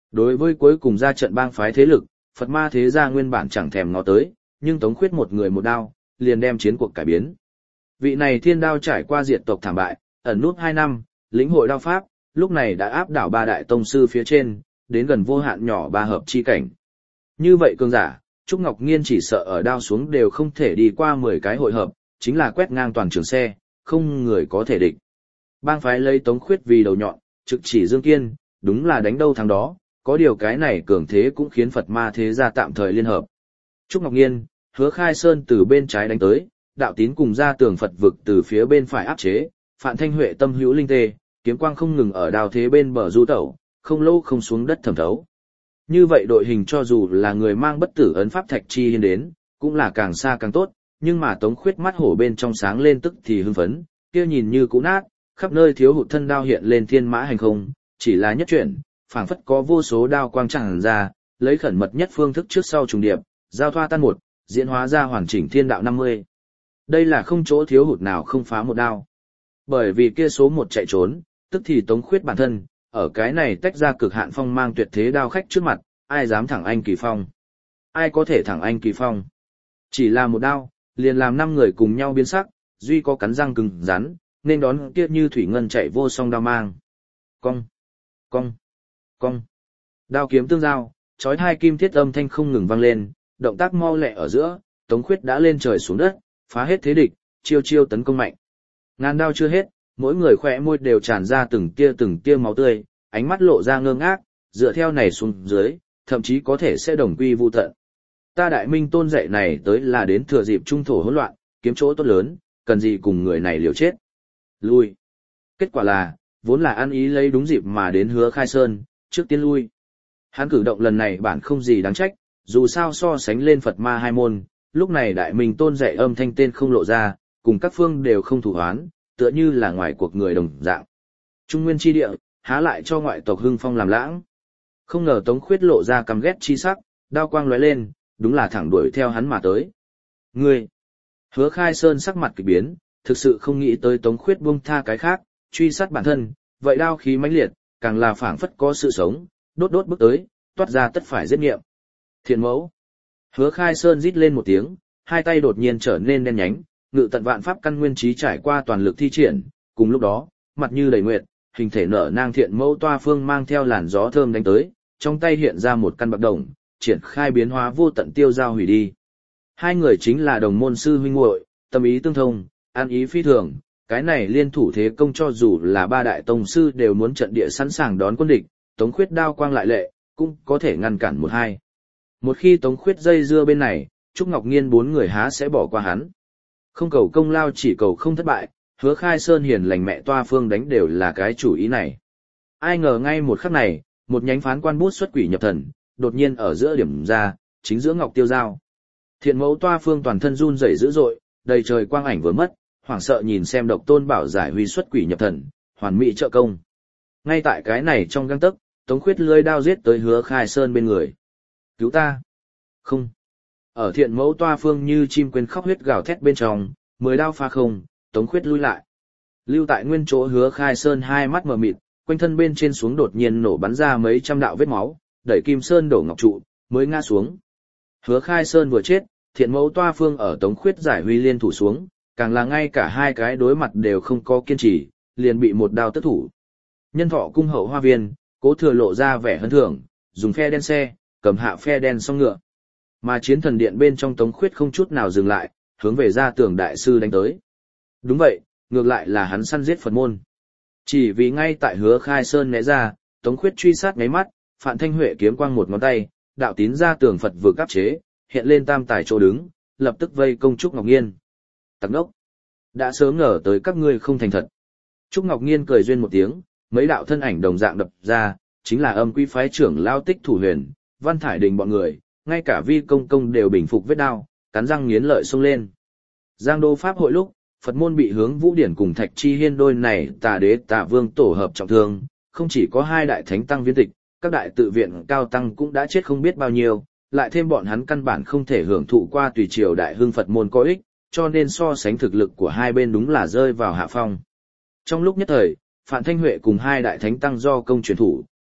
Đối với cuối cùng ra trận bang phái thế lực, Phật Ma thế gia nguyên bản chẳng thèm ngó tới, nhưng Tống Khuyết một người một đao, liền đem chiến cuộc cải biến. Vị này thiên đao trải qua diệt tộc thảm bại, ẩn nút hai năm, lĩnh hội đao pháp, lúc này đã áp đảo ba đại tông sư phía trên, đến gần vô hạn nhỏ ba hợp chi cảnh. Như vậy cường giả, Trúc Ngọc Nghiên chỉ sợ ở đao xuống đều không thể đi qua mười cái hội hợp, chính là quét ngang toàn trường xe, không người có thể địch. Bang phái lấy Tống Khuyết vì đầu nhọn, trực chỉ Dương Kiên, đúng là đánh đâu thắng đó, có điều cái này cường thế cũng khiến Phật Ma thế gia tạm thời liên hợp. Trúc Ngọc Nghiên, Hứa Khai Sơn từ bên trái đánh tới, Đạo Tín cùng ra tường Phật vực từ phía bên phải áp chế, Phạn Thanh Huệ tâm hữu linh tê, kiếm quang không ngừng ở đào thế bên bờ du tẩu, không lâu không xuống đất thẩm thấu. Như vậy đội hình cho dù là người mang bất tử ấn pháp Thạch Chi Hiên đến, cũng là càng xa càng tốt, nhưng mà Tống Khuyết mắt hổ bên trong sáng lên tức thì hưng phấn, kia nhìn như cũ nát, khắp nơi thiếu hụt thân đao hiện lên thiên mã hành không, chỉ là nhất chuyển, phảng phất có vô số đao quang tràn ra, lấy khẩn mật nhất phương thức trước sau trùng điệp, giao thoa tan một, diễn hóa ra hoàn chỉnh thiên đạo năm mươi. Đây là không chỗ thiếu hụt nào không phá một đao. Bởi vì kia số một chạy trốn, tức thì Tống Khuyết bản thân, ở cái này tách ra cực hạn phong mang tuyệt thế đao khách trước mặt, ai dám thẳng anh kỳ phong? Ai có thể thẳng anh kỳ phong? Chỉ là một đao, liền làm năm người cùng nhau biến sắc, duy có cắn răng cứng rắn, nên đón kia như thủy ngân chạy vô song đao mang. Cong, cong, cong. Đao kiếm tương giao, chói tai kim thiết âm thanh không ngừng vang lên, động tác mau lẹ ở giữa, Tống Khuyết đã lên trời xuống đất, phá hết thế địch, chiêu chiêu tấn công mạnh. Ngàn đao chưa hết, mỗi người khỏe môi đều tràn ra từng tia từng tia máu tươi, ánh mắt lộ ra ngơ ngác, dựa theo này xuống dưới, thậm chí có thể sẽ đồng quy vu tận. Ta Đại Minh Tôn dạy này tới là đến thừa dịp trung thổ hỗn loạn, kiếm chỗ tốt lớn, cần gì cùng người này liều chết. Lui. Kết quả là, vốn là ăn ý lấy đúng dịp mà đến Hứa Khai Sơn, trước tiên lui. Hắn cử động lần này bản không gì đáng trách, dù sao so sánh lên Phật Ma hai môn, lúc này Đại Minh Tôn dạy âm thanh tên không lộ ra, cùng các phương đều không thủ hoán, tựa như là ngoài cuộc người đồng dạng. Trung nguyên chi địa, há lại cho ngoại tộc hưng phong làm lãng. Không ngờ Tống Khuyết lộ ra căm ghét chi sắc, đao quang lóe lên, đúng là thẳng đuổi theo hắn mà tới. Ngươi! Hứa Khai Sơn sắc mặt kỳ biến, thực sự không nghĩ tới Tống Khuyết buông tha cái khác, truy sát bản thân, vậy đao khí mãnh liệt, càng là phảng phất có sự sống, đốt đốt bước tới, toát ra tất phải giết nghiệm. Thiện mẫu! Hứa Khai Sơn rít lên một tiếng, hai tay đột nhiên trở nên đen nhánh, ngự tận vạn pháp căn nguyên trí trải qua toàn lực thi triển, cùng lúc đó, mặt như đầy nguyệt, hình thể nở nang thiện mẫu toa phương mang theo làn gió thơm đánh tới, trong tay hiện ra một căn bạc đồng, triển khai biến hóa vô tận tiêu giao hủy đi. Hai người chính là đồng môn sư huynh muội, tâm ý tương thông, an ý phi thường, cái này liên thủ thế công cho dù là ba đại tông sư đều muốn trận địa sẵn sàng đón quân địch, Tống Khuyết đao quang lại lệ, cũng có thể ngăn cản một hai. Một khi Tống Khuyết dây dưa bên này, Trúc Ngọc Nghiên bốn người há sẽ bỏ qua hắn. Không cầu công lao chỉ cầu không thất bại, Hứa Khai Sơn hiền lành mẹ toa phương đánh đều là cái chủ ý này. Ai ngờ ngay một khắc này, một nhánh phán quan bút xuất quỷ nhập thần, đột nhiên ở giữa điểm ra, chính giữa ngọc tiêu giao. Thiện mẫu toa phương toàn thân run rẩy dữ dội, đầy trời quang ảnh vừa mất, hoảng sợ nhìn xem Độc Tôn Bảo giải huy xuất quỷ nhập thần, hoàn mỹ trợ công. Ngay tại cái này trong gang tấc, Tống Khuyết lưỡi đao giết tới Hứa Khai Sơn bên người. Cứu ta! Không! Ở thiện mẫu toa phương như chim quên khóc huyết gào thét bên trong, mười đao pha không, Tống Khuyết lui lại. Lưu tại nguyên chỗ Hứa Khai Sơn hai mắt mờ mịt, quanh thân bên trên xuống đột nhiên nổ bắn ra mấy trăm đạo vết máu, đẩy Kim Sơn đổ ngọc trụ, mới ngã xuống. Hứa Khai Sơn vừa chết, thiện mẫu toa phương ở Tống Khuyết giải huy liên thủ xuống, càng là ngay cả hai cái đối mặt đều không có kiên trì, liền bị một đao tất thủ. Nhân Thọ cung hậu hoa viên, Cố Thừa lộ ra vẻ hân thưởng, dùng phe đen xe, cầm hạ phe đen song ngựa. Mà chiến thần điện bên trong Tống Khuyết không chút nào dừng lại, hướng về ra tường đại sư đánh tới. Đúng vậy, ngược lại là hắn săn giết Phật môn. Chỉ vì ngay tại Hứa Khai Sơn né ra, Tống Khuyết truy sát ngáy mắt, Phạn Thanh Huệ kiếm quang một ngón tay, đạo tín ra tường Phật vừa áp chế, hiện lên tam tài chỗ đứng, lập tức vây công Trúc Ngọc Nghiên. Tặc đốc! Đã sớm ngờ tới các ngươi không thành thật. Trúc Ngọc Nghiên cười duyên một tiếng, mấy đạo thân ảnh đồng dạng đập ra, chính là Âm Quy phái trưởng Lao Tích Thủ Huyền, Văn Thải Đình bọn người, ngay cả Vi Công Công đều bình phục vết đao, cắn răng nghiến lợi xông lên. Giang Đô Pháp hội lúc, Phật môn bị Hướng Vũ Điển cùng Thạch Chi Hiên đôi này Tà Đế Tà Vương tổ hợp trọng thương, không chỉ có hai đại thánh tăng viên tịch, các đại tự viện cao tăng cũng đã chết không biết bao nhiêu, lại thêm bọn hắn căn bản không thể hưởng thụ qua tùy triều đại hưng Phật môn có ích, cho nên so sánh thực lực của hai bên đúng là rơi vào hạ phong. Trong lúc nhất thời, Phạn Thanh Huệ cùng hai đại thánh tăng do công truyền thủ,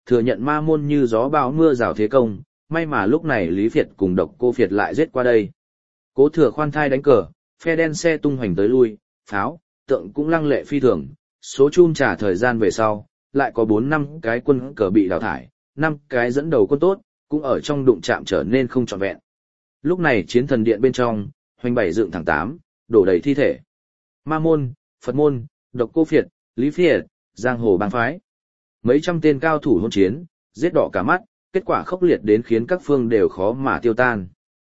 thừa nhận ma môn như gió bão mưa rào thế công, may mà lúc này Lý Việt cùng Độc Cô Việt lại giết qua đây. Cố Thừa khoan thai đánh cờ, phe đen xe tung hoành tới lui, pháo, tượng cũng lăng lệ phi thường, số chum trả thời gian về sau, lại có bốn năm cái quân cờ bị đào thải, năm cái dẫn đầu quân tốt, cũng ở trong đụng chạm trở nên không trọn vẹn. Lúc này chiến thần điện bên trong, hoành bảy dựng thẳng tám, đổ đầy thi thể. Ma môn, Phật môn, Độc Cô Việt, Lý Việt, giang hồ bang phái. Mấy trăm tên cao thủ hôn chiến, giết đỏ cả mắt, kết quả khốc liệt đến khiến các phương đều khó mà tiêu tan.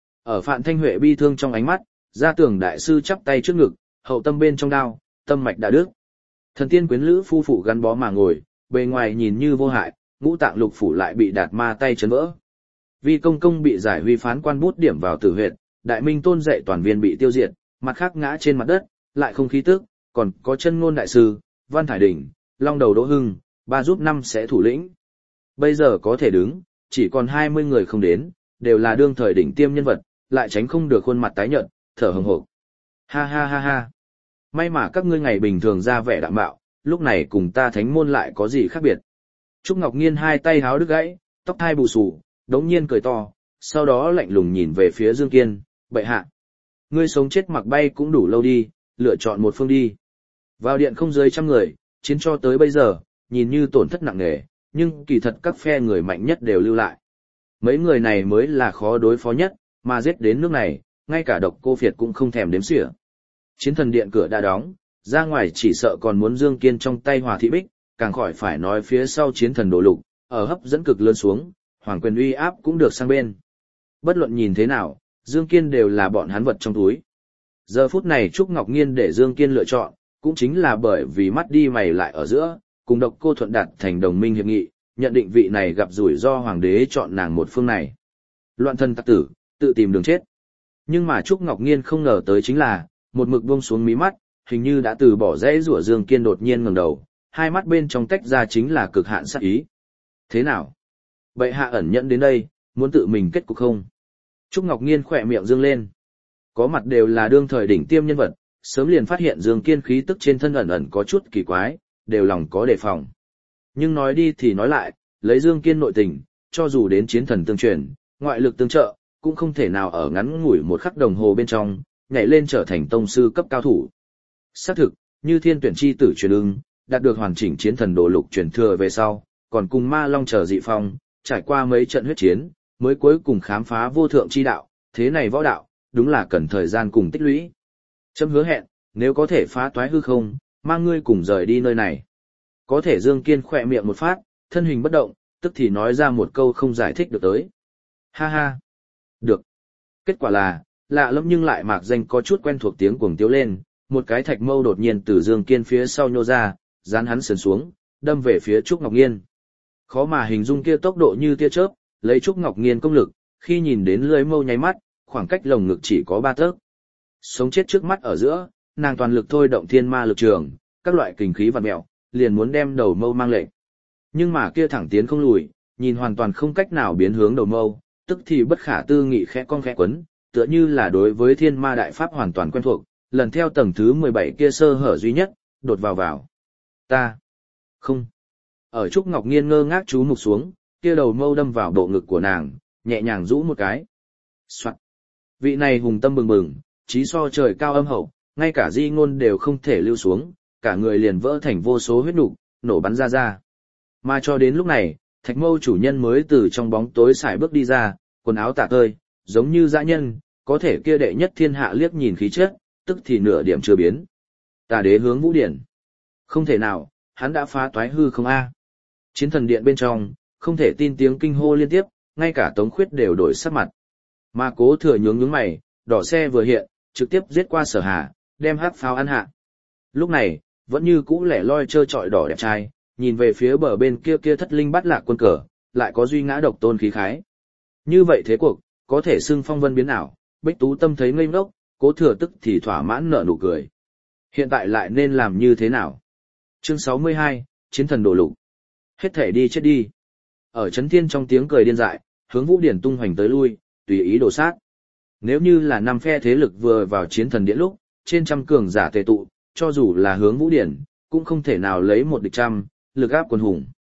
Ở Phạn Thanh Huệ bi thương trong ánh mắt, Gia Tưởng đại sư chắp tay trước ngực, hậu tâm bên trong đao, tâm mạch đã đứt. Thần tiên quyến lữ phu phụ gắn bó mà ngồi, bề ngoài nhìn như vô hại, ngũ tạng lục phủ lại bị đạt ma tay chấn vỡ. Vi công công bị giải huy phán quan bút điểm vào tử huyệt, đại minh tôn dạy toàn viên bị tiêu diệt, mặt khác ngã trên mặt đất, lại không khí tức, còn có chân ngôn đại sư, Văn Thải Đỉnh, Long Đầu Đỗ Hưng, ba giúp năm sẽ thủ lĩnh. Bây giờ có thể đứng, chỉ còn hai mươi người không đến, đều là đương thời đỉnh tiêm nhân vật, lại tránh không được khuôn mặt tái nhợt, thở hừng hực. Ha ha ha ha. May mà các ngươi ngày bình thường ra vẻ đạm bạo, lúc này cùng ta thánh môn lại có gì khác biệt. Trúc Ngọc Nghiên hai tay háo đứt gãy, tóc hai bù xù, đống nhiên cười to, sau đó lạnh lùng nhìn về phía Dương Kiên, bệ hạ. Ngươi sống chết mặc bay cũng đủ lâu đi, lựa chọn một phương đi. Vào điện không dưới trăm người, chiến cho tới bây giờ, nhìn như tổn thất nặng nề, nhưng kỳ thật các phe người mạnh nhất đều lưu lại. Mấy người này mới là khó đối phó nhất, mà giết đến nước này, ngay cả Độc Cô Việt cũng không thèm đếm xỉa. Chiến thần điện cửa đã đóng, ra ngoài chỉ sợ còn muốn Dương Kiên trong tay Hòa Thị Bích, càng khỏi phải nói phía sau chiến thần Đồ Lục, ở hấp dẫn cực lớn xuống, hoàng quyền uy áp cũng được sang bên. Bất luận nhìn thế nào, Dương Kiên đều là bọn hắn vật trong túi. Giờ phút này Trúc Ngọc Nghiên để Dương Kiên lựa chọn, cũng chính là bởi vì mắt đi mày lại ở giữa, cùng Độc Cô Thuận đạt thành đồng minh hiệp nghị, nhận định vị này gặp rủi ro hoàng đế chọn nàng một phương này. Loạn thân tặc tử, tự tìm đường chết. Nhưng mà Trúc Ngọc Nghiên không ngờ tới chính là, một mực buông xuống mí mắt, hình như đã từ bỏ dãy rủa Dương Kiên đột nhiên ngẩng đầu, hai mắt bên trong tách ra chính là cực hạn sát ý. Thế nào? Bệ hạ ẩn nhẫn đến đây, muốn tự mình kết cục không? Trúc Ngọc Nghiên khỏe miệng dương lên. Có mặt đều là đương thời đỉnh tiêm nhân vật, sớm liền phát hiện Dương Kiên khí tức trên thân ẩn ẩn có chút kỳ quái, đều lòng có đề phòng. Nhưng nói đi thì nói lại, lấy Dương Kiên nội tình, cho dù đến chiến thần tương truyền, ngoại lực tương trợ, cũng không thể nào ở ngắn ngủi một khắc đồng hồ bên trong, nhảy lên trở thành tông sư cấp cao thủ. Xác thực, như thiên tuyển chi tử truyền ưng, đạt được hoàn chỉnh chiến thần đồ lục truyền thừa về sau, còn cùng ma long chờ dị phong, trải qua mấy trận huyết chiến, mới cuối cùng khám phá vô thượng chi đạo, thế này võ đạo, đúng là cần thời gian cùng tích lũy. Chấm hứa hẹn, nếu có thể phá toái hư không, mang ngươi cùng rời đi nơi này. Có thể Dương Kiên khỏe miệng một phát, thân hình bất động, tức thì nói ra một câu không giải thích được tới. Ha ha. Được. Kết quả là, lạ lẫm nhưng lại mạc danh có chút quen thuộc tiếng cuồng tiếu lên, một cái thạch mâu đột nhiên từ Dương Kiên phía sau nhô ra, dán hắn sườn xuống, đâm về phía Trúc Ngọc Nghiên. Khó mà hình dung kia tốc độ như tia chớp, lấy Trúc Ngọc Nghiên công lực, khi nhìn đến lưỡi mâu nháy mắt, khoảng cách lồng ngực chỉ có ba tấc. Sống chết trước mắt ở giữa, nàng toàn lực thôi động thiên ma lực trường, các loại kình khí vặn mèo, liền muốn đem đầu mâu mang lệnh. Nhưng mà kia thẳng tiến không lùi, nhìn hoàn toàn không cách nào biến hướng đầu mâu, tức thì bất khả tư nghị khẽ cong khẽ quấn, tựa như là đối với thiên ma đại pháp hoàn toàn quen thuộc, lần theo tầng thứ mười bảy kia sơ hở duy nhất, đột vào vào. Ta. Không. Ở Trúc Ngọc Nghiên ngơ ngác chú mục xuống, kia đầu mâu đâm vào bộ ngực của nàng, nhẹ nhàng rũ một cái. Soạn. Vị này hùng tâm bừng bừng, trí so trời cao âm hậu, ngay cả di ngôn đều không thể lưu xuống, cả người liền vỡ thành vô số huyết nục, nổ bắn ra ra. Mà cho đến lúc này, thạch mâu chủ nhân mới từ trong bóng tối xài bước đi ra, quần áo tả tơi, giống như dã nhân, có thể kia đệ nhất thiên hạ liếc nhìn khí chất, tức thì nửa điểm chưa biến. Tà đế hướng vũ điển. Không thể nào, hắn đã phá toái hư không a? Chiến thần điện bên trong, không thể tin tiếng kinh hô liên tiếp, ngay cả Tống Khuyết đều đổi sắc mặt. Mà Cố Thừa nhướng nhướng mày, đỏ xe vừa hiện, trực tiếp giết qua Sở Hà, đem hắc pháo ăn hạ. Lúc này, vẫn như cũ lẻ loi trơ trọi đỏ đẹp trai, nhìn về phía bờ bên kia kia thất linh bắt lạc quân cờ, lại có duy ngã độc tôn khí khái. Như vậy thế cuộc, có thể xưng phong vân biến ảo, Bích Tú Tâm thấy ngây ngốc, Cố Thừa tức thì thỏa mãn nở nụ cười. Hiện tại lại nên làm như thế nào? Chương sáu mươi hai, Chiến thần đổ lục. Hết thể đi chết đi. Ở chấn thiên trong tiếng cười điên dại, hướng Vũ Điển tung hoành tới lui, tùy ý đổ sát. Nếu như là năm phe thế lực vừa vào chiến thần điện lúc, trên trăm cường giả tề tụ, cho dù là hướng Vũ Điển, cũng không thể nào lấy một địch trăm, lực áp quần hùng.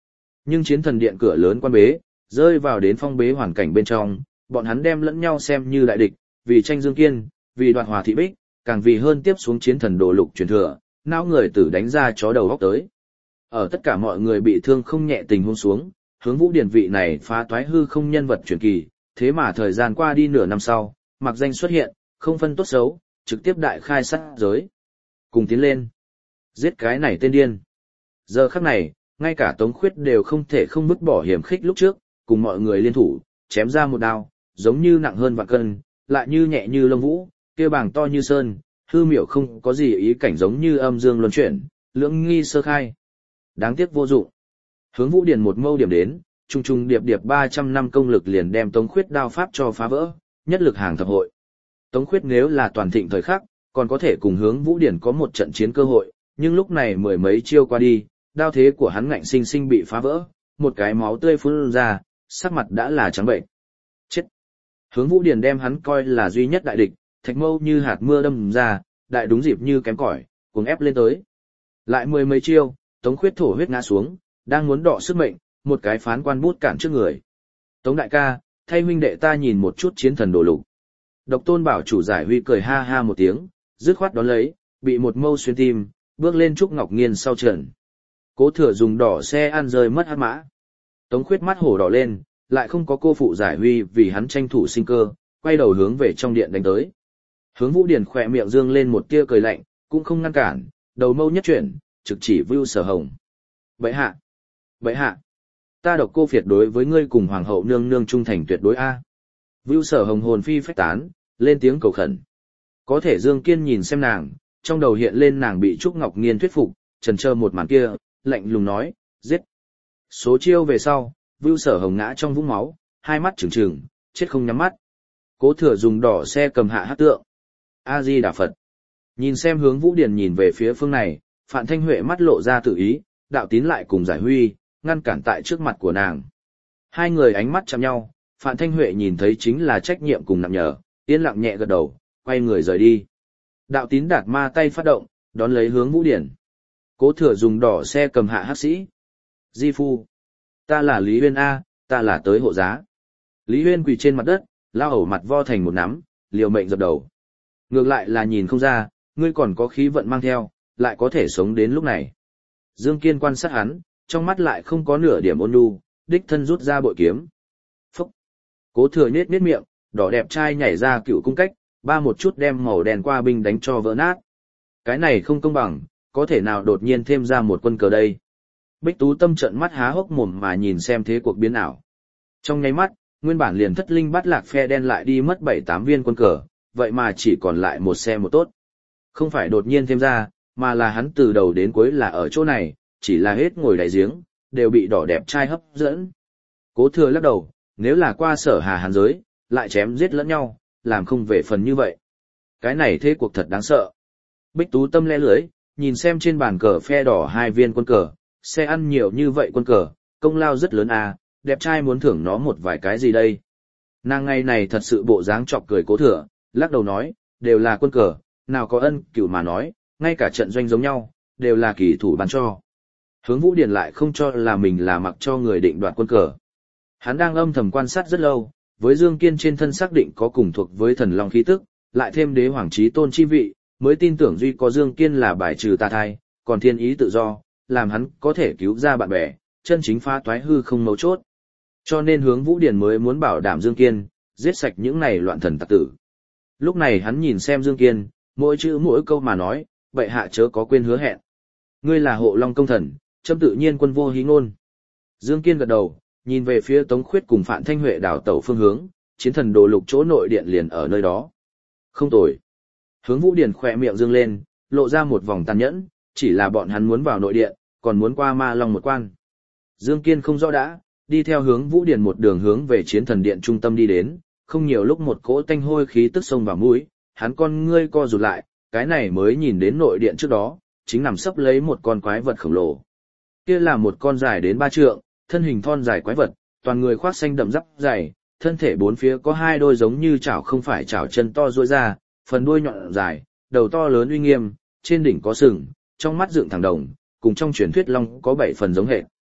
Nhưng chiến thần điện cửa lớn quan bế, rơi vào đến phong bế hoàn cảnh bên trong, bọn hắn đem lẫn nhau xem như đại địch, vì tranh Dương Kiên, vì đoạt Hòa Thị Bích, càng vì hơn tiếp xuống chiến thần đồ lục truyền thừa, não người tử đánh ra chó đầu góc tới. Ở tất cả mọi người bị thương không nhẹ tình huống xuống, Hướng Vũ Điển vị này phá toái hư không nhân vật truyền kỳ, thế mà thời gian qua đi nửa năm sau, mặc danh xuất hiện, không phân tốt xấu, trực tiếp đại khai sát giới. Cùng tiến lên, giết cái này tên điên. Giờ khắc này, ngay cả Tống Khuyết đều không thể không vứt bỏ hiểm khích lúc trước, cùng mọi người liên thủ, chém ra một đao, giống như nặng hơn vạn cân, lại như nhẹ như lông vũ, kia bảng to như sơn, hư miểu không có gì ý cảnh giống như âm dương luân chuyển, lưỡng nghi sơ khai. Đáng tiếc vô dụng. Hướng Vũ Điển một mâu điểm đến, trùng trùng điệp điệp ba trăm năm công lực liền đem Tống Khuyết đao pháp cho phá vỡ, nhất lực hàng thập hội. Tống Khuyết nếu là toàn thịnh thời khắc, còn có thể cùng Hướng Vũ Điển có một trận chiến cơ hội, nhưng lúc này mười mấy chiêu qua đi, đao thế của hắn ngạnh sinh sinh bị phá vỡ, một cái máu tươi phun ra, sắc mặt đã là trắng bệnh. Chết! Hướng Vũ Điển đem hắn coi là duy nhất đại địch, thạch mâu như hạt mưa đâm ra, đại đúng dịp như kém cỏi, cuồng ép lên tới. Lại mười mấy chiêu, Tống Khuyết thổ huyết ngã xuống, đang muốn đọ sức mệnh, một cái phán quan bút cản trước người. Tống đại ca, thay huynh đệ ta nhìn một chút chiến thần đồ lục. Độc Tôn Bảo chủ Giải Huy cười ha ha một tiếng, dứt khoát đón lấy, bị một mâu xuyên tim, bước lên Trúc Ngọc Nghiên sau trận. Cố Thừa dùng đỏ xe ăn rơi mất hắc mã. Tống Khuyết mắt hổ đỏ lên, lại không có cô phụ Giải Huy vì hắn tranh thủ sinh cơ, quay đầu hướng về trong điện đánh tới. Hướng Vũ Điển khỏe miệng dương lên một tia cười lạnh, cũng không ngăn cản, đầu mâu nhất chuyển, trực chỉ Vưu Sở Hồng. Bệ hạ! Bệ hạ! Ta Độc Cô Phiệt đối với ngươi cùng Hoàng hậu nương nương trung thành tuyệt đối a. Vưu Sở Hồng hồn phi phách tán, lên tiếng cầu khẩn. Có thể Dương Kiên nhìn xem nàng, trong đầu hiện lên nàng bị Trúc Ngọc Nghiên thuyết phục, chần chờ một màn kia, lạnh lùng nói, giết. Số chiêu về sau, Vưu Sở Hồng ngã trong vũng máu, hai mắt trừng trừng, chết không nhắm mắt. Cố Thừa dùng đỏ xe cầm hạ hát tượng. A Di Đà Phật. Nhìn xem Hướng Vũ Điển nhìn về phía phương này, Phạn Thanh Huệ mắt lộ ra tự ý, Đạo Tín lại cùng Giải Huy, ngăn cản tại trước mặt của nàng. Hai người ánh mắt chạm nhau, Phạn Thanh Huệ nhìn thấy chính là trách nhiệm cùng nặng nhở, yên lặng nhẹ gật đầu, quay người rời đi. Đạo Tín đạt ma tay phát động, đón lấy Hướng Vũ Điển. Cố Thừa dùng đỏ xe cầm hạ hắc sĩ. Di phu. Ta là Lý Huyên A, ta là tới hộ giá. Lý Huyên quỳ trên mặt đất, lao ẩu mặt vo thành một nắm, liều mệnh dập đầu. Ngược lại là nhìn không ra, ngươi còn có khí vận mang theo, lại có thể sống đến lúc này. Dương Kiên quan sát hắn, trong mắt lại không có nửa điểm ôn nhu, đích thân rút ra bội kiếm. Phúc! Cố Thừa nhếch nhếch miệng, đỏ đẹp trai nhảy ra cựu cung cách, ba một chút đem màu đen qua binh đánh cho vỡ nát. Cái này không công bằng, có thể nào đột nhiên thêm ra một quân cờ đây. Bích Tú Tâm trợn mắt há hốc mồm mà nhìn xem thế cuộc biến ảo. Trong nháy mắt, nguyên bản liền thất linh bắt lạc phe đen lại đi mất bảy tám viên quân cờ, vậy mà chỉ còn lại một xe một tốt. Không phải đột nhiên thêm ra, mà là hắn từ đầu đến cuối là ở chỗ này, chỉ là hết ngồi đại giếng, đều bị đỏ đẹp trai hấp dẫn. Cố Thừa lắc đầu, nếu là qua Sở Hà hàn giới, lại chém giết lẫn nhau, làm không về phần như vậy. Cái này thế cuộc thật đáng sợ. Bích Tú Tâm lẽ lưới, nhìn xem trên bàn cờ phe đỏ hai viên quân cờ, xe ăn nhiều như vậy quân cờ, công lao rất lớn à, đẹp trai muốn thưởng nó một vài cái gì đây. Nàng ngày này thật sự bộ dáng chọc cười Cố Thừa, lắc đầu nói, đều là quân cờ, nào có ân cửu mà nói, ngay cả trận doanh giống nhau, đều là kỳ thủ ban cho. Hướng Vũ Điển lại không cho là mình là mặc cho người định đoạt quân cờ. Hắn đang âm thầm quan sát rất lâu, với Dương Kiên trên thân xác định có cùng thuộc với thần long khí tức, lại thêm đế hoàng chí tôn chi vị, mới tin tưởng duy có Dương Kiên là bài trừ tà thai, còn thiên ý tự do, làm hắn có thể cứu ra bạn bè, chân chính phá toái hư không mấu chốt. Cho nên Hướng Vũ Điển mới muốn bảo đảm Dương Kiên, giết sạch những này loạn thần tặc tử. Lúc này hắn nhìn xem Dương Kiên, mỗi chữ mỗi câu mà nói, bệ hạ chớ có quên hứa hẹn. Ngươi là hộ long công thần, châm tự nhiên quân vô hí ngôn. Dương Kiên gật đầu, nhìn về phía Tống Khuyết cùng Phạn Thanh Huệ đảo tẩu phương hướng, chiến thần đồ lục chỗ nội điện liền ở nơi đó. Không tồi. Hướng Vũ Điển khỏe miệng dương lên, lộ ra một vòng tàn nhẫn, chỉ là bọn hắn muốn vào nội điện, còn muốn qua ma long một quan. Dương Kiên không rõ đã, đi theo Hướng Vũ Điển một đường hướng về chiến thần điện trung tâm đi đến, không nhiều lúc một cỗ tanh hôi khí tức sông vào mũi, hắn con ngươi co rụt lại, cái này mới nhìn đến nội điện trước đó, chính nằm sấp lấy một con quái vật khổng lồ. Kia là một con dài đến ba trượng, thân hình thon dài quái vật, toàn người khoác xanh đậm giáp dày, thân thể bốn phía có hai đôi giống như chảo không phải chảo chân to duỗi ra, phần đuôi nhọn dài, đầu to lớn uy nghiêm, trên đỉnh có sừng, trong mắt dựng thẳng đồng, cùng trong truyền thuyết long có bảy phần giống hệt.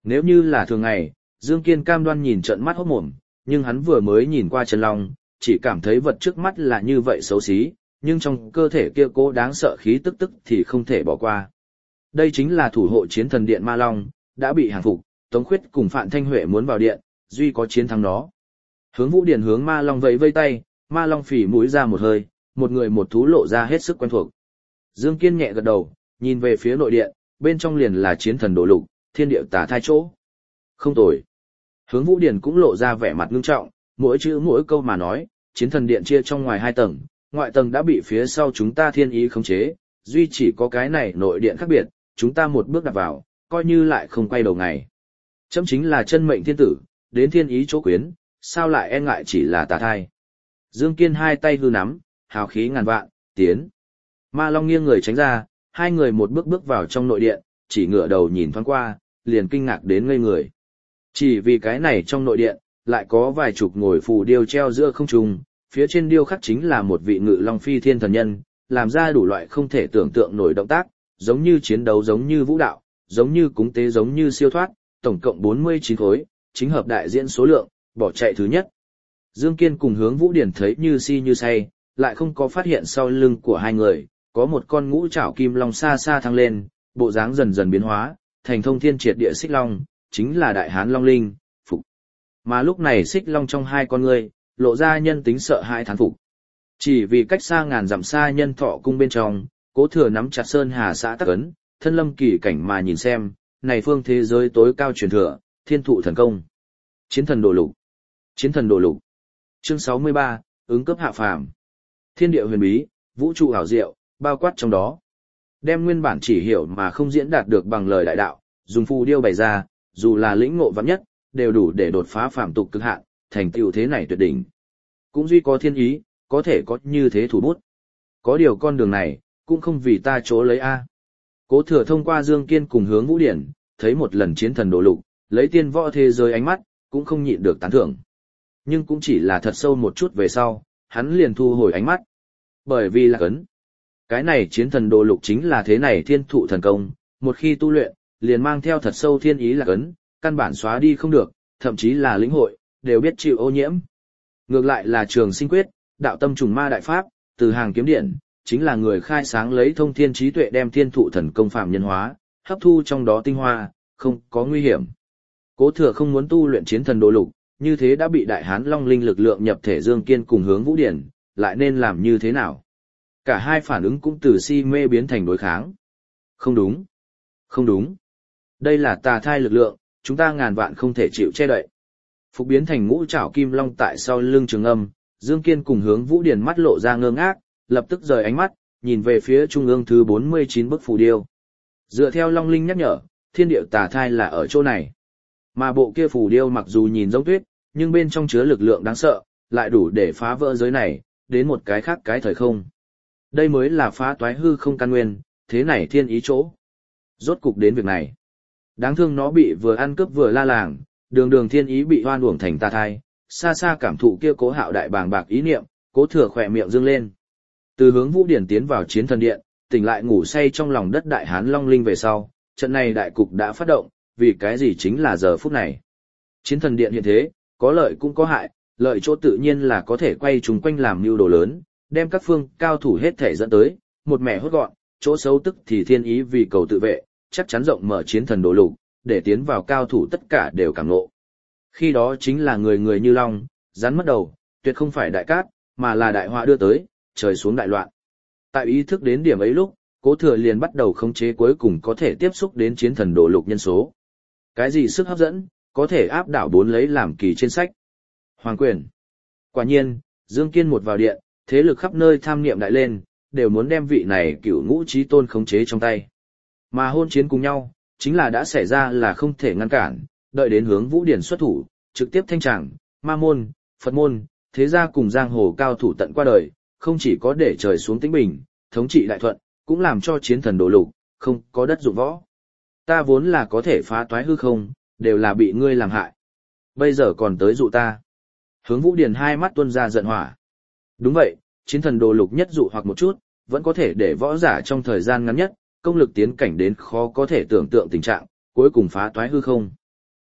Nếu như là thường ngày, Dương Kiên cam đoan nhìn trợn mắt hốt mồm, nhưng hắn vừa mới nhìn qua chân long, chỉ cảm thấy vật trước mắt là như vậy xấu xí, nhưng trong cơ thể kia cố đáng sợ khí tức tức thì không thể bỏ qua. Đây chính là thủ hộ chiến thần điện Ma Long, đã bị hàng phục, Tống Khuyết cùng Phạm Thanh Huệ muốn vào điện, duy có chiến thắng đó. Hướng Vũ Điển hướng Ma Long vẫy vây tay, Ma Long phỉ mũi ra một hơi, một người một thú lộ ra hết sức quen thuộc. Dương Kiên nhẹ gật đầu, nhìn về phía nội điện, bên trong liền là chiến thần đồ lục, thiên địa tà thai chỗ. Không tồi. Hướng Vũ Điển cũng lộ ra vẻ mặt ngưng trọng, mỗi chữ mỗi câu mà nói, chiến thần điện chia trong ngoài hai tầng, ngoại tầng đã bị phía sau chúng ta thiên ý khống chế, duy chỉ có cái này nội điện khác biệt, chúng ta một bước đặt vào, coi như lại không quay đầu ngày. Chấm chính là chân mệnh thiên tử, đến thiên ý chỗ quyến, sao lại e ngại chỉ là tà thai. Dương Kiên hai tay hư nắm, hào khí ngàn vạn, tiến. Ma Long nghiêng người tránh ra, hai người một bước bước vào trong nội điện, chỉ ngửa đầu nhìn thoáng qua, liền kinh ngạc đến ngây người. Chỉ vì cái này trong nội điện, lại có vài chục ngồi phù điêu treo giữa không trung, phía trên điêu khắc chính là một vị ngự long phi thiên thần nhân, làm ra đủ loại không thể tưởng tượng nổi động tác, giống như chiến đấu giống như vũ đạo, giống như cúng tế giống như siêu thoát, tổng cộng bốn mươi chín khối, chính hợp đại diễn số lượng, bỏ chạy thứ nhất. Dương Kiên cùng Hướng Vũ Điển thấy như si như say, lại không có phát hiện sau lưng của hai người, có một con ngũ trảo kim long xa xa thăng lên, bộ dáng dần dần biến hóa, thành thông thiên triệt địa xích long, chính là đại hán long linh, phục. Mà lúc này xích long trong hai con người, lộ ra nhân tính sợ hãi thán phục. Chỉ vì cách xa ngàn dặm xa nhân thọ cung bên trong, Cố Thừa nắm chặt sơn hà xã tắc ấn, thân lâm kỳ cảnh mà nhìn xem, này phương thế giới tối cao truyền thừa, thiên thụ thần công. Chiến thần đồ lục. Chiến thần đồ lục. Chương sáu mươi ba, ứng cấp hạ phàm. Thiên địa huyền bí, vũ trụ ảo diệu, bao quát trong đó. Đem nguyên bản chỉ hiểu mà không diễn đạt được bằng lời đại đạo, dùng phù điêu bày ra, dù là lĩnh ngộ vắn nhất, đều đủ để đột phá phàm tục cực hạn, thành tựu thế này tuyệt đỉnh. Cũng duy có thiên ý, có thể có như thế thủ bút. Có điều con đường này, cũng không vì ta chỗ lấy A. Cố Thừa thông qua Dương Kiên cùng Hướng Vũ Điển, thấy một lần chiến thần đồ lục, lấy tiên võ thế giới ánh mắt, cũng không nhịn được tán thưởng. Nhưng cũng chỉ là thật sâu một chút về sau, hắn liền thu hồi ánh mắt. Bởi vì là cấn. Cái này chiến thần đồ lục chính là thế này thiên thụ thần công, một khi tu luyện, liền mang theo thật sâu thiên ý là cấn, căn bản xóa đi không được, thậm chí là lĩnh hội, đều biết chịu ô nhiễm. Ngược lại là Trường Sinh Quyết, đạo tâm trùng ma đại pháp, từ hàng kiếm điện, chính là người khai sáng lấy thông thiên trí tuệ đem thiên thụ thần công phạm nhân hóa, hấp thu trong đó tinh hoa, không có nguy hiểm. Cố Thừa không muốn tu luyện chiến thần đồ lục, như thế đã bị đại hán long linh lực lượng nhập thể Dương Kiên cùng Hướng Vũ Điển, lại nên làm như thế nào? Cả hai phản ứng cũng từ si mê biến thành đối kháng. Không đúng. Không đúng. Đây là tà thai lực lượng, chúng ta ngàn vạn không thể chịu che đậy. Phục biến thành ngũ trảo kim long tại sau lưng Trường Âm, Dương Kiên cùng Hướng Vũ Điển mắt lộ ra ngơ ngác, lập tức rời ánh mắt, nhìn về phía trung ương thứ bốn mươi chín bức phù điêu. Dựa theo Long Linh nhắc nhở, thiên địa tà thai là ở chỗ này. Mà bộ kia phù điêu mặc dù nhìn giống tuyết, nhưng bên trong chứa lực lượng đáng sợ, lại đủ để phá vỡ giới này, đến một cái khác cái thời không. Đây mới là phá toái hư không căn nguyên, thế này thiên ý chỗ. Rốt cục đến việc này. Đáng thương nó bị vừa ăn cướp vừa la làng, đường đường thiên ý bị hoan uổng thành tà thai, xa xa cảm thụ kia Cố Hạo đại bàng bạc ý niệm, Cố Thừa khỏe miệng dương lên. Từ Hướng Vũ Điển tiến vào chiến thần điện, tỉnh lại ngủ say trong lòng đất đại hán long linh về sau, trận này đại cục đã phát động, vì cái gì chính là giờ phút này. Chiến thần điện hiện thế, có lợi cũng có hại, lợi chỗ tự nhiên là có thể quay chúng quanh làm mưu đồ lớn, đem các phương cao thủ hết thể dẫn tới, một mẻ hốt gọn, chỗ xấu tức thì thiên ý vì cầu tự vệ, chắc chắn rộng mở chiến thần đồ lục, để tiến vào cao thủ tất cả đều cảm ngộ. Khi đó chính là người người như long, rắn mất đầu, tuyệt không phải đại cát, mà là đại họa đưa tới, trời xuống đại loạn. Tại ý thức đến điểm ấy lúc, Cố Thừa liền bắt đầu khống chế cuối cùng có thể tiếp xúc đến chiến thần đồ lục nhân số. Cái gì sức hấp dẫn, có thể áp đảo bốn lấy làm kỳ trên sách. Hoàng quyền. Quả nhiên, Dương Kiên một vào điện, thế lực khắp nơi tham niệm đại lên, đều muốn đem vị này cửu ngũ chí tôn khống chế trong tay. Mà hôn chiến cùng nhau, chính là đã xảy ra là không thể ngăn cản, đợi đến Hướng Vũ Điển xuất thủ, trực tiếp thanh tràng, ma môn, Phật môn, thế gia cùng giang hồ cao thủ tận qua đời, không chỉ có để trời xuống tĩnh bình, thống trị đại thuận, cũng làm cho chiến thần đổ lục, không có đất dụng võ. Ta vốn là có thể phá toái hư không, đều là bị ngươi làm hại. Bây giờ còn tới dụ ta. Hướng Vũ Điển hai mắt tuôn ra giận hỏa. Đúng vậy, chiến thần đồ lục nhất dụ hoặc một chút, vẫn có thể để võ giả trong thời gian ngắn nhất, công lực tiến cảnh đến khó có thể tưởng tượng tình trạng, cuối cùng phá toái hư không.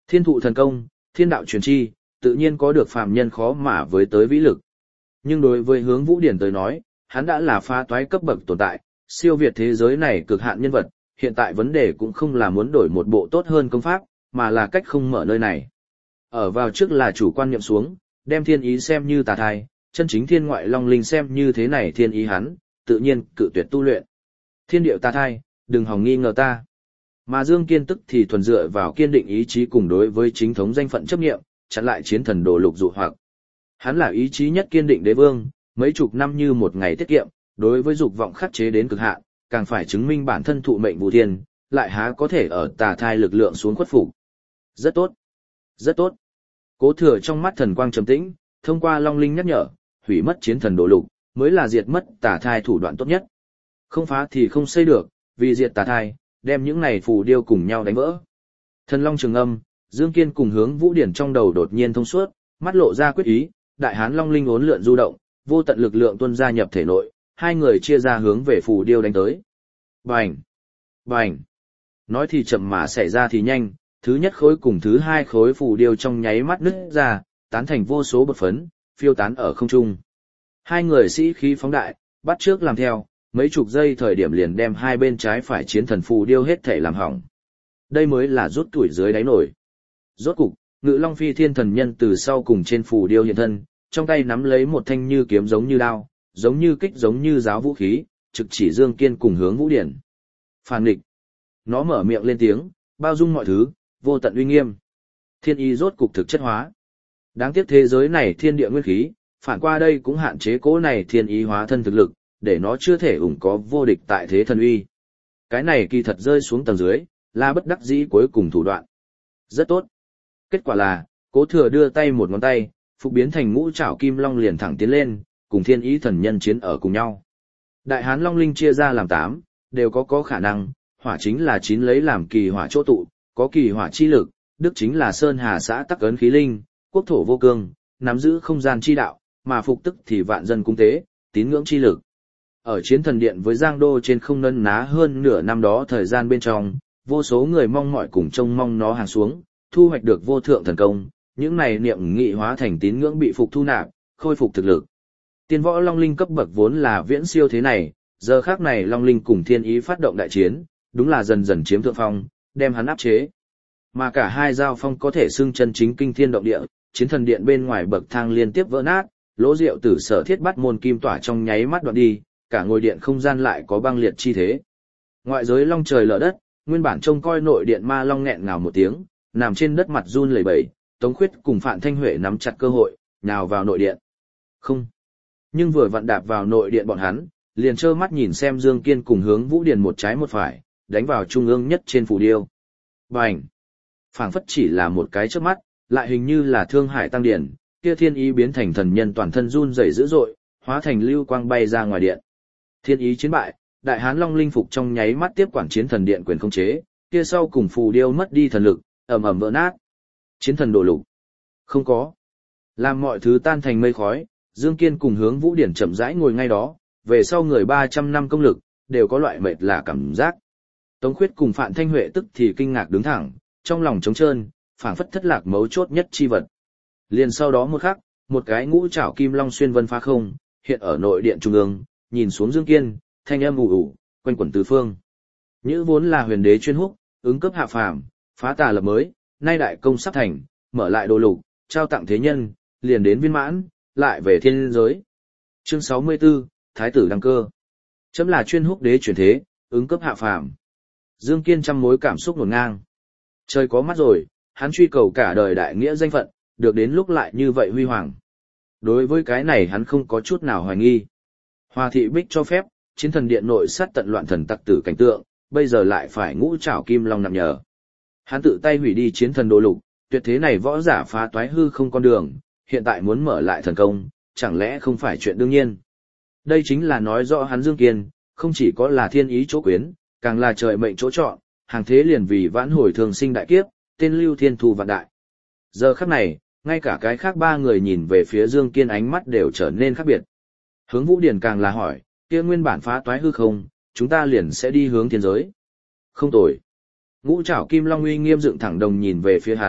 Thiên thụ thần công, thiên đạo truyền chi, tự nhiên có được phàm nhân khó mà với tới vĩ lực. Nhưng đối với Hướng Vũ Điển tới nói, hắn đã là phá toái cấp bậc tồn tại, siêu việt thế giới này cực hạn nhân vật, hiện tại vấn đề cũng không là muốn đổi một bộ tốt hơn công pháp, mà là cách không mở nơi này. Ở vào trước là chủ quan nhậm xuống, đem thiên ý xem như tà thai, chân chính thiên ngoại long linh xem như thế này thiên ý hắn, tự nhiên cự tuyệt tu luyện. Thiên điệu tà thai, đừng hòng nghi ngờ ta. Mà Dương Kiên tức thì thuần dựa vào kiên định ý chí cùng đối với chính thống danh phận chấp nghiệm, chặn lại chiến thần đồ lục dụ hoặc. Hắn là ý chí nhất kiên định đế vương, mấy chục năm như một ngày tiết kiệm, đối với dục vọng khắc chế đến cực hạn, càng phải chứng minh bản thân thụ mệnh vũ thiên, lại há có thể ở tà thai lực lượng xuống khuất phục. Rất tốt, rất tốt. Cố Thừa trong mắt thần quang trầm tĩnh, thông qua long linh nhắc nhở, hủy mất chiến thần đồ lục, mới là diệt mất tà thai thủ đoạn tốt nhất. Không phá thì không xây được, vì diệt tà thai, đem những này phù điêu cùng nhau đánh vỡ. Thần long trường âm, Dương Kiên cùng Hướng Vũ Điển trong đầu đột nhiên thông suốt, mắt lộ ra quyết ý, đại hán long linh uốn lượn du động, vô tận lực lượng tuôn ra nhập thể nội, hai người chia ra hướng về phù điêu đánh tới. Bành! Bành! Nói thì chậm mà xảy ra thì nhanh, thứ nhất khối cùng thứ hai khối phù điêu trong nháy mắt nứt ra, tán thành vô số bột phấn, phiêu tán ở không trung. Hai người sĩ khí phóng đại, bắt trước làm theo, mấy chục giây thời điểm liền đem hai bên trái phải chiến thần phù điêu hết thể làm hỏng. Đây mới là rút tuổi dưới đáy nổi. Rốt cục, Ngự Long Phi Thiên Thần Nhân từ sau cùng trên phù điêu hiện thân, trong tay nắm lấy một thanh như kiếm giống như đao, giống như kích giống như giáo vũ khí, trực chỉ Dương Kiên cùng Hướng Vũ Điển. Phản nghịch. Nó mở miệng lên tiếng, bao dung mọi thứ, vô tận uy nghiêm. Thiên ý rốt cục thực chất hóa. Đáng tiếc thế giới này thiên địa nguyên khí, phản qua đây cũng hạn chế cố này thiên ý hóa thân thực lực, để nó chưa thể ủng có vô địch tại thế thần uy. Cái này kỳ thật rơi xuống tầng dưới, là bất đắc dĩ cuối cùng thủ đoạn. Rất tốt. Kết quả là, Cố Thừa đưa tay một ngón tay, phục biến thành ngũ trảo kim long liền thẳng tiến lên, cùng thiên ý thần nhân chiến ở cùng nhau. Đại hán long linh chia ra làm tám, đều có có khả năng, hỏa chính là chín lấy làm kỳ hỏa chỗ tụ, có kỳ hỏa chi lực, đức chính là sơn hà xã tắc ấn khí linh, quốc thổ vô cương, nắm giữ không gian chi đạo, mà phục tức thì vạn dân cung tế, tín ngưỡng chi lực. Ở chiến thần điện với Giang Đô trên không nân ná hơn nửa năm đó thời gian bên trong, vô số người mong mỏi cùng trông mong nó hàng xuống, thu hoạch được vô thượng thần công, những này niệm nghị hóa thành tín ngưỡng bị phục thu nạp, khôi phục thực lực. Tiên võ long linh cấp bậc vốn là viễn siêu thế này, giờ khác này long linh cùng thiên ý phát động đại chiến, đúng là dần dần chiếm thượng phong, đem hắn áp chế. Mà cả hai giao phong có thể xưng chân chính kinh thiên động địa, chiến thần điện bên ngoài bậc thang liên tiếp vỡ nát, lỗ rượu tử sở thiết bắt môn kim tỏa trong nháy mắt đoạn đi, cả ngôi điện không gian lại có băng liệt chi thế. Ngoại giới long trời lở đất, nguyên bản trông coi nội điện ma long nghẹn ngào một tiếng, nằm trên đất mặt run lẩy bẩy, Tống Khuyết cùng Phạm Thanh Huệ nắm chặt cơ hội, nhào vào nội điện. Không. Nhưng vừa vặn đạp vào nội điện bọn hắn, liền trơ mắt nhìn xem Dương Kiên cùng Hướng Vũ Điền một trái một phải, đánh vào trung ương nhất trên phù điêu. Bành! Phảng phất chỉ là một cái chớp mắt, lại hình như là thương hải tăng điển, kia thiên ý biến thành thần nhân toàn thân run rẩy dữ dội, hóa thành lưu quang bay ra ngoài điện. Thiên ý chiến bại, đại hán long linh phục trong nháy mắt tiếp quản chiến thần điện quyền không chế, kia sau cùng phù điêu mất đi thần lực, ầm ầm vỡ nát. Chiến thần đổ lục. Không có. Làm mọi thứ tan thành mây khói, Dương Kiên cùng Hướng Vũ Điển chậm rãi ngồi ngay đó, về sau người ba trăm năm công lực, đều có loại mệt lạ cảm giác. Tống Khuyết cùng Phạm Thanh Huệ tức thì kinh ngạc đứng thẳng, trong lòng trống trơn, phảng phất thất lạc mấu chốt nhất chi vật. Liền sau đó một khắc, một cái ngũ trảo kim long xuyên vân phá không, hiện ở nội điện trung ương, nhìn xuống Dương Kiên, thanh âm ù ù, quanh quẩn tứ phương. Nhữ vốn là huyền đế chuyên húc, ứng cấp hạ phàm, phá tà lập mới, nay đại công sắp thành, mở lại đồ lục, trao tặng thế nhân, liền đến viên mãn, lại về thiên giới. Chương sáu mươi tư, Thái tử đăng cơ. Chấm là chuyên húc đế chuyển thế, ứng cấp hạ phàm. Dương Kiên trăm mối cảm xúc ngổn ngang. Trời có mắt rồi, hắn truy cầu cả đời đại nghĩa danh phận, được đến lúc lại như vậy huy hoàng. Đối với cái này hắn không có chút nào hoài nghi. Hoa thị bích cho phép, chiến thần điện nội sát tận loạn thần tặc tử cảnh tượng, bây giờ lại phải ngũ trảo kim long nằm nhờ. Hắn tự tay hủy đi chiến thần đồ lục, tuyệt thế này võ giả phá toái hư không con đường, hiện tại muốn mở lại thần công, chẳng lẽ không phải chuyện đương nhiên. Đây chính là nói rõ hắn Dương Kiên, không chỉ có là thiên ý chỗ quyến, càng là trời mệnh chỗ chọn, hàng thế liền vì vãn hồi thường sinh đại kiếp, tên lưu thiên thu vạn đại. Giờ khắc này, ngay cả cái khác ba người nhìn về phía Dương Kiên ánh mắt đều trở nên khác biệt. Hướng Vũ Điển càng là hỏi, kia nguyên bản phá toái hư không, chúng ta liền sẽ đi hướng thiên giới. Không tồi. Ngũ trảo kim long uy nghiêm dựng thẳng đồng nhìn về phía hắn,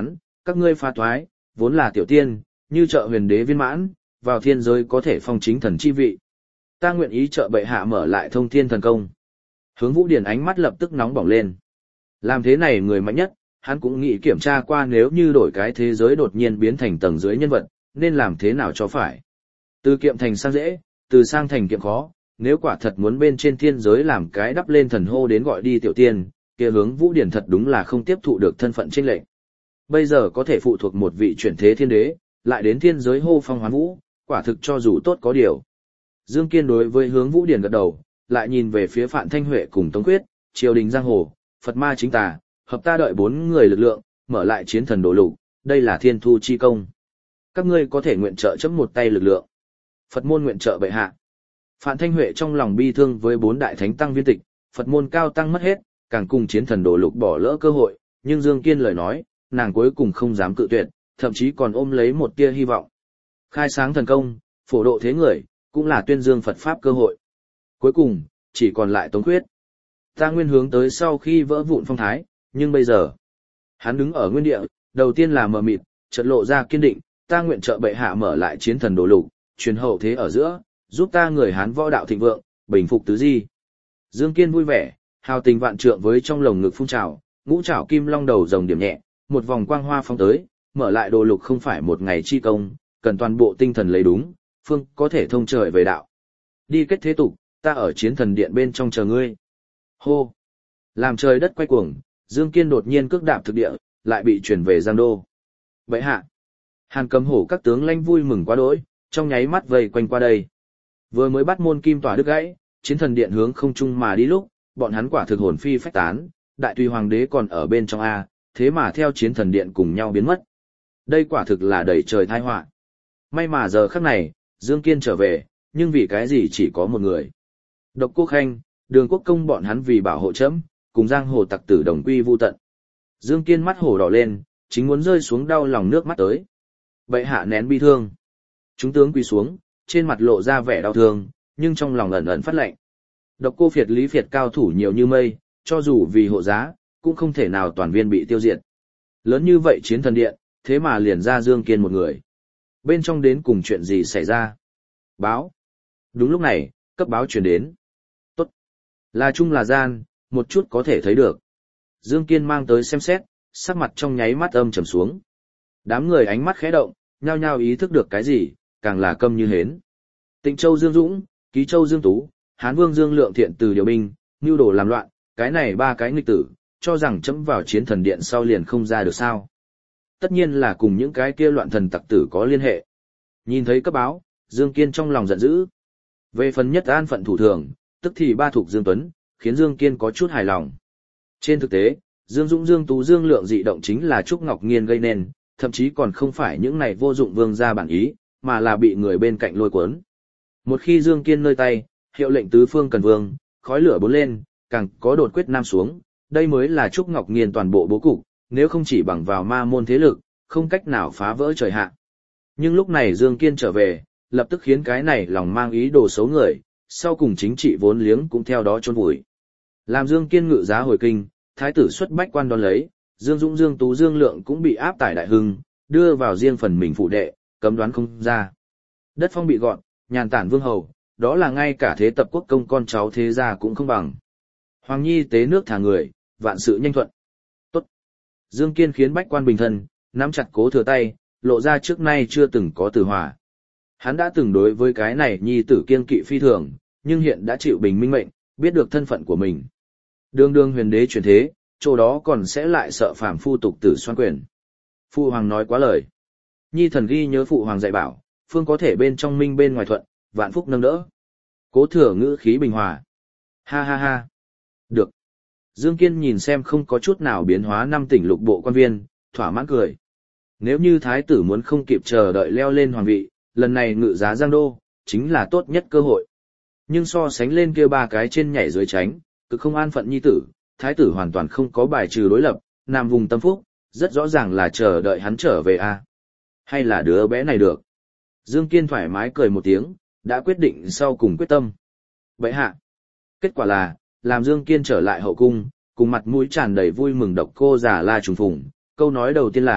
các ngươi pha toái, vốn là tiểu tiên, như trợ huyền đế viên mãn, vào thiên giới có thể phong chính thần chi vị. Ta nguyện ý trợ bệ hạ mở lại thông thiên thần công. Hướng Vũ Điển ánh mắt lập tức nóng bỏng lên. Làm thế này người mạnh nhất, hắn cũng nghĩ kiểm tra qua nếu như đổi cái thế giới đột nhiên biến thành tầng dưới nhân vật, nên làm thế nào cho phải. Từ kiệm thành sang dễ, từ sang thành kiệm khó, nếu quả thật muốn bên trên thiên giới làm cái đắp lên thần hô đến gọi đi tiểu tiên, kia Hướng Vũ Điển thật đúng là không tiếp thụ được thân phận chênh lệch. Bây giờ có thể phụ thuộc một vị chuyển thế thiên đế, lại đến thiên giới hô phong hoán vũ, quả thực cho dù tốt có điều. Dương Kiên đối với Hướng Vũ Điển gật đầu, lại nhìn về phía Phạn Thanh Huệ cùng Tống Quyết, triều đình giang hồ, Phật ma chính tà, hợp ta đợi bốn người lực lượng, mở lại chiến thần đổ lục, đây là thiên thu chi công. Các ngươi có thể nguyện trợ chấm một tay lực lượng. Phật môn nguyện trợ bệ hạ. Phạn Thanh Huệ trong lòng bi thương với bốn đại thánh tăng viên tịch, Phật môn cao tăng mất hết, càng cùng chiến thần đổ lục bỏ lỡ cơ hội, nhưng Dương Kiên lời nói, nàng cuối cùng không dám cự tuyệt, thậm chí còn ôm lấy một tia hy vọng. Khai sáng thần công, phổ độ thế người, cũng là tuyên dương Phật Pháp cơ hội. Cuối cùng, chỉ còn lại Tống Quyết. Ta nguyên hướng tới sau khi vỡ vụn phong thái, nhưng bây giờ, hắn đứng ở nguyên địa, đầu tiên là mờ mịt, chợt lộ ra kiên định, ta nguyện trợ bệ hạ mở lại chiến thần đồ lục, truyền hậu thế ở giữa, giúp ta người Hán võ đạo thịnh vượng, bình phục tứ di. Dương Kiên vui vẻ, hào tình vạn trượng với trong lồng ngực phun trào, ngũ trảo kim long đầu rồng điểm nhẹ, một vòng quang hoa phóng tới, mở lại đồ lục không phải một ngày chi công, cần toàn bộ tinh thần lấy đúng, phương có thể thông trời về đạo. Đi kết thế tục, ta ở chiến thần điện bên trong chờ ngươi. Hô! Làm trời đất quay cuồng, Dương Kiên đột nhiên cước đạp thực địa, lại bị chuyển về Giang Đô. Vậy hạ! Hàn Cầm Hổ các tướng lãnh vui mừng quá đỗi, trong nháy mắt vây quanh qua đây. Vừa mới bắt môn kim tỏa đứt gãy, chiến thần điện hướng không trung mà đi lúc, bọn hắn quả thực hồn phi phách tán, đại tùy hoàng đế còn ở bên trong A, thế mà theo chiến thần điện cùng nhau biến mất. Đây quả thực là đầy trời tai họa. May mà giờ khắc này, Dương Kiên trở về, nhưng vì cái gì chỉ có một người. Độc Cô Khanh, Đường Quốc Công bọn hắn vì bảo hộ chấm, cùng giang hồ tặc tử đồng quy vu tận. Dương Kiên mắt hổ đỏ lên, chính muốn rơi xuống đau lòng nước mắt tới. Bệ hạ nén bi thương. Chúng tướng quỳ xuống, trên mặt lộ ra vẻ đau thương, nhưng trong lòng ẩn ẩn phát lạnh. Độc Cô Phiệt Lý Phiệt cao thủ nhiều như mây, cho dù vì hộ giá, cũng không thể nào toàn viên bị tiêu diệt. Lớn như vậy chiến thần điện, thế mà liền ra Dương Kiên một người. Bên trong đến cùng chuyện gì xảy ra? Báo. Đúng lúc này, cấp báo truyền đến. Tốt. Là chung là gian, một chút có thể thấy được. Dương Kiên mang tới xem xét, sắc mặt trong nháy mắt âm trầm xuống. Đám người ánh mắt khẽ động, nhao nhao ý thức được cái gì, càng là câm như hến. Tịnh Châu Dương Dũng, Ký Châu Dương Tú, Hán Vương Dương Lượng thiện từ điều binh, mưu đồ làm loạn, cái này ba cái nghịch tử, cho rằng chấm vào chiến thần điện sau liền không ra được sao. Tất nhiên là cùng những cái kia loạn thần tặc tử có liên hệ. Nhìn thấy cấp báo, Dương Kiên trong lòng giận dữ. Về phần nhất an phận thủ thường, tức thì ba thuộc Dương Tuấn, khiến Dương Kiên có chút hài lòng. Trên thực tế, Dương Dũng Dương Tú Dương Lượng dị động chính là Trúc Ngọc Nghiên gây nên, thậm chí còn không phải những này vô dụng vương gia bản ý, mà là bị người bên cạnh lôi cuốn. Một khi Dương Kiên nơi tay, hiệu lệnh tứ phương cần vương, khói lửa bốn lên, càng có đột quyết nam xuống, đây mới là Trúc Ngọc Nghiên toàn bộ bố cục, nếu không chỉ bằng vào ma môn thế lực, không cách nào phá vỡ trời hạ. Nhưng lúc này Dương Kiên trở về, lập tức khiến cái này lòng mang ý đồ xấu người, sau cùng chính trị vốn liếng cũng theo đó chôn vùi. Làm Dương Kiên ngự giá hồi kinh, thái tử xuất bách quan đón lấy, Dương Dũng Dương Tú Dương Lượng cũng bị áp tải đại hưng, đưa vào riêng phần mình phụ đệ, cấm đoán không ra. Đất phong bị gọn, nhàn tản vương hầu, đó là ngay cả thế tập quốc công con cháu thế gia cũng không bằng. Hoàng Nhi tế nước thả người, vạn sự nhanh thuận. Tốt. Dương Kiên khiến bách quan bình thân, nắm chặt Cố Thừa tay, lộ ra trước nay chưa từng có từ hòa. Hắn đã từng đối với cái này nhi tử kiêng kỵ phi thường, nhưng hiện đã chịu bình minh mệnh, biết được thân phận của mình. Đương đương huyền đế chuyển thế, chỗ đó còn sẽ lại sợ phàm phu tục tử xoan quyền. Phụ hoàng nói quá lời. Nhi thần ghi nhớ phụ hoàng dạy bảo, phương có thể bên trong minh bên ngoài thuận, vạn phúc nâng đỡ. Cố Thừa ngữ khí bình hòa. Ha ha ha. Được. Dương Kiên nhìn xem không có chút nào biến hóa năm tỉnh lục bộ quan viên, thỏa mãn cười. Nếu như thái tử muốn không kịp chờ đợi leo lên hoàng vị, lần này ngự giá Giang Đô, chính là tốt nhất cơ hội. Nhưng so sánh lên kia ba cái trên nhảy dưới tránh, cực không an phận nhi tử, thái tử hoàn toàn không có bài trừ đối lập, nam vùng tâm phúc, rất rõ ràng là chờ đợi hắn trở về a. Hay là đứa bé này được. Dương Kiên thoải mái cười một tiếng, đã quyết định sau cùng quyết tâm. Vậy hạ. Kết quả là, làm Dương Kiên trở lại hậu cung, cùng mặt mũi tràn đầy vui mừng độc cô giả La trùng phùng, câu nói đầu tiên là,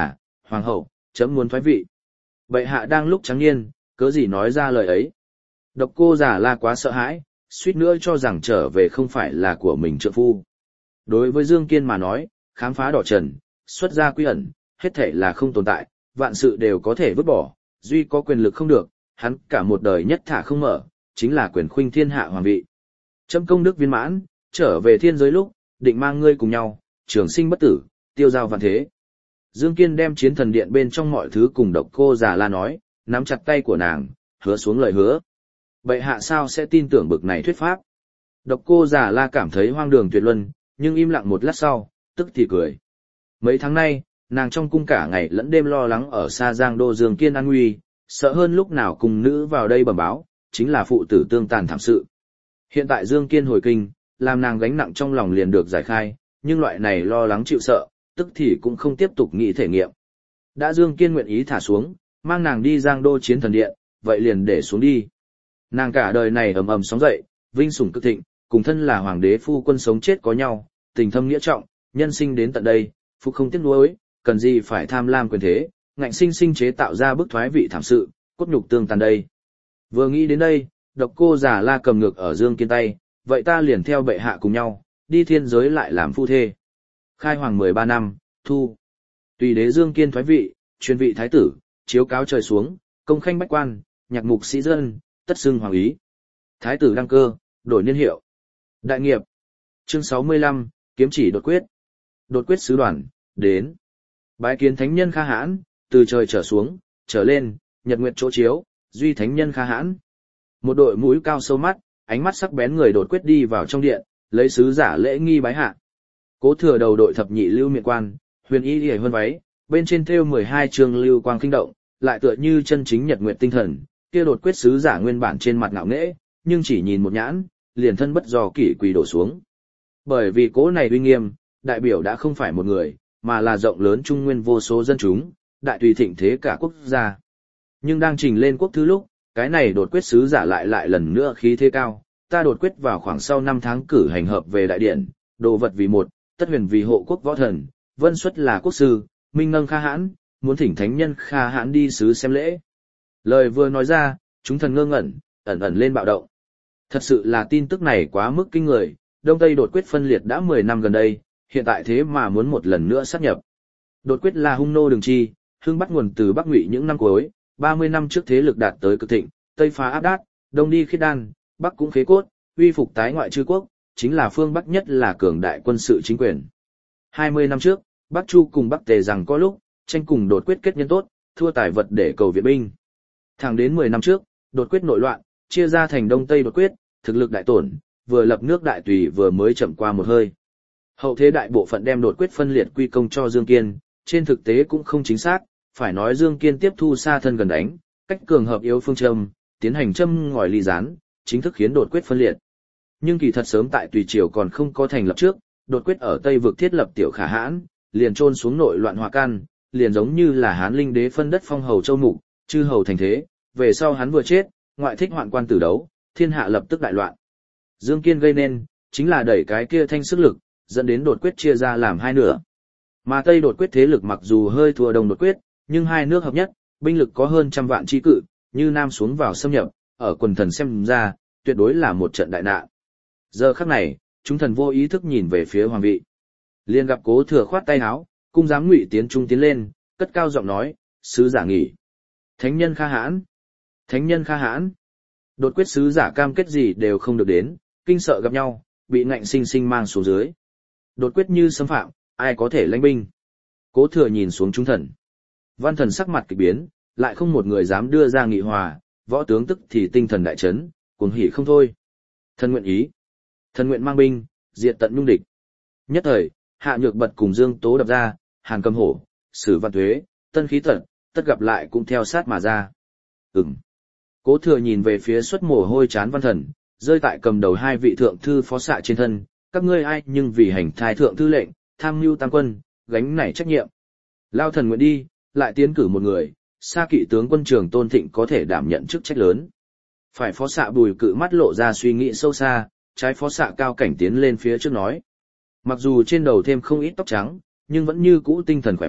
Hoàng hậu, chấm muốn thoái vị. Bệ hạ đang lúc trắng niên, cớ gì nói ra lời ấy. Độc Cô Già La quá sợ hãi, suýt nữa cho rằng trở về không phải là của mình trượng phu. Đối với Dương Kiên mà nói, khám phá đỏ trần, xuất gia quy ẩn, hết thể là không tồn tại, vạn sự đều có thể vứt bỏ, duy có quyền lực không được, hắn cả một đời nhất thả không mở, chính là quyền khuynh thiên hạ hoàng vị. Chấm công đức viên mãn, trở về thiên giới lúc, định mang ngươi cùng nhau, trường sinh bất tử, tiêu giao vạn thế. Dương Kiên đem chiến thần điện bên trong mọi thứ cùng Độc Cô Già La nói, nắm chặt tay của nàng, hứa xuống lời hứa. Bệ hạ sao sẽ tin tưởng bực này thuyết pháp? Độc Cô Già La cảm thấy hoang đường tuyệt luân, nhưng im lặng một lát sau, tức thì cười. Mấy tháng nay, nàng trong cung cả ngày lẫn đêm lo lắng ở xa Giang Đô Dương Kiên an nguy, sợ hơn lúc nào cùng nữ vào đây bẩm báo, chính là phụ tử tương tàn thảm sự. Hiện tại Dương Kiên hồi kinh, làm nàng gánh nặng trong lòng liền được giải khai, nhưng loại này lo lắng chịu sợ, tức thì cũng không tiếp tục nghĩ thể nghiệm. Đã Dương Kiên nguyện ý thả xuống, mang nàng đi Giang Đô chiến thần điện, vậy liền để xuống đi. Nàng cả đời này ầm ầm sóng dậy, vinh sủng cực thịnh, cùng thân là hoàng đế phu quân sống chết có nhau, tình thâm nghĩa trọng, nhân sinh đến tận đây, phục không tiếc nuối, cần gì phải tham lam quyền thế, ngạnh sinh sinh chế tạo ra bức thoái vị thảm sự, cốt nhục tương tàn đây. Vừa nghĩ đến đây, Độc Cô Già La cầm ngược ở Dương Kiên tay, vậy ta liền theo bệ hạ cùng nhau, đi thiên giới lại làm phu thê. Khai hoàng mười ba năm, thu. Tùy đế Dương Kiên thoái vị, truyền vị thái tử, chiếu cáo trời xuống, công khanh bách quan, nhạc mục sĩ dân, tất xưng hoàng ý. Thái tử đăng cơ, đổi niên hiệu. Đại nghiệp. Chương sáu mươi lăm, kiếm chỉ đột quyết. Đột quyết sứ đoàn, đến. Bái kiến thánh nhân Kha Hãn, từ trời trở xuống, trở lên, nhật nguyệt chỗ chiếu, duy thánh nhân Kha Hãn. Một đội mũi cao sâu mắt, ánh mắt sắc bén người đột quyết đi vào trong điện, lấy sứ giả lễ nghi bái hạ. Cố thừa đầu đội thập nhị lưu miện quan, huyền y liễu hơn váy, bên trên thêu mười hai trường lưu quang kinh động, lại tựa như chân chính nhật nguyệt tinh thần, kia đột quyết sứ giả nguyên bản trên mặt ngạo nghễ, nhưng chỉ nhìn một nhãn, liền thân bất do kỷ quỳ đổ xuống. Bởi vì cố này uy nghiêm, đại biểu đã không phải một người, mà là rộng lớn trung nguyên vô số dân chúng, đại tùy thịnh thế cả quốc gia. Nhưng đang trình lên quốc thứ lúc, cái này đột quyết sứ giả lại lại lần nữa khí thế cao, ta đột quyết vào khoảng sau năm tháng cử hành hợp về đại điện, đồ vật vì một, tất huyền vì hộ quốc võ thần, vân xuất là quốc sư, minh nâng Kha Hãn, muốn thỉnh thánh nhân Kha Hãn đi sứ xem lễ. Lời vừa nói ra, chúng thần ngơ ngẩn, ẩn ẩn lên bạo động. Thật sự là tin tức này quá mức kinh người, Đông Tây đột quyết phân liệt đã mười năm gần đây, hiện tại thế mà muốn một lần nữa sát nhập. Đột quyết là hung nô đường chi, hưng bắt nguồn từ Bắc Ngụy những năm cuối, ba mươi năm trước thế lực đạt tới cực thịnh, Tây phá áp đát, Đông đi khiết đan, Bắc cũng khế cốt, uy phục tái ngoại chư quốc, chính là phương Bắc nhất là cường đại quân sự chính quyền. hai mươi năm trước, Bắc Chu cùng Bắc Tề rằng có lúc, tranh cùng đột quyết kết nhân tốt, thua tài vật để cầu viện binh. Thẳng đến mười năm trước, đột quyết nội loạn, chia ra thành Đông Tây đột quyết, thực lực đại tổn, vừa lập nước đại tùy vừa mới chậm qua một hơi. Hậu thế đại bộ phận đem đột quyết phân liệt quy công cho Dương Kiên, trên thực tế cũng không chính xác, phải nói Dương Kiên tiếp thu xa thân gần đánh, cách cường hợp yếu phương châm, tiến hành châm ngòi ly gián, chính thức khiến đột quyết phân liệt. Nhưng kỳ thật sớm tại tùy triều còn không có thành lập trước, đột quyết ở Tây vực thiết lập tiểu Khả Hãn, liền trôn xuống nội loạn hòa can, liền giống như là Hán Linh đế phân đất phong hầu châu mục, chư hầu thành thế, về sau hắn vừa chết, ngoại thích hoạn quan tử đấu, thiên hạ lập tức đại loạn. Dương Kiên gây nên, chính là đẩy cái kia thanh sức lực, dẫn đến đột quyết chia ra làm hai nửa. Mà Tây đột quyết thế lực mặc dù hơi thua Đông đột quyết, nhưng hai nước hợp nhất, binh lực có hơn trăm vạn chi cự, như Nam xuống vào xâm nhập, ở quần thần xem ra, tuyệt đối là một trận đại nạn. Giờ khắc này, chúng thần vô ý thức nhìn về phía hoàng vị. Liền gặp Cố Thừa khoát tay áo, cung giám Ngụy tiến trung tiến lên, cất cao giọng nói, sứ giả nghỉ. Thánh nhân Kha Hãn. Thánh nhân Kha Hãn. Đột quyết sứ giả cam kết gì đều không được đến, kinh sợ gặp nhau, bị ngạnh sinh sinh mang xuống dưới. Đột quyết như xâm phạm, ai có thể lãnh binh. Cố Thừa nhìn xuống chúng thần. Văn thần sắc mặt kỳ biến, lại không một người dám đưa ra nghị hòa, võ tướng tức thì tinh thần đại chấn, cuồng hỉ không thôi. Thần nguyện ý. Thần nguyện mang binh, diệt tận nhung địch. Nhất thời, Hạ Nhược Bật cùng Dương Tố đập ra, Hàn Cầm Hổ, Sử Văn Tuế, Tân Khí Tật, tất gặp lại cũng theo sát mà ra. Ừm. Cố Thừa nhìn về phía xuất mồ hôi chán văn thần, rơi tại cầm đầu hai vị thượng thư phó xạ trên thân, các ngươi ai nhưng vì hành thái thượng thư lệnh, tham mưu tam quân, gánh nảy trách nhiệm. Lao thần nguyện đi, lại tiến cử một người, Sa Kỵ tướng quân Trường Tôn Thịnh có thể đảm nhận chức trách lớn. Phải phó xạ Bùi Cự mắt lộ ra suy nghĩ sâu xa, trái phó xạ Cao Cảnh tiến lên phía trước nói. Mặc dù trên đầu thêm không ít tóc trắng, nhưng vẫn như cũ tinh thần khỏe mạnh,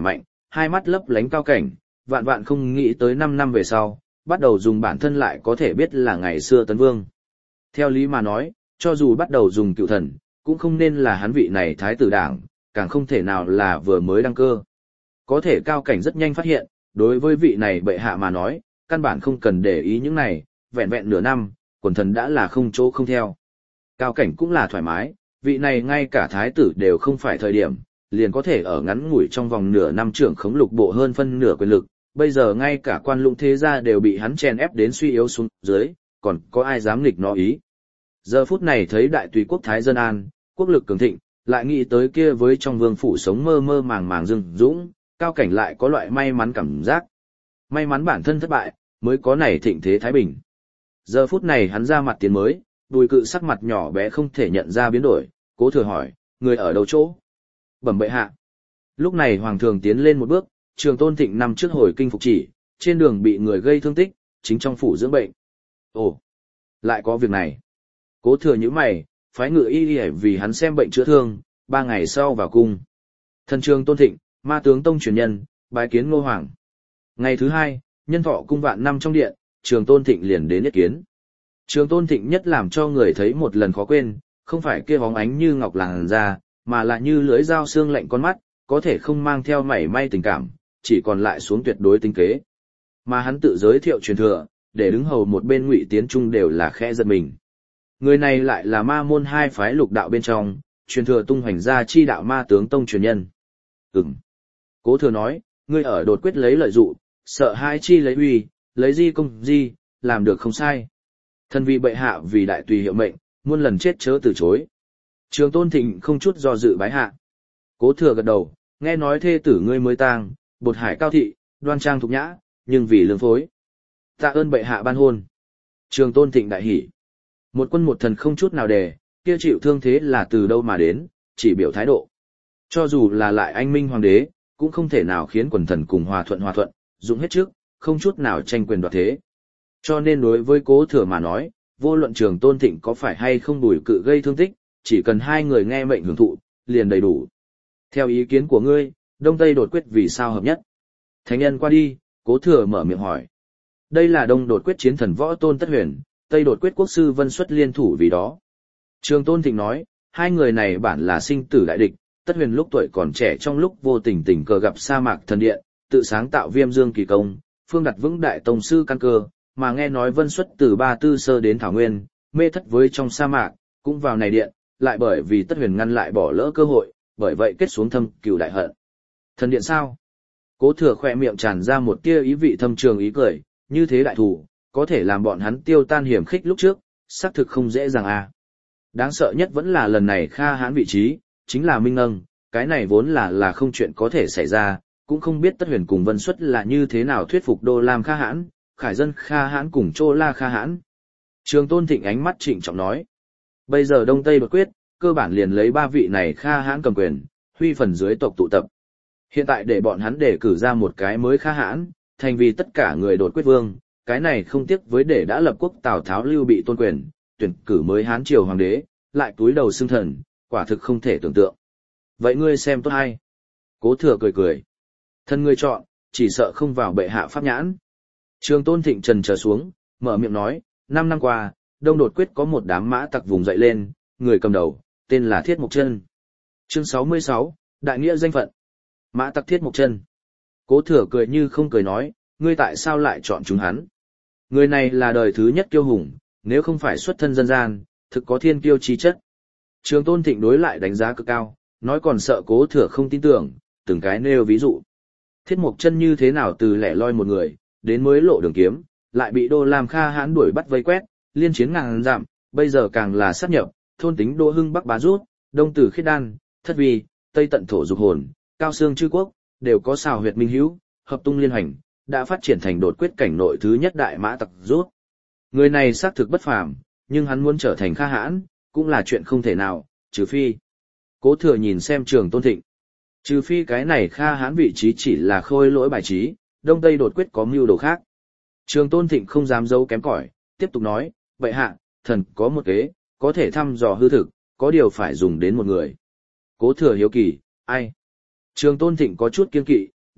hai mắt lấp lánh Cao Cảnh, vạn vạn không nghĩ tới năm năm về sau, bắt đầu dùng bản thân lại có thể biết là ngày xưa Tấn Vương. Theo lý mà nói, cho dù bắt đầu dùng cựu thần, cũng không nên là hắn vị này thái tử đảng, càng không thể nào là vừa mới đăng cơ. Có thể Cao Cảnh rất nhanh phát hiện, đối với vị này bệ hạ mà nói, căn bản không cần để ý những này, vẹn vẹn nửa năm, quần thần đã là không chỗ không theo. Cao Cảnh cũng là thoải mái, vị này ngay cả thái tử đều không phải thời điểm, liền có thể ở ngắn ngủi trong vòng nửa năm trưởng khống lục bộ hơn phân nửa quyền lực, bây giờ ngay cả quan lũng thế gia đều bị hắn chèn ép đến suy yếu xuống dưới, còn có ai dám nghịch nó ý. Giờ phút này thấy đại tùy quốc thái dân an, quốc lực cường thịnh, lại nghĩ tới kia với trong vương phủ sống mơ mơ màng màng rừng dũng, Cao Cảnh lại có loại may mắn cảm giác. May mắn bản thân thất bại, mới có này thịnh thế thái bình. Giờ phút này hắn ra mặt tiến mới, Bùi Cự sắc mặt nhỏ bé không thể nhận ra biến đổi, Cố Thừa hỏi, người ở đâu chỗ? Bẩm bệ hạ. Lúc này hoàng thượng tiến lên một bước, Trường Tôn Thịnh nằm trước hồi kinh phục chỉ, trên đường bị người gây thương tích, chính trong phủ dưỡng bệnh. Ồ, lại có việc này. Cố Thừa nhíu mày, phái ngự y y vì hắn xem bệnh chữa thương, ba ngày sau vào cung. Thần Trường Tôn Thịnh, ma tướng tông truyền nhân, bái kiến Ngô Hoàng. Ngày thứ hai, nhân thọ cung vạn năm trong điện, Trường Tôn Thịnh liền đến yết kiến. Trường Tôn Thịnh nhất làm cho người thấy một lần khó quên, không phải kia bóng ánh như ngọc làn da, mà là như lưỡi dao xương lạnh con mắt, có thể không mang theo mảy may tình cảm, chỉ còn lại xuống tuyệt đối tinh kế. Mà hắn tự giới thiệu truyền thừa, để đứng hầu một bên Ngụy Tiến Trung đều là khẽ giật mình. Người này lại là ma môn hai phái lục đạo bên trong, truyền thừa tung hoành ra chi đạo ma tướng tông truyền nhân. Ừm. Cố Thừa nói, ngươi ở đột quyết lấy lợi dụ, sợ hai chi lấy uy, lấy di công di, làm được không sai. Thân vị bệ hạ vì đại tùy hiệu mệnh, muôn lần chết chớ từ chối. Trường Tôn Thịnh không chút do dự bái hạ. Cố Thừa gật đầu, nghe nói thê tử ngươi mới tang, bột hải cao thị, đoan trang thục nhã, nhưng vì lương phối. Tạ ơn bệ hạ ban hôn. Trường Tôn Thịnh đại hỉ. Một quân một thần không chút nào đề, kia chịu thương thế là từ đâu mà đến, chỉ biểu thái độ. Cho dù là lại anh minh hoàng đế, cũng không thể nào khiến quần thần cùng hòa thuận hòa thuận, dụng hết trước, không chút nào tranh quyền đoạt thế. Cho nên đối với Cố Thừa mà nói, vô luận Trường Tôn Thịnh có phải hay không Bùi Cự gây thương tích, chỉ cần hai người nghe mệnh hưởng thụ, liền đầy đủ. Theo ý kiến của ngươi, Đông Tây đột quyết vì sao hợp nhất? Thánh nhân qua đi, Cố Thừa mở miệng hỏi. Đây là Đông đột quyết chiến thần võ tôn Tất Huyền, Tây đột quyết quốc sư Vân Xuất liên thủ vì đó. Trường Tôn Thịnh nói, hai người này bản là sinh tử đại địch, Tất Huyền lúc tuổi còn trẻ trong lúc vô tình tình cờ gặp sa mạc thần điện, tự sáng tạo Viêm Dương kỳ công, phương đặt vững đại tông sư căn cơ, mà nghe nói Vân Xuất từ Ba Tư Sơ đến Thảo Nguyên, mê thất với trong sa mạc, cũng vào này điện, lại bởi vì Tất Huyền ngăn lại bỏ lỡ cơ hội, bởi vậy kết xuống thâm cừu đại hận. Thần điện sao? Cố Thừa khỏe miệng tràn ra một tia ý vị thâm trường ý cười, như thế đại thủ, có thể làm bọn hắn tiêu tan hiểm khích lúc trước, xác thực không dễ dàng à. Đáng sợ nhất vẫn là lần này Kha Hãn vị trí, chính là Minh Nâng, cái này vốn là là không chuyện có thể xảy ra, cũng không biết Tất Huyền cùng Vân Xuất là như thế nào thuyết phục Đô Lam Kha Hãn, Khải Dân Kha Hãn cùng Chô La Kha Hãn. Trường Tôn Thịnh ánh mắt trịnh trọng nói, bây giờ Đông Tây đột quyết, cơ bản liền lấy ba vị này Kha Hãn cầm quyền, huy phần dưới tộc tụ tập. Hiện tại để bọn hắn đề cử ra một cái mới Kha Hãn, thành vì tất cả người đột quyết vương, cái này không tiếc với để đã lập quốc Tào Tháo Lưu Bị tôn quyền, tuyển cử mới Hán triều hoàng đế, lại túi đầu xưng thần, quả thực không thể tưởng tượng. Vậy ngươi xem tốt hay? Cố Thừa cười cười. Thân ngươi chọn, chỉ sợ không vào bệ hạ pháp nhãn. Trường Tôn Thịnh trần trở xuống, mở miệng nói, năm năm qua, Đông đột quyết có một đám mã tặc vùng dậy lên, người cầm đầu, tên là Thiết Mộc Chân. Chương sáu mươi sáu, Đại nghĩa danh phận. Mã tặc Thiết Mộc Chân. Cố Thừa cười như không cười nói, ngươi tại sao lại chọn chúng hắn? Người này là đời thứ nhất kiêu hùng, nếu không phải xuất thân dân gian, thực có thiên kiêu chí chất. Trường Tôn Thịnh đối lại đánh giá cực cao, nói còn sợ Cố Thừa không tin tưởng, từng cái nêu ví dụ. Thiết Mộc Chân như thế nào từ lẻ loi một người, đến mới lộ đường kiếm, lại bị Đô Lam Kha Hãn đuổi bắt vây quét, liên chiến ngàn dặm, bây giờ càng là sát nhập, thôn tính Đô Hưng Bắc Bá Rút, Đông Tử Khiết Đan, Thất Vi, Tây Tận Thổ Dục Hồn, Cao Xương Chư Quốc, đều có xào huyệt minh hữu, hợp tung liên hành, đã phát triển thành đột quyết cảnh nội thứ nhất đại mã tặc rút. Người này xác thực bất phàm, nhưng hắn muốn trở thành Kha Hãn, cũng là chuyện không thể nào, trừ phi. Cố Thừa nhìn xem Trường Tôn Thịnh. Trừ phi cái này Kha Hãn vị trí chỉ là khôi lỗi bài trí, Đông Tây đột quyết có mưu đồ khác. Trường Tôn Thịnh không dám giấu kém cỏi, tiếp tục nói, vậy hạ, thần có một kế, có thể thăm dò hư thực, có điều phải dùng đến một người. Cố Thừa hiếu kỳ, ai? Trường Tôn Thịnh có chút kiên kỵ,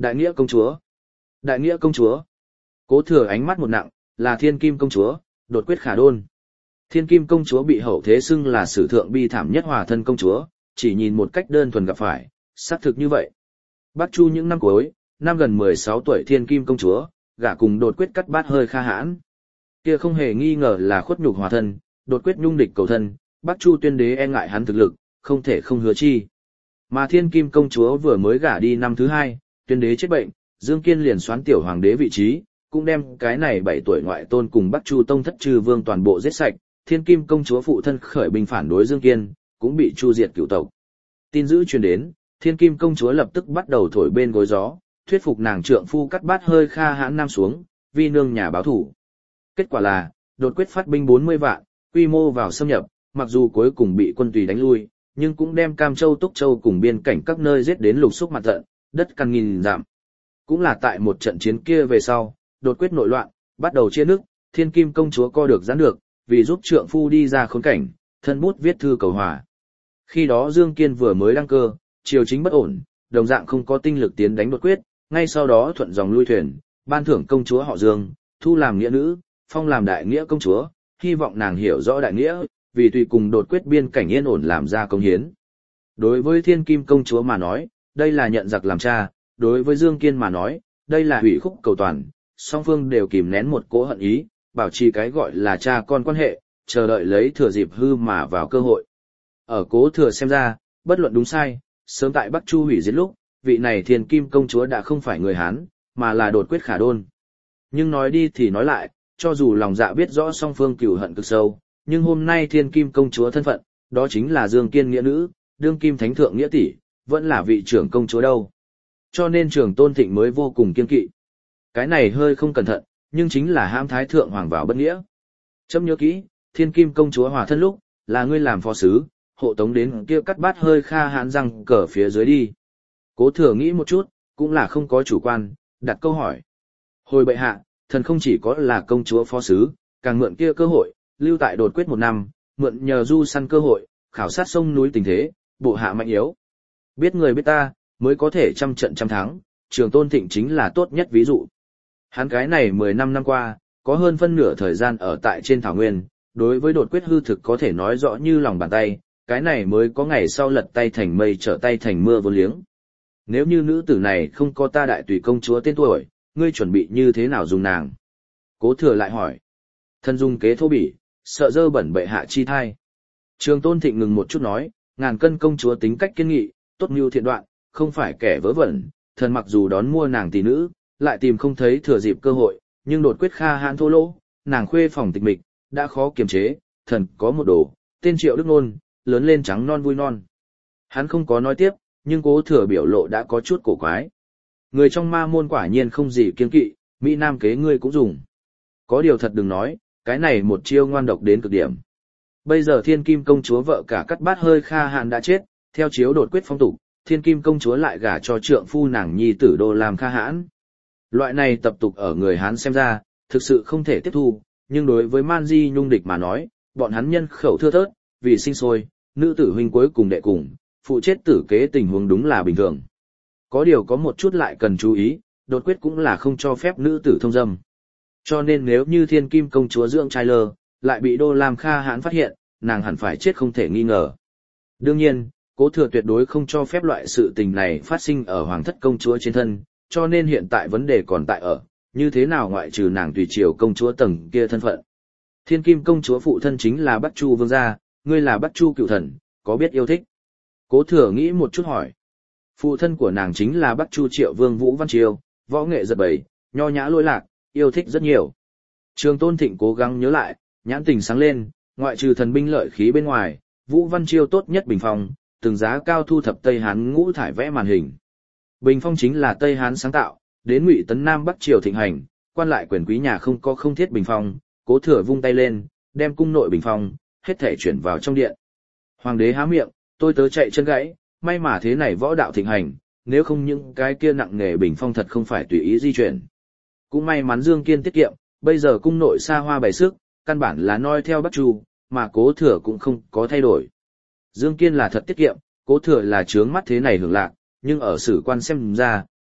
Đại nghĩa công chúa. Đại nghĩa công chúa. Cố Thừa ánh mắt một nặng, là Thiên Kim công chúa, đột quyết khả đôn. Thiên Kim công chúa bị hậu thế xưng là sử thượng bi thảm nhất hòa thân công chúa, chỉ nhìn một cách đơn thuần gặp phải, xác thực như vậy. Bắc Chu những năm cuối, năm gần mười sáu tuổi Thiên Kim công chúa, gả cùng đột quyết cắt bát hơi kha hãn. Kia không hề nghi ngờ là khuất nhục hòa thân, đột quyết nhung địch cầu thân, Bắc Chu tuyên đế e ngại hắn thực lực, không thể không hứa chi. Mà Thiên Kim công chúa vừa mới gả đi năm thứ hai, tuyên đế chết bệnh, Dương Kiên liền soán tiểu hoàng đế vị trí, cũng đem cái này bảy tuổi ngoại tôn cùng Bắc Chu tông thất trừ vương toàn bộ giết sạch, Thiên Kim công chúa phụ thân khởi binh phản đối Dương Kiên, cũng bị chu diệt cửu tộc. Tin dữ truyền đến, Thiên Kim công chúa lập tức bắt đầu thổi bên gối gió, thuyết phục nàng trượng phu cắt bát hơi kha hãn nam xuống, vi nương nhà báo thủ. Kết quả là, đột quyết phát binh bốn mươi vạn, quy mô vào xâm nhập, mặc dù cuối cùng bị quân tùy đánh lui, nhưng cũng đem Cam Châu Túc Châu cùng biên cảnh các nơi giết đến lục xúc mặt tận, đất căn nghìn giảm. Cũng là tại một trận chiến kia về sau, đột quyết nội loạn, bắt đầu chia nước, Thiên Kim công chúa co được giãn được, vì giúp trượng phu đi ra khốn cảnh, thân bút viết thư cầu hòa. Khi đó Dương Kiên vừa mới đăng cơ, triều chính bất ổn, đồng dạng không có tinh lực tiến đánh đột quyết, ngay sau đó thuận dòng lui thuyền, ban thưởng công chúa họ Dương, thu làm nghĩa nữ, phong làm đại nghĩa công chúa, hy vọng nàng hiểu rõ đại nghĩa, vì tùy cùng đột quyết biên cảnh yên ổn làm ra công hiến. Đối với Thiên Kim công chúa mà nói, đây là nhận giặc làm cha, đối với Dương Kiên mà nói, đây là hủy khúc cầu toàn, song phương đều kìm nén một cỗ hận ý, bảo trì cái gọi là cha con quan hệ, chờ đợi lấy thừa dịp hư mà vào cơ hội. Ở Cố Thừa xem ra, bất luận đúng sai, sớm tại Bắc Chu hủy diệt lúc, vị này Thiên Kim công chúa đã không phải người Hán, mà là đột quyết khả đôn. Nhưng nói đi thì nói lại, cho dù lòng dạ biết rõ song phương cừu hận cực sâu, nhưng hôm nay Thiên Kim công chúa thân phận, đó chính là Dương Kiên nghĩa nữ, đương kim thánh thượng nghĩa tỷ, vẫn là vị trưởng công chúa đâu. Cho nên Trường Tôn Thịnh mới vô cùng kiên kỵ. Cái này hơi không cẩn thận, nhưng chính là hãm thái thượng hoàng vào bất nghĩa. Chấm nhớ kỹ, Thiên Kim công chúa hòa thân lúc, là ngươi làm phó sứ, hộ tống đến kia cắt bát hơi kha hãn răng cờ phía dưới đi. Cố Thừa nghĩ một chút, cũng là không có chủ quan, đặt câu hỏi. Hồi bệ hạ, thần không chỉ có là công chúa phó sứ, càng mượn kia cơ hội, lưu tại đột quyết một năm, mượn nhờ du săn cơ hội, khảo sát sông núi tình thế, bộ hạ mạnh yếu. Biết người biết ta, mới có thể trăm trận trăm thắng, Trường Tôn Thịnh chính là tốt nhất ví dụ. Hắn cái này mười năm năm qua, có hơn phân nửa thời gian ở tại trên thảo nguyên, đối với đột quyết hư thực có thể nói rõ như lòng bàn tay, cái này mới có ngày sau lật tay thành mây trở tay thành mưa vô liếng. Nếu như nữ tử này không có ta đại tùy công chúa tên tuổi, ngươi chuẩn bị như thế nào dùng nàng? Cố Thừa lại hỏi. Thân dung kế thô bỉ, sợ dơ bẩn bệ hạ chi thai. Trường Tôn Thịnh ngừng một chút nói, ngàn cân công chúa tính cách kiên nghị, tốt mưu thiện đoạn, không phải kẻ vớ vẩn, thần mặc dù đón mua nàng tỷ nữ, lại tìm không thấy thừa dịp cơ hội, nhưng đột quyết kha hãn thô lỗ, nàng khuê phòng tịch mịch, đã khó kiềm chế, thần có một đồ, tên Triệu Đức Nôn, lớn lên trắng non vui non. Hắn không có nói tiếp, nhưng Cố Thừa biểu lộ đã có chút cổ quái. Người trong ma môn quả nhiên không gì kiên kỵ, Mỹ Nam kế ngươi cũng dùng. Có điều thật đừng nói, cái này một chiêu ngoan độc đến cực điểm. Bây giờ Thiên Kim công chúa vợ cả cắt bát hơi kha hãn đã chết, theo chiếu đột quyết phong tục, Thiên Kim công chúa lại gả cho trượng phu nàng nhi tử Đô Lam kha hãn. Loại này tập tục ở người Hán xem ra, thực sự không thể tiếp thu, nhưng đối với Man Di nhung địch mà nói, bọn hắn nhân khẩu thưa thớt, vì sinh sôi, nữ tử huynh cuối cùng đệ cùng, phụ chết tử kế tình huống đúng là bình thường. Có điều có một chút lại cần chú ý, đột quyết cũng là không cho phép nữ tử thông dâm. Cho nên nếu như Thiên Kim công chúa dưỡng trai lơ, lại bị Đô Lam kha hãn phát hiện, nàng hẳn phải chết không thể nghi ngờ. Đương nhiên, Cố Thừa tuyệt đối không cho phép loại sự tình này phát sinh ở hoàng thất công chúa trên thân, cho nên hiện tại vấn đề còn tại ở, như thế nào ngoại trừ nàng tùy triều công chúa tầng kia thân phận. Thiên Kim công chúa phụ thân chính là Bắc Chu vương gia, ngươi là Bắc Chu cựu thần, có biết yêu thích? Cố Thừa nghĩ một chút hỏi. Phụ thân của nàng chính là Bắc Chu Triệu Vương Vũ Văn Triều, võ nghệ giật bầy, nho nhã lỗi lạc, yêu thích rất nhiều. Trường Tôn Thịnh cố gắng nhớ lại, nhãn tình sáng lên, ngoại trừ thần binh lợi khí bên ngoài, Vũ Văn Triều tốt nhất bình phong, từng giá cao thu thập Tây Hán ngũ thải vẽ màn hình. Bình phong chính là Tây Hán sáng tạo, đến Ngụy Tấn Nam Bắc Triều thịnh hành, quan lại quyền quý nhà không có không thiết bình phong, Cố Thừa vung tay lên, đem cung nội bình phong, hết thể chuyển vào trong điện. Hoàng đế há miệng, tôi tớ chạy chân gãy, may mà thế này võ đạo thịnh hành, nếu không những cái kia nặng nghề bình phong thật không phải tùy ý di chuyển. Cũng may mắn Dương Kiên tiết kiệm, bây giờ cung nội xa hoa bày sức, căn bản là noi theo Bắc Chu, mà Cố Thừa cũng không có thay đổi. Dương Kiên là thật tiết kiệm, Cố Thừa là trướng mắt thế này hưởng lạc, nhưng ở sử quan xem ra,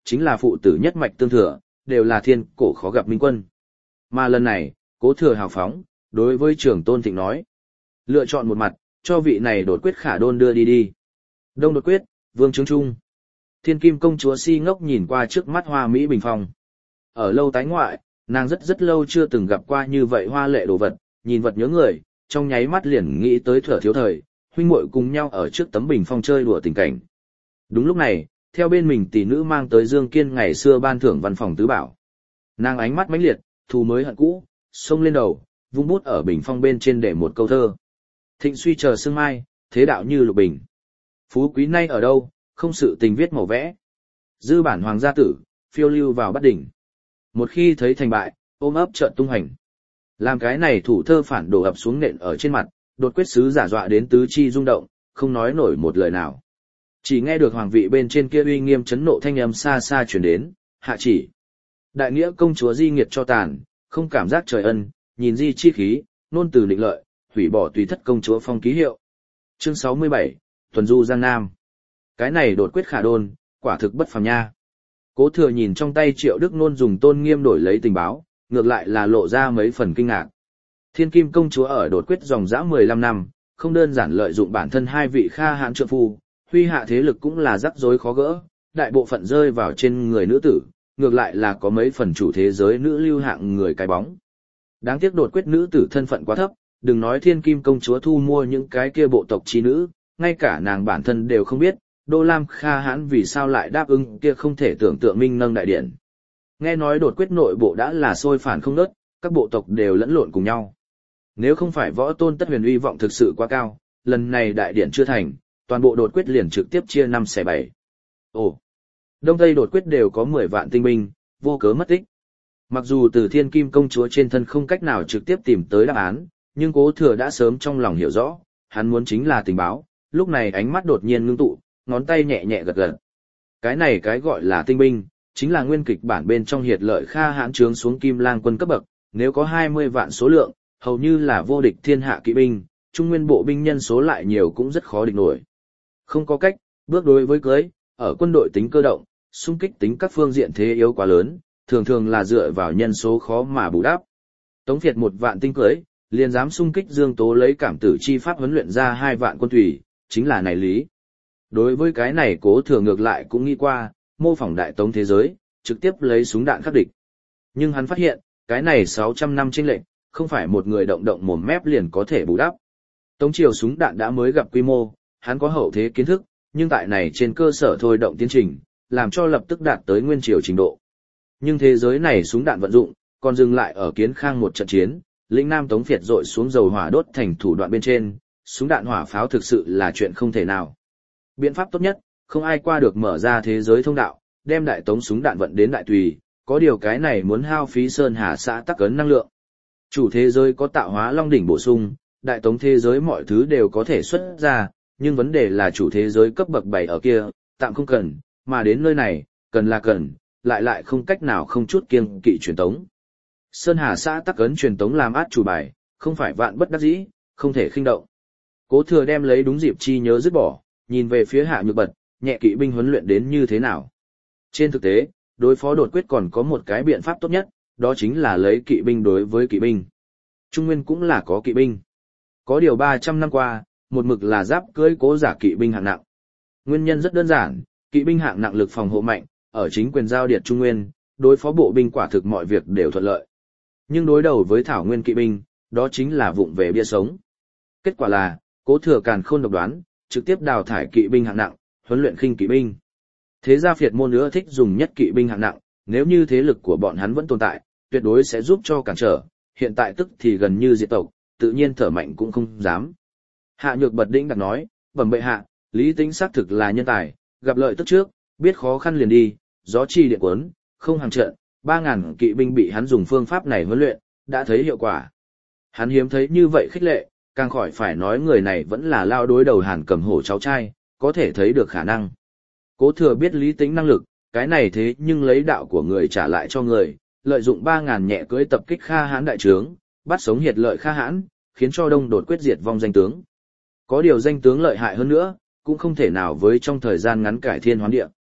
chính là phụ tử nhất mạch tương thừa, đều là thiên cổ khó gặp minh quân. Mà lần này, Cố Thừa hào phóng, đối với Trường Tôn Thịnh nói, lựa chọn một mặt, cho vị này đột quyết khả đôn đưa đi đi. Đông đột quyết, Vương Trướng Trung. Thiên Kim công chúa si ngốc nhìn qua trước mắt hoa mỹ bình phong. Ở lâu tái ngoại, nàng rất rất lâu chưa từng gặp qua như vậy hoa lệ đồ vật, nhìn vật nhớ người, trong nháy mắt liền nghĩ tới Thuở thiếu thời, huynh muội cùng nhau ở trước tấm bình phong chơi đùa tình cảnh. Đúng lúc này, theo bên mình tỷ nữ mang tới Dương Kiên ngày xưa ban thưởng văn phòng tứ bảo. Nàng ánh mắt mãnh liệt, thù mới hận cũ, xông lên đầu, vung bút ở bình phong bên trên để một câu thơ. Thịnh suy chờ sương mai, thế đạo như lục bình. Phú quý nay ở đâu, không sự tình viết màu vẽ. Dư bản hoàng gia tử, phiêu lưu vào bắt đỉnh. Một khi thấy thành bại, ôm ấp trợn tung hành. Làm cái này thủ thơ phản đổ ập xuống nện ở trên mặt, đột quyết sứ giả dọa đến tứ chi rung động, không nói nổi một lời nào. Chỉ nghe được hoàng vị bên trên kia uy nghiêm chấn nộ thanh âm xa xa truyền đến, hạ chỉ. Đại nghĩa công chúa di nghiệt cho tàn, không cảm giác trời ân, nhìn di chi khí, nôn từ định lợi, hủy bỏ tùy thất công chúa phong ký hiệu. Chương sáu mươi bảy, Tuần du Giang Nam. Cái này đột quyết khả đôn, quả thực bất phàm nha. Cố Thừa nhìn trong tay Triệu Đức Nôn dùng tôn nghiêm đổi lấy tình báo, ngược lại là lộ ra mấy phần kinh ngạc. Thiên Kim công chúa ở đột quyết dòng dã mười lăm năm, không đơn giản lợi dụng bản thân hai vị kha hãn trượng phu, huy hạ thế lực cũng là rắc rối khó gỡ, đại bộ phận rơi vào trên người nữ tử, ngược lại là có mấy phần chủ thế giới nữ lưu hạng người cái bóng. Đáng tiếc đột quyết nữ tử thân phận quá thấp, đừng nói Thiên Kim công chúa thu mua những cái kia bộ tộc chi nữ, ngay cả nàng bản thân đều không biết, Đô Lam Kha Hãn vì sao lại đáp ứng kia không thể tưởng tượng minh nâng đại điện. Nghe nói đột quyết nội bộ đã là sôi phản không nớt, các bộ tộc đều lẫn lộn cùng nhau. Nếu không phải võ tôn tất huyền uy vọng thực sự quá cao, lần này đại điện chưa thành, toàn bộ đột quyết liền trực tiếp chia năm xẻ bảy. Ồ, Đông Tây đột quyết đều có mười vạn tinh binh, vô cớ mất tích. Mặc dù từ Thiên Kim công chúa trên thân không cách nào trực tiếp tìm tới đáp án, nhưng Cố Thừa đã sớm trong lòng hiểu rõ, hắn muốn chính là tình báo, lúc này ánh mắt đột nhiên ngưng tụ, ngón tay nhẹ nhẹ gật gật. Cái này cái gọi là tinh binh, chính là nguyên kịch bản bên trong hiệt lợi Kha Hãn trướng xuống Kim Lang quân cấp bậc, nếu có hai mươi vạn số lượng, hầu như là vô địch thiên hạ kỵ binh, trung nguyên bộ binh nhân số lại nhiều cũng rất khó địch nổi. Không có cách, bước đối với cưới, ở quân đội tính cơ động, xung kích tính các phương diện thế yếu quá lớn, thường thường là dựa vào nhân số khó mà bù đắp. Tống Việt một vạn tinh cưới, liền dám xung kích Dương Tố lấy cảm tử chi pháp huấn luyện ra hai vạn quân thủy, chính là này lý. Đối với cái này Cố Thừa ngược lại cũng nghĩ qua, mô phỏng đại tống thế giới, trực tiếp lấy súng đạn khắc địch. Nhưng hắn phát hiện, cái này sáu trăm năm chênh lệch, không phải một người động động mồm mép liền có thể bù đắp. Tống triều súng đạn đã mới gặp quy mô, hắn có hậu thế kiến thức, nhưng tại này trên cơ sở thôi động tiến trình, làm cho lập tức đạt tới nguyên triều trình độ. Nhưng thế giới này súng đạn vận dụng, còn dừng lại ở Kiến Khang một trận chiến, lĩnh Nam Tống Việt dội xuống dầu hỏa đốt thành thủ đoạn bên trên, súng đạn hỏa pháo thực sự là chuyện không thể nào. Biện pháp tốt nhất, không ai qua được mở ra thế giới thông đạo, đem đại tống súng đạn vận đến đại tùy, có điều cái này muốn hao phí sơn hà xã tắc ấn năng lượng. Chủ thế giới có tạo hóa long đỉnh bổ sung, đại tống thế giới mọi thứ đều có thể xuất ra, nhưng vấn đề là chủ thế giới cấp bậc bảy ở kia, tạm không cần, mà đến nơi này, cần là cần, lại lại không cách nào không chút kiêng kỵ truyền tống. Sơn hà xã tắc ấn truyền tống làm át chủ bài, không phải vạn bất đắc dĩ, không thể khinh động. Cố Thừa đem lấy đúng dịp chi nhớ dứt bỏ, nhìn về phía Hạ Nhược Bật, nhẹ kỵ binh huấn luyện đến như thế nào. Trên thực tế, đối phó đột quyết còn có một cái biện pháp tốt nhất, đó chính là lấy kỵ binh đối với kỵ binh. Trung Nguyên cũng là có kỵ binh. Có điều ba trăm năm qua, một mực là giáp cưỡi cố giả kỵ binh hạng nặng. Nguyên nhân rất đơn giản, kỵ binh hạng nặng lực phòng hộ mạnh, ở chính quyền giao điệt Trung Nguyên, đối phó bộ binh quả thực mọi việc đều thuận lợi. Nhưng đối đầu với Thảo Nguyên kỵ binh, đó chính là vụng về bia sống. Kết quả là, Cố Thừa càn khôn độc đoán, trực tiếp đào thải kỵ binh hạng nặng, huấn luyện khinh kỵ binh. Thế gia Việt môn nữa thích dùng nhất kỵ binh hạng nặng, nếu như thế lực của bọn hắn vẫn tồn tại, tuyệt đối sẽ giúp cho cản trở, hiện tại tức thì gần như diệt tộc, tự nhiên thở mạnh cũng không dám. Hạ Nhược Bật đĩnh đặc nói, bẩm bệ hạ, Lý Tĩnh xác thực là nhân tài, gặp lợi tức trước, biết khó khăn liền đi, gió chi điện cuốn, không hàng trận, ba ngàn kỵ binh bị hắn dùng phương pháp này huấn luyện, đã thấy hiệu quả. Hắn hiếm thấy như vậy khích lệ, càng khỏi phải nói người này vẫn là lao đối đầu Hàn Cầm Hổ cháu trai, có thể thấy được khả năng. Cố Thừa biết Lý Tĩnh năng lực, cái này thế nhưng lấy đạo của người trả lại cho người, lợi dụng ba ngàn nhẹ cưỡi tập kích Kha Hãn đại trướng, bắt sống hiệt lợi Kha Hãn, khiến cho Đông đột quyết diệt vong danh tướng. Có điều danh tướng lợi hại hơn nữa, cũng không thể nào với trong thời gian ngắn cải thiên hoán địa.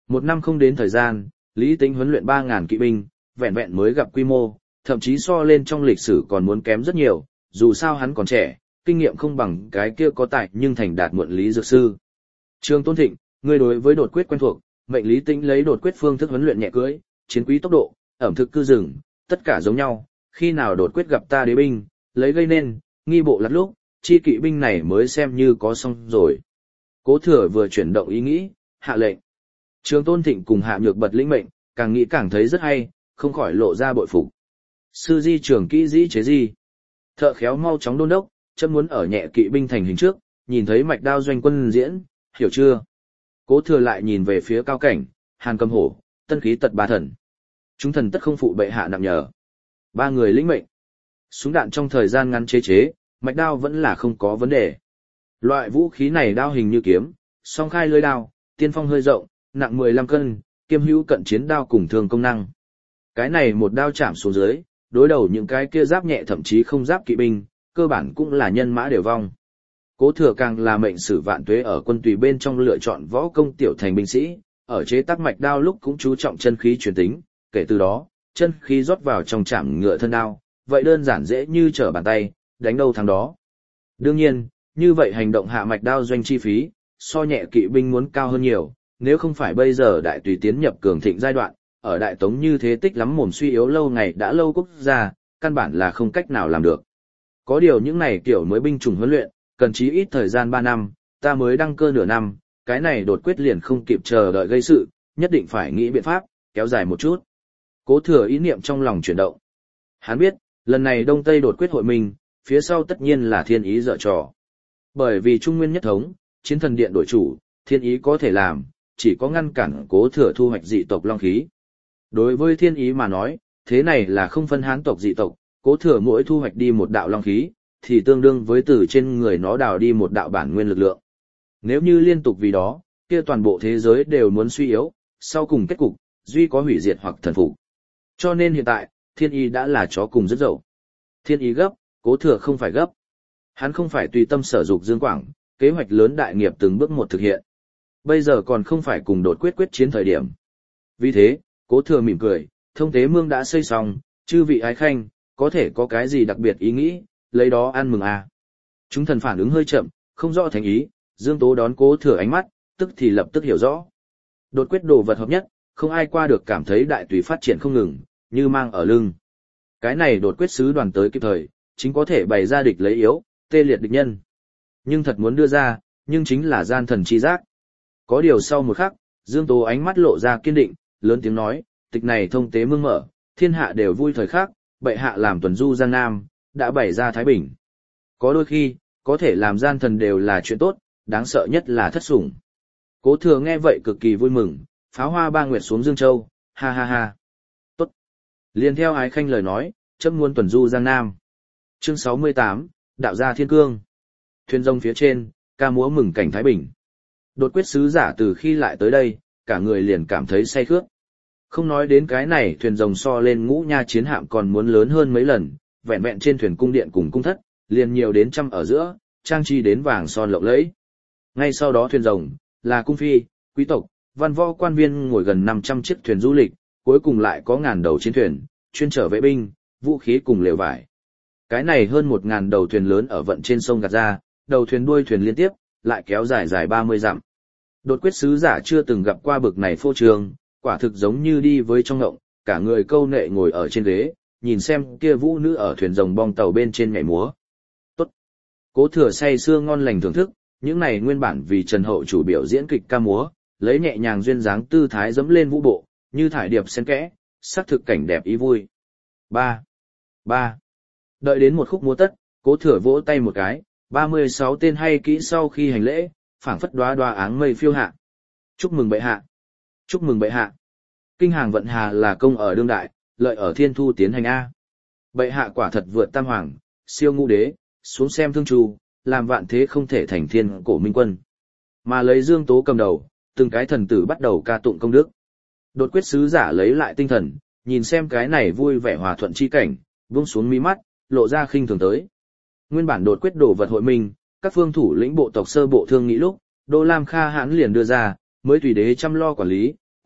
Một năm không đến thời gian, Lý Tĩnh huấn luyện ba ngàn kỵ binh, vẹn vẹn mới gặp quy mô, thậm chí so lên trong lịch sử còn muốn kém rất nhiều, dù sao hắn còn trẻ, kinh nghiệm không bằng cái kia có tài nhưng thành đạt muộn Lý Dược Sư. Trương Tôn Thịnh, ngươi đối với đột quyết quen thuộc, mệnh Lý Tĩnh lấy đột quyết phương thức huấn luyện nhẹ cưỡi, chiến quý tốc độ, ẩm thực cư rừng, tất cả giống nhau, khi nào đột quyết gặp ta đế binh, lấy gây nên, nghi bộ lật lúc, chi kỵ binh này mới xem như có xong rồi. Cố Thừa vừa chuyển động ý nghĩ, hạ lệnh. Trương Tôn Thịnh cùng Hạ Nhược bật lĩnh mệnh, càng nghĩ càng thấy rất hay, không khỏi lộ ra bội phục. Sư di trưởng kỹ dĩ chế di. Thợ khéo mau chóng đôn đốc, chấm muốn ở nhẹ kỵ binh thành hình trước, nhìn thấy mạch đao doanh quân diễn, hiểu chưa? Cố Thừa lại nhìn về phía Cao Cảnh, Hàn Cầm Hổ, Tân Khí Tật ba thần. Chúng thần tất không phụ bệ hạ nặng nhờ. Ba người lĩnh mệnh. Súng đạn trong thời gian ngắn chế chế, mạch đao vẫn là không có vấn đề. Loại vũ khí này đao hình như kiếm, song khai lưỡi đao, tiên phong hơi rộng, nặng mười lăm cân, kiêm hữu cận chiến đao cùng thường công năng. Cái này một đao chạm xuống dưới, đối đầu những cái kia giáp nhẹ thậm chí không giáp kỵ binh, cơ bản cũng là nhân mã đều vong. Cố Thừa càng là mệnh sử vạn tuế ở quân tùy bên trong lựa chọn võ công tiểu thành binh sĩ, ở chế tác mạch đao lúc cũng chú trọng chân khí truyền tính, kể từ đó, chân khí rót vào trong chạm ngựa thân đao, vậy đơn giản dễ như trở bàn tay, đánh đâu thắng đó. Đương nhiên, như vậy hành động hạ mạch đao doanh chi phí, so nhẹ kỵ binh muốn cao hơn nhiều, nếu không phải bây giờ đại tùy tiến nhập cường thịnh giai đoạn, ở đại tống như thế tích lắm mồm suy yếu lâu ngày đã lâu quốc gia, căn bản là không cách nào làm được. Có điều những này kiểu mới binh chủng huấn luyện, cần chí ít thời gian ba năm, ta mới đăng cơ nửa năm, cái này đột quyết liền không kịp chờ đợi gây sự, nhất định phải nghĩ biện pháp, kéo dài một chút. Cố Thừa ý niệm trong lòng chuyển động. Hắn biết, lần này Đông Tây đột quyết hội mình, phía sau tất nhiên là thiên ý dở trò. Bởi vì Trung Nguyên nhất thống, chiến thần điện đổi chủ, thiên ý có thể làm, chỉ có ngăn cản Cố Thừa thu hoạch dị tộc long khí. Đối với thiên ý mà nói, thế này là không phân hán tộc dị tộc, Cố Thừa mỗi thu hoạch đi một đạo long khí, thì tương đương với từ trên người nó đào đi một đạo bản nguyên lực lượng. Nếu như liên tục vì đó, kia toàn bộ thế giới đều muốn suy yếu, sau cùng kết cục, duy có hủy diệt hoặc thần phục. Cho nên hiện tại, thiên ý đã là chó cùng rất dậu. Thiên ý gấp, Cố Thừa không phải gấp. Hắn không phải tùy tâm sở dục dương quảng, kế hoạch lớn đại nghiệp từng bước một thực hiện. Bây giờ còn không phải cùng đột quyết quyết chiến thời điểm. Vì thế, Cố Thừa mỉm cười, thông tế mương đã xây xong, chư vị ái khanh, có thể có cái gì đặc biệt ý nghĩ, lấy đó ăn mừng à. Chúng thần phản ứng hơi chậm, không rõ thành ý, Dương Tố đón Cố Thừa ánh mắt, tức thì lập tức hiểu rõ. Đột quyết đồ vật hợp nhất, không ai qua được cảm thấy đại tùy phát triển không ngừng, như mang ở lưng. Cái này đột quyết sứ đoàn tới kịp thời, chính có thể bày ra địch lấy yếu, tê liệt địch nhân. Nhưng thật muốn đưa ra, nhưng chính là gian thần chi giác. Có điều sau một khắc, Dương Tố ánh mắt lộ ra kiên định, lớn tiếng nói, tịch này thông tế mương mở, thiên hạ đều vui thời khắc, bệ hạ làm tuần du Giang Nam, đã bày ra Thái Bình. Có đôi khi, có thể làm gian thần đều là chuyện tốt, đáng sợ nhất là thất sủng. Cố Thừa nghe vậy cực kỳ vui mừng, pháo hoa ba nguyệt xuống Dương Châu, ha ha ha. Tốt. Liên theo ái khanh lời nói, chấm muốn tuần du Giang Nam. Chương sáu mươi tám, Đạo gia Thiên Cương. Thuyền rồng phía trên, ca múa mừng cảnh Thái Bình. Đột quyết sứ giả từ khi lại tới đây, cả người liền cảm thấy say khướt. Không nói đến cái này thuyền rồng so lên ngũ nha chiến hạm còn muốn lớn hơn mấy lần, vẹn vẹn trên thuyền cung điện cùng cung thất, liền nhiều đến trăm ở giữa, trang trí đến vàng son lộng lẫy. Ngay sau đó thuyền rồng, là cung phi, quý tộc, văn võ quan viên ngồi gần năm trăm chiếc thuyền du lịch, cuối cùng lại có ngàn đầu chiến thuyền, chuyên chở vệ binh, vũ khí cùng lều vải. Cái này hơn một ngàn đầu thuyền lớn ở vận trên sông gạt ra, đầu thuyền đuôi thuyền liên tiếp, lại kéo dài dài ba mươi dặm. Đột quyết sứ giả chưa từng gặp qua bực này phô trương, quả thực giống như đi với trong ngộng, cả người câu nệ ngồi ở trên ghế, nhìn xem kia vũ nữ ở thuyền rồng bong tàu bên trên nhảy múa. Tốt. Cố Thừa say sưa ngon lành thưởng thức, những này nguyên bản vì Trần Hậu chủ biểu diễn kịch ca múa, lấy nhẹ nhàng duyên dáng tư thái dẫm lên vũ bộ, như thải điệp xen kẽ, sắc thực cảnh đẹp ý vui. Ba, ba. Đợi đến một khúc múa tất, Cố Thừa vỗ tay một cái, ba mươi sáu tên hay kỹ sau khi hành lễ, phảng phất đóa đóa áng mây phiêu hạ. Chúc mừng bệ hạ. Chúc mừng bệ hạ. Kinh hàng vận hà là công ở đương đại, lợi ở thiên thu tiến hành a. Bệ hạ quả thật vượt tam hoàng, siêu ngũ đế, xuống xem thương chu, làm vạn thế không thể thành thiên cổ minh quân. Mà lấy Dương Tố cầm đầu, từng cái thần tử bắt đầu ca tụng công đức. Đột quyết sứ giả lấy lại tinh thần, nhìn xem cái này vui vẻ hòa thuận chi cảnh, buông xuống mí mắt, lộ ra khinh thường tới. Nguyên bản đột quyết đổ vật hội minh, các phương thủ lĩnh bộ tộc sơ bộ thương nghĩ lúc, Đô Lam Kha hãn liền đưa ra, mới tùy đế chăm lo quản lý,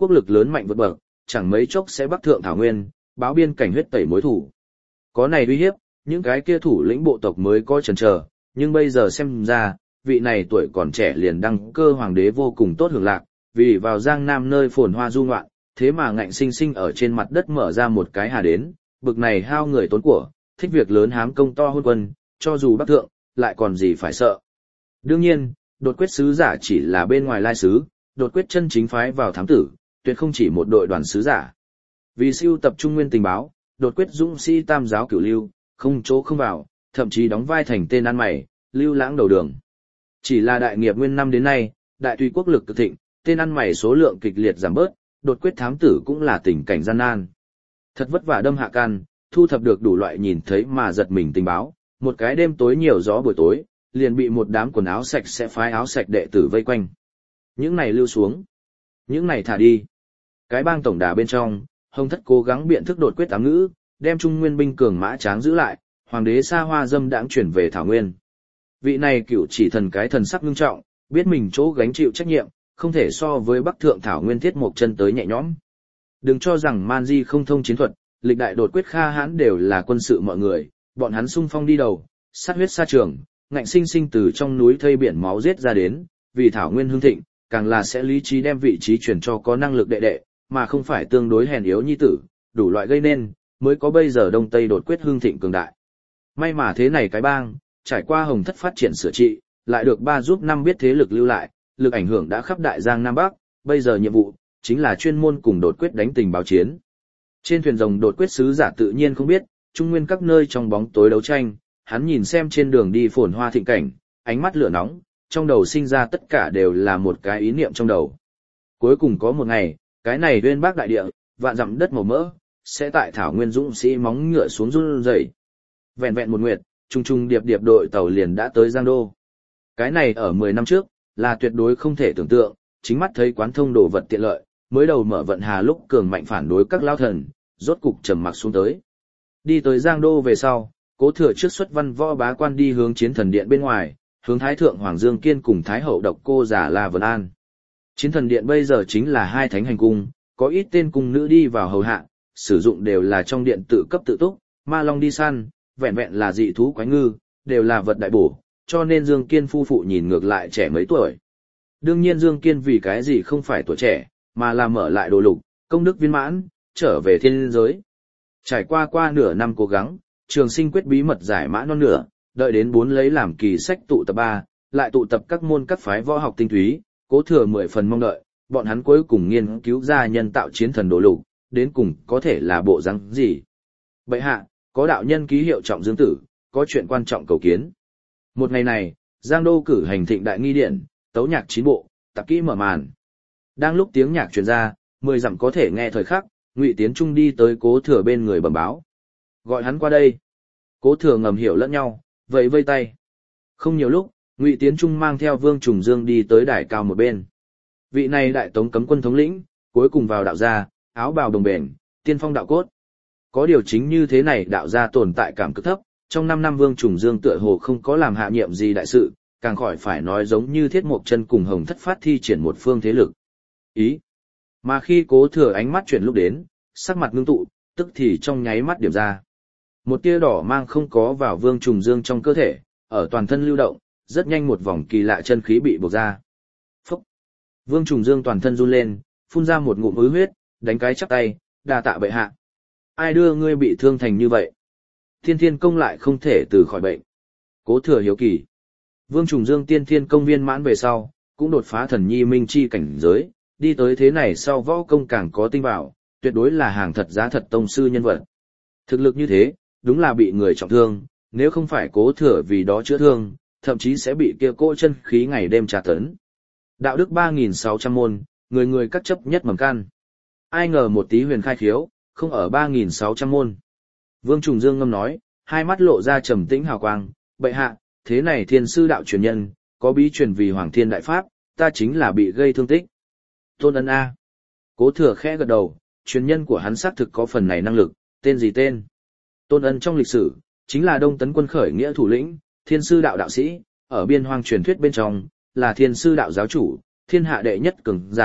quốc lực lớn mạnh vượt bậc, chẳng mấy chốc sẽ bắc thượng thảo nguyên, báo biên cảnh huyết tẩy mối thủ. Có này uy hiếp, những cái kia thủ lĩnh bộ tộc mới có chần chờ, nhưng bây giờ xem ra, vị này tuổi còn trẻ liền đăng cơ hoàng đế vô cùng tốt hưởng lạc, vì vào Giang Nam nơi phồn hoa du ngoạn, thế mà ngạnh sinh sinh ở trên mặt đất mở ra một cái hà đến, bực này hao người tốn của, thích việc lớn hám công to hôn quân, cho dù bắc thượng, lại còn gì phải sợ. Đương nhiên, đột quyết sứ giả chỉ là bên ngoài lai sứ, đột quyết chân chính phái vào thám tử, tuyệt không chỉ một đội đoàn sứ giả. Vì siêu tập trung nguyên tình báo, đột quyết dũng sĩ tam giáo cửu lưu, không chỗ không vào, thậm chí đóng vai thành tên ăn mày, lưu lãng đầu đường. Chỉ là đại nghiệp nguyên năm đến nay, đại tùy quốc lực cực thịnh, tên ăn mày số lượng kịch liệt giảm bớt, đột quyết thám tử cũng là tình cảnh gian nan. Thật vất vả đâm hạ can, thu thập được đủ loại nhìn thấy mà giật mình tình báo, một cái đêm tối nhiều gió buổi tối, liền bị một đám quần áo sạch sẽ phái áo sạch đệ tử vây quanh. Những này lưu xuống, những này thả đi. Cái bang tổng đà bên trong, Hồng Thất cố gắng biện thức đột quyết ám ngữ, đem Trung Nguyên binh cường mã tráng giữ lại, hoàng đế xa hoa dâm đãng chuyển về Thảo Nguyên. Vị này cựu chỉ thần cái thần sắc nghiêm trọng, biết mình chỗ gánh chịu trách nhiệm, không thể so với Bắc Thượng Thảo Nguyên Thiết Mộc Chân tới nhẹ nhõm. Đừng cho rằng Man Di không thông chiến thuật, lịch đại đột quyết kha hãn đều là quân sự mọi người, bọn hắn xung phong đi đầu, sát huyết xa trường, ngạnh sinh sinh từ trong núi thây biển máu giết ra đến, vì Thảo Nguyên hưng thịnh, càng là sẽ lý trí đem vị trí chuyển cho có năng lực đệ đệ, mà không phải tương đối hèn yếu nhi tử, đủ loại gây nên, mới có bây giờ Đông Tây đột quyết hưng thịnh cường đại. May mà thế này cái bang, trải qua Hồng Thất phát triển sửa trị, lại được ba giúp năm biết thế lực lưu lại, lực ảnh hưởng đã khắp đại Giang Nam Bắc, bây giờ nhiệm vụ chính là chuyên môn cùng đột quyết đánh tình báo chiến. Trên thuyền rồng đột quyết sứ giả tự nhiên không biết, Trung Nguyên các nơi trong bóng tối đấu tranh, hắn nhìn xem trên đường đi phồn hoa thịnh cảnh, ánh mắt lửa nóng, trong đầu sinh ra tất cả đều là một cái ý niệm trong đầu. Cuối cùng có một ngày, cái này uyên bác đại địa, vạn dặm đất màu mỡ, sẽ tại Thảo Nguyên dũng sĩ móng ngựa xuống run rẩy. Vẹn vẹn một nguyệt, trung trung điệp điệp đội tàu liền đã tới Giang Đô. Cái này ở mười năm trước, là tuyệt đối không thể tưởng tượng, chính mắt thấy quán thông đồ vật tiện lợi, mới đầu mở vận hà lúc cường mạnh phản đối các lao thần, rốt cục trầm mặc xuống tới. Đi tới Giang Đô về sau, Cố Thừa trước xuất văn võ bá quan đi hướng chiến thần điện bên ngoài, hướng Thái Thượng Hoàng Dương Kiên cùng Thái Hậu Độc Cô Giả La Vân An. Chiến thần điện bây giờ chính là hai thánh hành cung, có ít tên cung nữ đi vào hầu hạ, sử dụng đều là trong điện tự cấp tự túc, ma long đi săn, vẹn vẹn là dị thú quái ngư, đều là vật đại bổ, cho nên Dương Kiên phu phụ nhìn ngược lại trẻ mấy tuổi. Đương nhiên Dương Kiên vì cái gì không phải tuổi trẻ, mà là mở lại đồ lục, công đức viên mãn, trở về thiên giới. Trải qua qua nửa năm cố gắng, Trường Sinh quyết bí mật giải mã non nửa, đợi đến bốn lấy làm kỳ sách tụ tập ba, lại tụ tập các môn các phái võ học tinh túy, Cố Thừa mười phần mong đợi, bọn hắn cuối cùng nghiên cứu ra nhân tạo chiến thần đồ lục, đến cùng có thể là bộ răng gì. Bệ hạ, có đạo nhân ký hiệu trọng dương tử, có chuyện quan trọng cầu kiến. Một ngày này, Giang Đô cử hành thịnh đại nghi điện, tấu nhạc chín bộ, tạp kỹ mở màn. Đang lúc tiếng nhạc truyền ra, mười dặm có thể nghe thời khắc, Ngụy Tiến Trung đi tới Cố Thừa bên người bẩm báo. Gọi hắn qua đây. Cố Thừa ngầm hiểu lẫn nhau, vẫy vây tay. Không nhiều lúc, Ngụy Tiến Trung mang theo Vương Trùng Dương đi tới đài cao một bên. Vị này đại tống cấm quân thống lĩnh, cuối cùng vào đạo gia, áo bào đồng bền, tiên phong đạo cốt. Có điều chính như thế này đạo gia tồn tại cảm cực thấp, trong năm năm Vương Trùng Dương tựa hồ không có làm hạ nhiệm gì đại sự, càng khỏi phải nói giống như Thiết Mộc Chân cùng Hồng Thất phát thi triển một phương thế lực. Ý. Mà khi Cố Thừa ánh mắt chuyển lúc đến, sắc mặt ngưng tụ, tức thì trong nháy mắt điểm ra. Một tia đỏ mang không có vào Vương Trùng Dương trong cơ thể, ở toàn thân lưu động, rất nhanh một vòng kỳ lạ chân khí bị buộc ra. Phúc! Vương Trùng Dương toàn thân run lên, phun ra một ngụm ứ huyết, đánh cái chắp tay, đa tạ bệ hạ. Ai đưa ngươi bị thương thành như vậy? Thiên Thiên Công lại không thể từ khỏi bệnh. Cố Thừa hiếu kỳ. Vương Trùng Dương tiên thiên công viên mãn về sau, cũng đột phá thần nhi minh chi cảnh giới, đi tới thế này sau võ công càng có tinh bảo, tuyệt đối là hàng thật giá thật tông sư nhân vật. Thực lực như thế, đúng là bị người trọng thương, nếu không phải Cố Thừa vì đó chữa thương, thậm chí sẽ bị kia cỗ chân khí ngày đêm tra tấn. Đạo đức ba nghìn sáu trăm môn, người người cắt chấp nhất mầm can. Ai ngờ một tí huyền khai khiếu, không ở ba nghìn sáu trăm môn. Vương Trùng Dương ngâm nói, hai mắt lộ ra trầm tĩnh hào quang, bệ hạ, thế này thiên sư đạo truyền nhân, có bí truyền vì Hoàng Thiên Đại Pháp, ta chính là bị gây thương tích. Tôn Ân A. Cố Thừa khẽ gật đầu, truyền nhân của hắn xác thực có phần này năng lực, tên gì tên? Tôn Ân trong lịch sử, chính là Đông Tấn quân khởi nghĩa thủ lĩnh, thiên sư đạo đạo sĩ, ở biên hoang truyền thuyết bên trong, là thiên sư đạo giáo chủ, thiên hạ đệ nhất cường giả,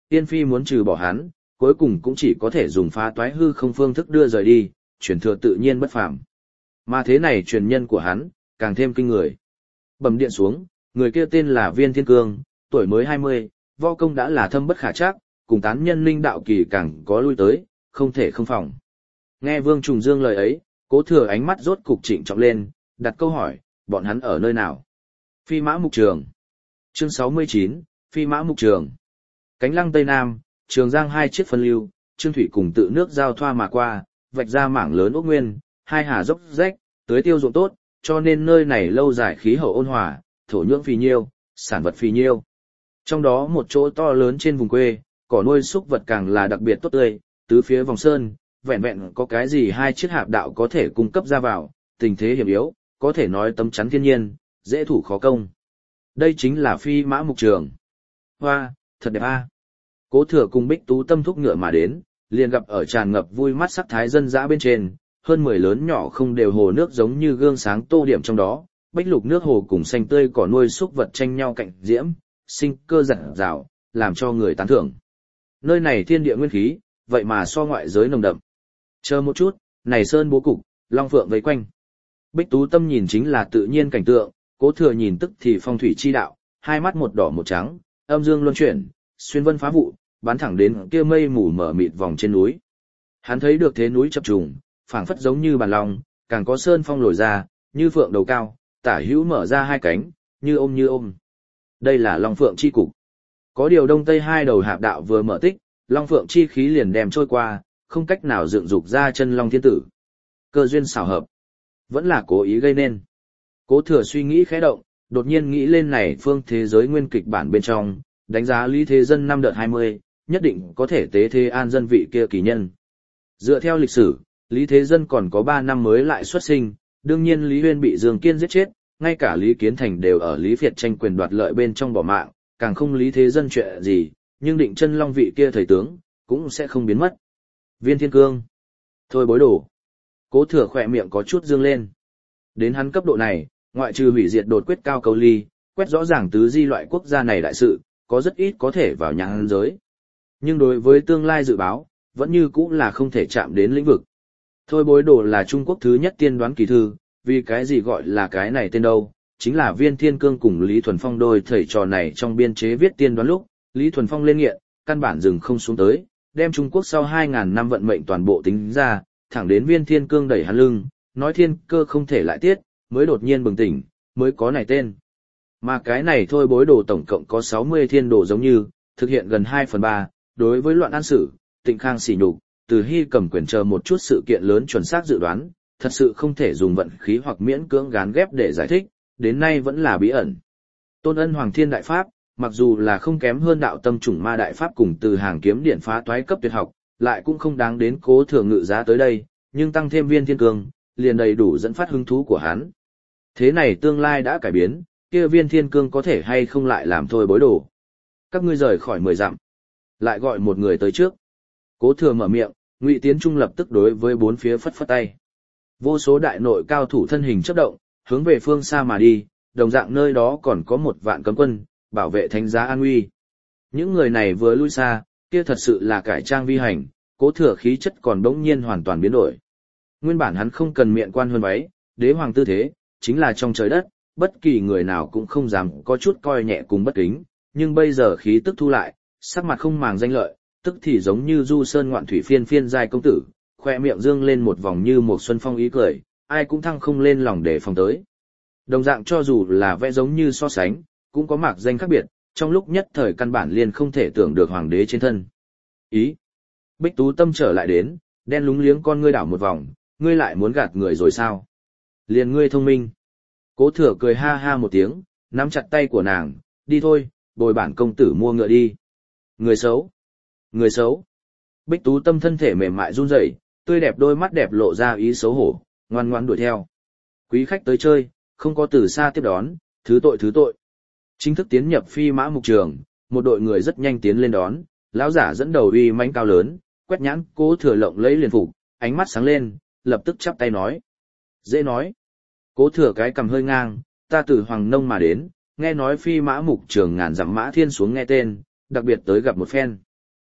Tiên Phi muốn trừ bỏ hắn, cuối cùng cũng chỉ có thể dùng phá toái hư không phương thức đưa rời đi, truyền thừa tự nhiên bất phàm. Mà thế này truyền nhân của hắn, càng thêm kinh người. Bẩm điện xuống, người kia tên là Viên Thiên Cương, tuổi mới hai mươi, võ công đã là thâm bất khả trắc, cùng tán nhân linh đạo kỳ càng có lui tới, không thể không phòng. Nghe Vương Trùng Dương lời ấy, Cố Thừa ánh mắt rốt cục trịnh trọng lên, đặt câu hỏi, bọn hắn ở nơi nào? Phi Mã Mục Trường. Chương sáu mươi chín, Phi Mã Mục Trường. Cánh lăng Tây Nam, Trường Giang hai chiếc phân lưu, Trương Thủy cùng tự nước giao thoa mà qua, vạch ra mảng lớn ốc nguyên, hai hà dốc rách, tưới tiêu ruộng tốt, cho nên nơi này lâu dài khí hậu ôn hòa, thổ nhưỡng phì nhiêu, sản vật phì nhiêu. Trong đó một chỗ to lớn trên vùng quê, cỏ nuôi súc vật càng là đặc biệt tốt tươi, tứ phía vòng sơn, vẹn vẹn có cái gì hai chiếc hạp đạo có thể cung cấp ra vào, tình thế hiểm yếu, có thể nói tấm chắn thiên nhiên, dễ thủ khó công. Đây chính là Phi Mã Mục Trường. Hoa, thật đẹp a. Cố Thừa cùng Bích Tú Tâm thúc ngựa mà đến, liền gặp ở tràn ngập vui mắt sắc thái dân dã bên trên, hơn mười lớn nhỏ không đều hồ nước giống như gương sáng tô điểm trong đó, bách lục nước hồ cùng xanh tươi cỏ nuôi súc vật tranh nhau cạnh diễm, sinh cơ rạng rào, làm cho người tán thưởng. Nơi này thiên địa nguyên khí, vậy mà so ngoại giới nồng đậm. Chờ một chút, này sơn bố cục, long phượng vây quanh. Bích Tú Tâm nhìn chính là tự nhiên cảnh tượng, Cố Thừa nhìn tức thì phong thủy chi đạo, hai mắt một đỏ một trắng, âm dương luân chuyển, xuyên vân phá vụ, bắn thẳng đến kia mây mù mở mịt vòng trên núi. Hắn thấy được thế núi chập trùng, phảng phất giống như bàn long, càng có sơn phong lồi ra, như phượng đầu cao, tả hữu mở ra hai cánh, như ôm như ôm. Đây là long phượng chi cục. Có điều đông tây hai đầu hạp đạo vừa mở tích, long phượng chi khí liền đem trôi qua, không cách nào dựng dục ra chân long thiên tử. Cơ duyên xảo hợp, vẫn là cố ý gây nên. Cố Thừa suy nghĩ khẽ động, đột nhiên nghĩ lên này phương thế giới nguyên kịch bản bên trong, đánh giá Lý Thế Dân năm đợt hai mươi, nhất định có thể tế thế an dân vị kia kỳ nhân. Dựa theo lịch sử, Lý Thế Dân còn có ba năm mới lại xuất sinh, đương nhiên Lý Huyên bị Dương Kiên giết chết, ngay cả Lý Kiến Thành đều ở Lý Việt tranh quyền đoạt lợi bên trong bỏ mạng, càng không Lý Thế Dân chuyện gì, nhưng định chân long vị kia thầy tướng, cũng sẽ không biến mất. Viên Thiên Cương. Thôi bối đổ. Cố Thừa khỏe miệng có chút dương lên. Đến hắn cấp độ này, ngoại trừ hủy diệt đột quyết cao cầu ly, quét rõ ràng tứ di loại quốc gia này đại sự, có rất ít có thể vào nhãn giới. Nhưng đối với tương lai dự báo, vẫn như cũng là không thể chạm đến lĩnh vực. Thôi bối đồ là Trung Quốc thứ nhất tiên đoán kỳ thư, vì cái gì gọi là cái này tên đâu, chính là Viên Thiên Cương cùng Lý Thuần Phong đôi thầy trò này trong biên chế viết tiên đoán lúc, Lý Thuần Phong lên nghiện, căn bản dừng không xuống tới, đem Trung Quốc sau hai ngàn năm vận mệnh toàn bộ tính ra, thẳng đến Viên Thiên Cương đẩy hắn lưng, nói thiên cơ không thể lại tiết, mới đột nhiên bừng tỉnh, mới có này tên. Mà cái này thôi bối đồ tổng cộng có sáu mươi thiên đồ giống như, thực hiện gần hai phần ba, đối với loạn an sử, Tịnh Khang sỉ nhục, từ Hy cầm quyền chờ một chút sự kiện lớn chuẩn xác dự đoán, thật sự không thể dùng vận khí hoặc miễn cưỡng gán ghép để giải thích, đến nay vẫn là bí ẩn. Tôn Ân Hoàng Thiên Đại Pháp, mặc dù là không kém hơn đạo tâm chủng ma đại pháp cùng từ hàng kiếm điện phá toái cấp tuyệt học, lại cũng không đáng đến Cố Thừa ngự giá tới đây, nhưng tăng thêm Viên Thiên Cương, liền đầy đủ dẫn phát hứng thú của hắn. Thế này tương lai đã cải biến, kia Viên Thiên Cương có thể hay không lại làm thôi bối đồ. Các ngươi rời khỏi mười dặm, lại gọi một người tới trước. Cố Thừa mở miệng, Ngụy Tiến Trung lập tức đối với bốn phía phất phất tay. Vô số đại nội cao thủ thân hình chớp động, hướng về phương xa mà đi, đồng dạng nơi đó còn có một vạn cấm quân, bảo vệ thánh giá an nguy. Những người này vừa lui xa, kia thật sự là cải trang vi hành, Cố Thừa khí chất còn bỗng nhiên hoàn toàn biến đổi. Nguyên bản hắn không cần miệng quan hơn váy, đế hoàng tư thế, chính là trong trời đất, bất kỳ người nào cũng không dám có chút coi nhẹ cùng bất kính, nhưng bây giờ khí tức thu lại, sắc mặt không màng danh lợi, tức thì giống như du sơn ngoạn thủy phiên phiên giai công tử, khoe miệng dương lên một vòng như một xuân phong ý cười, ai cũng thăng không lên lòng để phòng tới. Đồng dạng cho dù là vẽ giống như so sánh, cũng có mạc danh khác biệt, trong lúc nhất thời căn bản liền không thể tưởng được hoàng đế trên thân. Ý. Bích Tú Tâm trở lại đến, đen lúng liếng con ngươi đảo một vòng, ngươi lại muốn gạt người rồi sao? Liền ngươi thông minh. Cố Thừa cười ha ha một tiếng, nắm chặt tay của nàng, đi thôi, bồi bản công tử mua ngựa đi. Người xấu. Người xấu. Bích Tú Tâm thân thể mềm mại run rẩy, tươi đẹp đôi mắt đẹp lộ ra ý xấu hổ, ngoan ngoãn đuổi theo. Quý khách tới chơi, không có từ xa tiếp đón, thứ tội thứ tội. Chính thức tiến nhập Phi Mã Mục Trường, một đội người rất nhanh tiến lên đón, lão giả dẫn đầu uy mãnh cao lớn, quét nhãn Cố Thừa lộng lấy liền phục, ánh mắt sáng lên, lập tức chắp tay nói. Dễ nói. Cố Thừa cái cầm hơi ngang, ta từ Hoàng Nông mà đến, nghe nói Phi Mã Mục Trường ngàn dặm mã thiên xuống nghe tên, đặc biệt tới gặp một phen.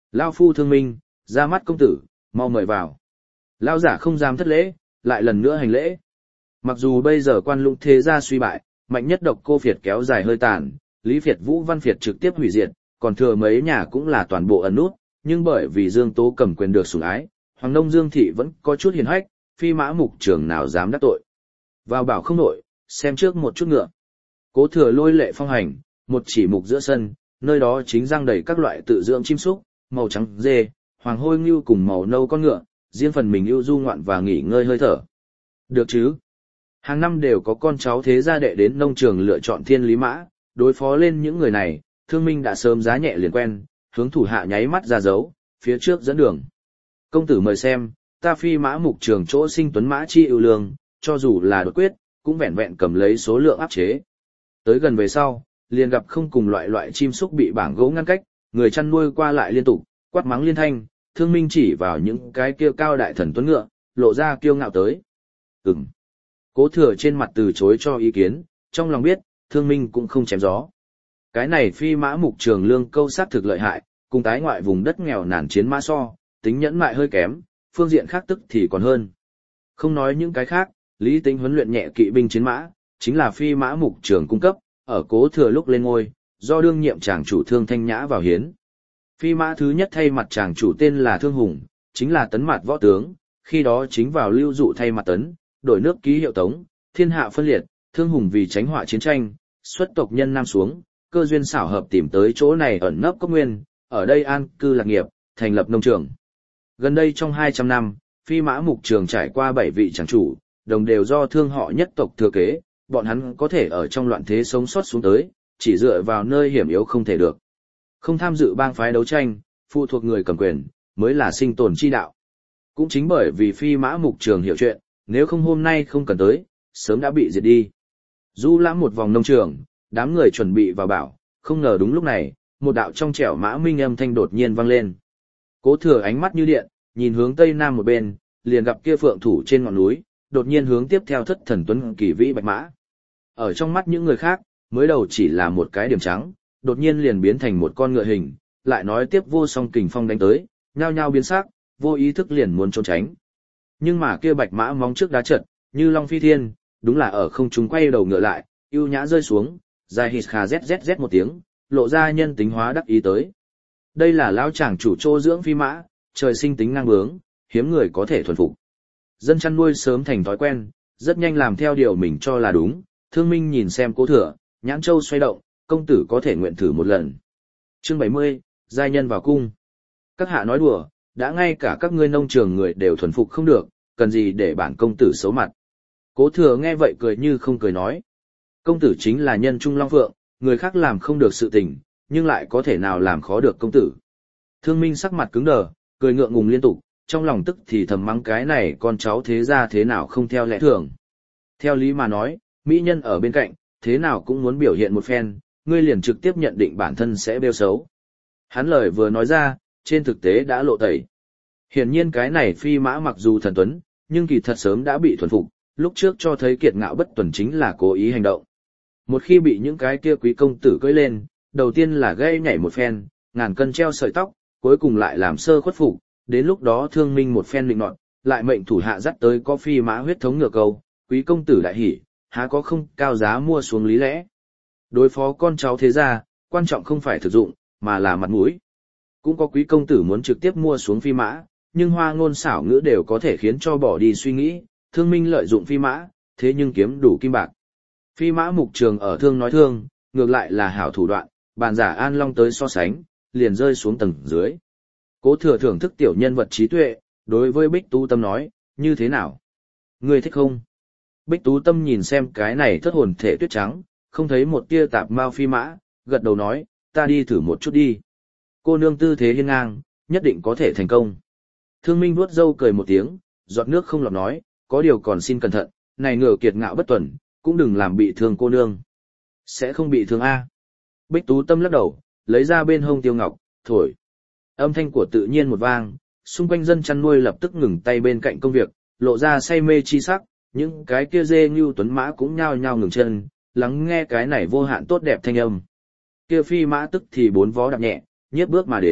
Lao phu thương minh, ra mắt công tử, mau mời vào. Lao giả không dám thất lễ, lại lần nữa hành lễ. Mặc dù bây giờ quan lũng thế gia suy bại, mạnh nhất độc cô phiệt kéo dài hơi tàn, Lý Phiệt Vũ Văn Phiệt trực tiếp hủy diệt, còn thừa mấy nhà cũng là toàn bộ ẩn nút, nhưng bởi vì Dương Tố cầm quyền được sủng ái, Hoàng Nông Dương Thị vẫn có chút hiền hách, phi mã mục trường nào dám đắc tội. Vào bảo không nổi, xem trước một chút ngựa. Cố Thừa lôi lệ phong hành, một chỉ mục giữa sân, nơi đó chính răng đầy các loại tự dưỡng chim súc, màu trắng dê, hoàng hôi ngưu cùng màu nâu con ngựa, riêng phần mình ưu du ngoạn và nghỉ ngơi hơi thở. Được chứ? Hàng năm đều có con cháu thế gia đệ đến nông trường lựa chọn thiên lý mã, đối phó lên những người này, Thương Minh đã sớm giá nhẹ liền quen, hướng thủ hạ nháy mắt ra dấu, phía trước dẫn đường. Công tử mời xem, ta phi mã mục trường chỗ sinh tuấn mã chi ưu lương, cho dù là đột quyết, cũng vẹn vẹn cầm lấy số lượng áp chế. Tới gần về sau, liền gặp không cùng loại loại chim súc bị bảng gỗ ngăn cách, người chăn nuôi qua lại liên tục, quát mắng liên thanh, Thương Minh chỉ vào những cái kia cao đại thần tuấn ngựa, lộ ra kiêu ngạo tới. Ừm. Cố Thừa trên mặt từ chối cho ý kiến, trong lòng biết, Thương Minh cũng không chém gió. Cái này phi mã mục trường lương câu sát thực lợi hại, cùng tái ngoại vùng đất nghèo nàn chiến mã so, tính nhẫn mại hơi kém, phương diện khác tức thì còn hơn. Không nói những cái khác, Lý Tĩnh huấn luyện nhẹ kỵ binh chiến mã, chính là phi mã mục trường cung cấp, ở Cố Thừa lúc lên ngôi, do đương nhiệm tràng chủ Thương Thanh Nhã vào hiến. Phi mã thứ nhất thay mặt tràng chủ tên là Thương Hùng, chính là tấn mặt võ tướng, khi đó chính vào lưu dụ thay mặt tấn, đổi nước ký hiệu tống, thiên hạ phân liệt, Thương Hùng vì tránh họa chiến tranh, xuất tộc nhân nam xuống, cơ duyên xảo hợp tìm tới chỗ này ẩn nấp cốc nguyên, ở đây an cư lạc nghiệp, thành lập nông trường. Gần đây trong hai trăm năm, phi mã mục trường trải qua bảy vị tràng chủ, đồng đều do thương họ nhất tộc thừa kế, bọn hắn có thể ở trong loạn thế sống sót xuống tới, chỉ dựa vào nơi hiểm yếu không thể được. Không tham dự bang phái đấu tranh, phụ thuộc người cầm quyền, mới là sinh tồn chi đạo. Cũng chính bởi vì phi mã mục trường hiểu chuyện, nếu không hôm nay không cần tới, sớm đã bị diệt đi. Du lãm một vòng nông trường, đám người chuẩn bị vào bảo, không ngờ đúng lúc này, một đạo trong trẻo mã minh âm thanh đột nhiên vang lên. Cố Thừa ánh mắt như điện, nhìn hướng tây nam một bên, liền gặp kia phượng thủ trên ngọn núi, đột nhiên hướng tiếp theo thất thần tuấn kỳ vĩ bạch mã. Ở trong mắt những người khác, mới đầu chỉ là một cái điểm trắng, đột nhiên liền biến thành một con ngựa hình, lại nói tiếp vô song kình phong đánh tới, nhao nhao biến sắc, vô ý thức liền muốn trốn tránh. Nhưng mà kia bạch mã móng trước đá chật, như long phi thiên, đúng là ở không trung quay đầu ngựa lại, ưu nhã rơi xuống, dài hít khà zzz một tiếng, lộ ra nhân tính hóa đắc ý tới. Đây là lão chàng chủ trô dưỡng phi mã, trời sinh tính năng bướng, hiếm người có thể thuần phục. Dân chăn nuôi sớm thành thói quen, rất nhanh làm theo điều mình cho là đúng. Thương Minh nhìn xem Cố Thừa, nhãn châu xoay động, công tử có thể nguyện thử một lần. Chương bảy mươi, giai nhân vào cung. Các hạ nói đùa, đã ngay cả các ngươi nông trường người đều thuần phục không được, cần gì để bản công tử xấu mặt. Cố Thừa nghe vậy cười như không cười nói. Công tử chính là nhân trung long phượng, người khác làm không được sự tình, nhưng lại có thể nào làm khó được công tử. Thương Minh sắc mặt cứng đờ, cười ngượng ngùng liên tục, trong lòng tức thì thầm mắng cái này con cháu thế ra thế nào không theo lẽ thường. Theo lý mà nói, mỹ nhân ở bên cạnh, thế nào cũng muốn biểu hiện một phen, ngươi liền trực tiếp nhận định bản thân sẽ bêu xấu. Hắn lời vừa nói ra, trên thực tế đã lộ tẩy. Hiển nhiên cái này phi mã mặc dù thần tuấn, nhưng kỳ thật sớm đã bị thuần phục, lúc trước cho thấy kiệt ngạo bất tuần chính là cố ý hành động. Một khi bị những cái kia quý công tử cưỡi lên, đầu tiên là gây nhảy một phen, ngàn cân treo sợi tóc, cuối cùng lại làm sơ khuất phục, đến lúc đó Thương Minh một phen định nọt, lại mệnh thủ hạ dắt tới có phi mã huyết thống ngựa câu, quý công tử đại hỉ, há có không cao giá mua xuống lý lẽ. Đối phó con cháu thế gia, quan trọng không phải thực dụng, mà là mặt mũi. Cũng có quý công tử muốn trực tiếp mua xuống phi mã, nhưng hoa ngôn xảo ngữ đều có thể khiến cho bỏ đi suy nghĩ, Thương Minh lợi dụng phi mã, thế nhưng kiếm đủ kim bạc. Phi mã mục trường ở thương nói thương, ngược lại là hảo thủ đoạn, bàn giả An Long tới so sánh, liền rơi xuống tầng dưới. Cố Thừa thưởng thức tiểu nhân vật trí tuệ, đối với Bích Tú Tâm nói, như thế nào? Ngươi thích không? Bích Tú Tâm nhìn xem cái này thất hồn thể tuyết trắng, không thấy một tia tạp mao phi mã, gật đầu nói, ta đi thử một chút đi. Cô nương tư thế hiên ngang, nhất định có thể thành công. Thương Minh vuốt râu cười một tiếng, giọt nước không lọt nói, có điều còn xin cẩn thận, này ngựa kiệt ngạo bất tuần, cũng đừng làm bị thương cô nương. Sẽ không bị thương a. Bích Tú Tâm lắc đầu, lấy ra bên hông tiêu ngọc, thổi. Âm thanh của tự nhiên một vang, xung quanh dân chăn nuôi lập tức ngừng tay bên cạnh công việc, lộ ra say mê chi sắc, những cái kia dê như tuấn mã cũng nhao nhao ngừng chân, lắng nghe cái này vô hạn tốt đẹp thanh âm. Kia phi mã tức thì bốn vó đạp nhẹ, nhiếp bước mà đến,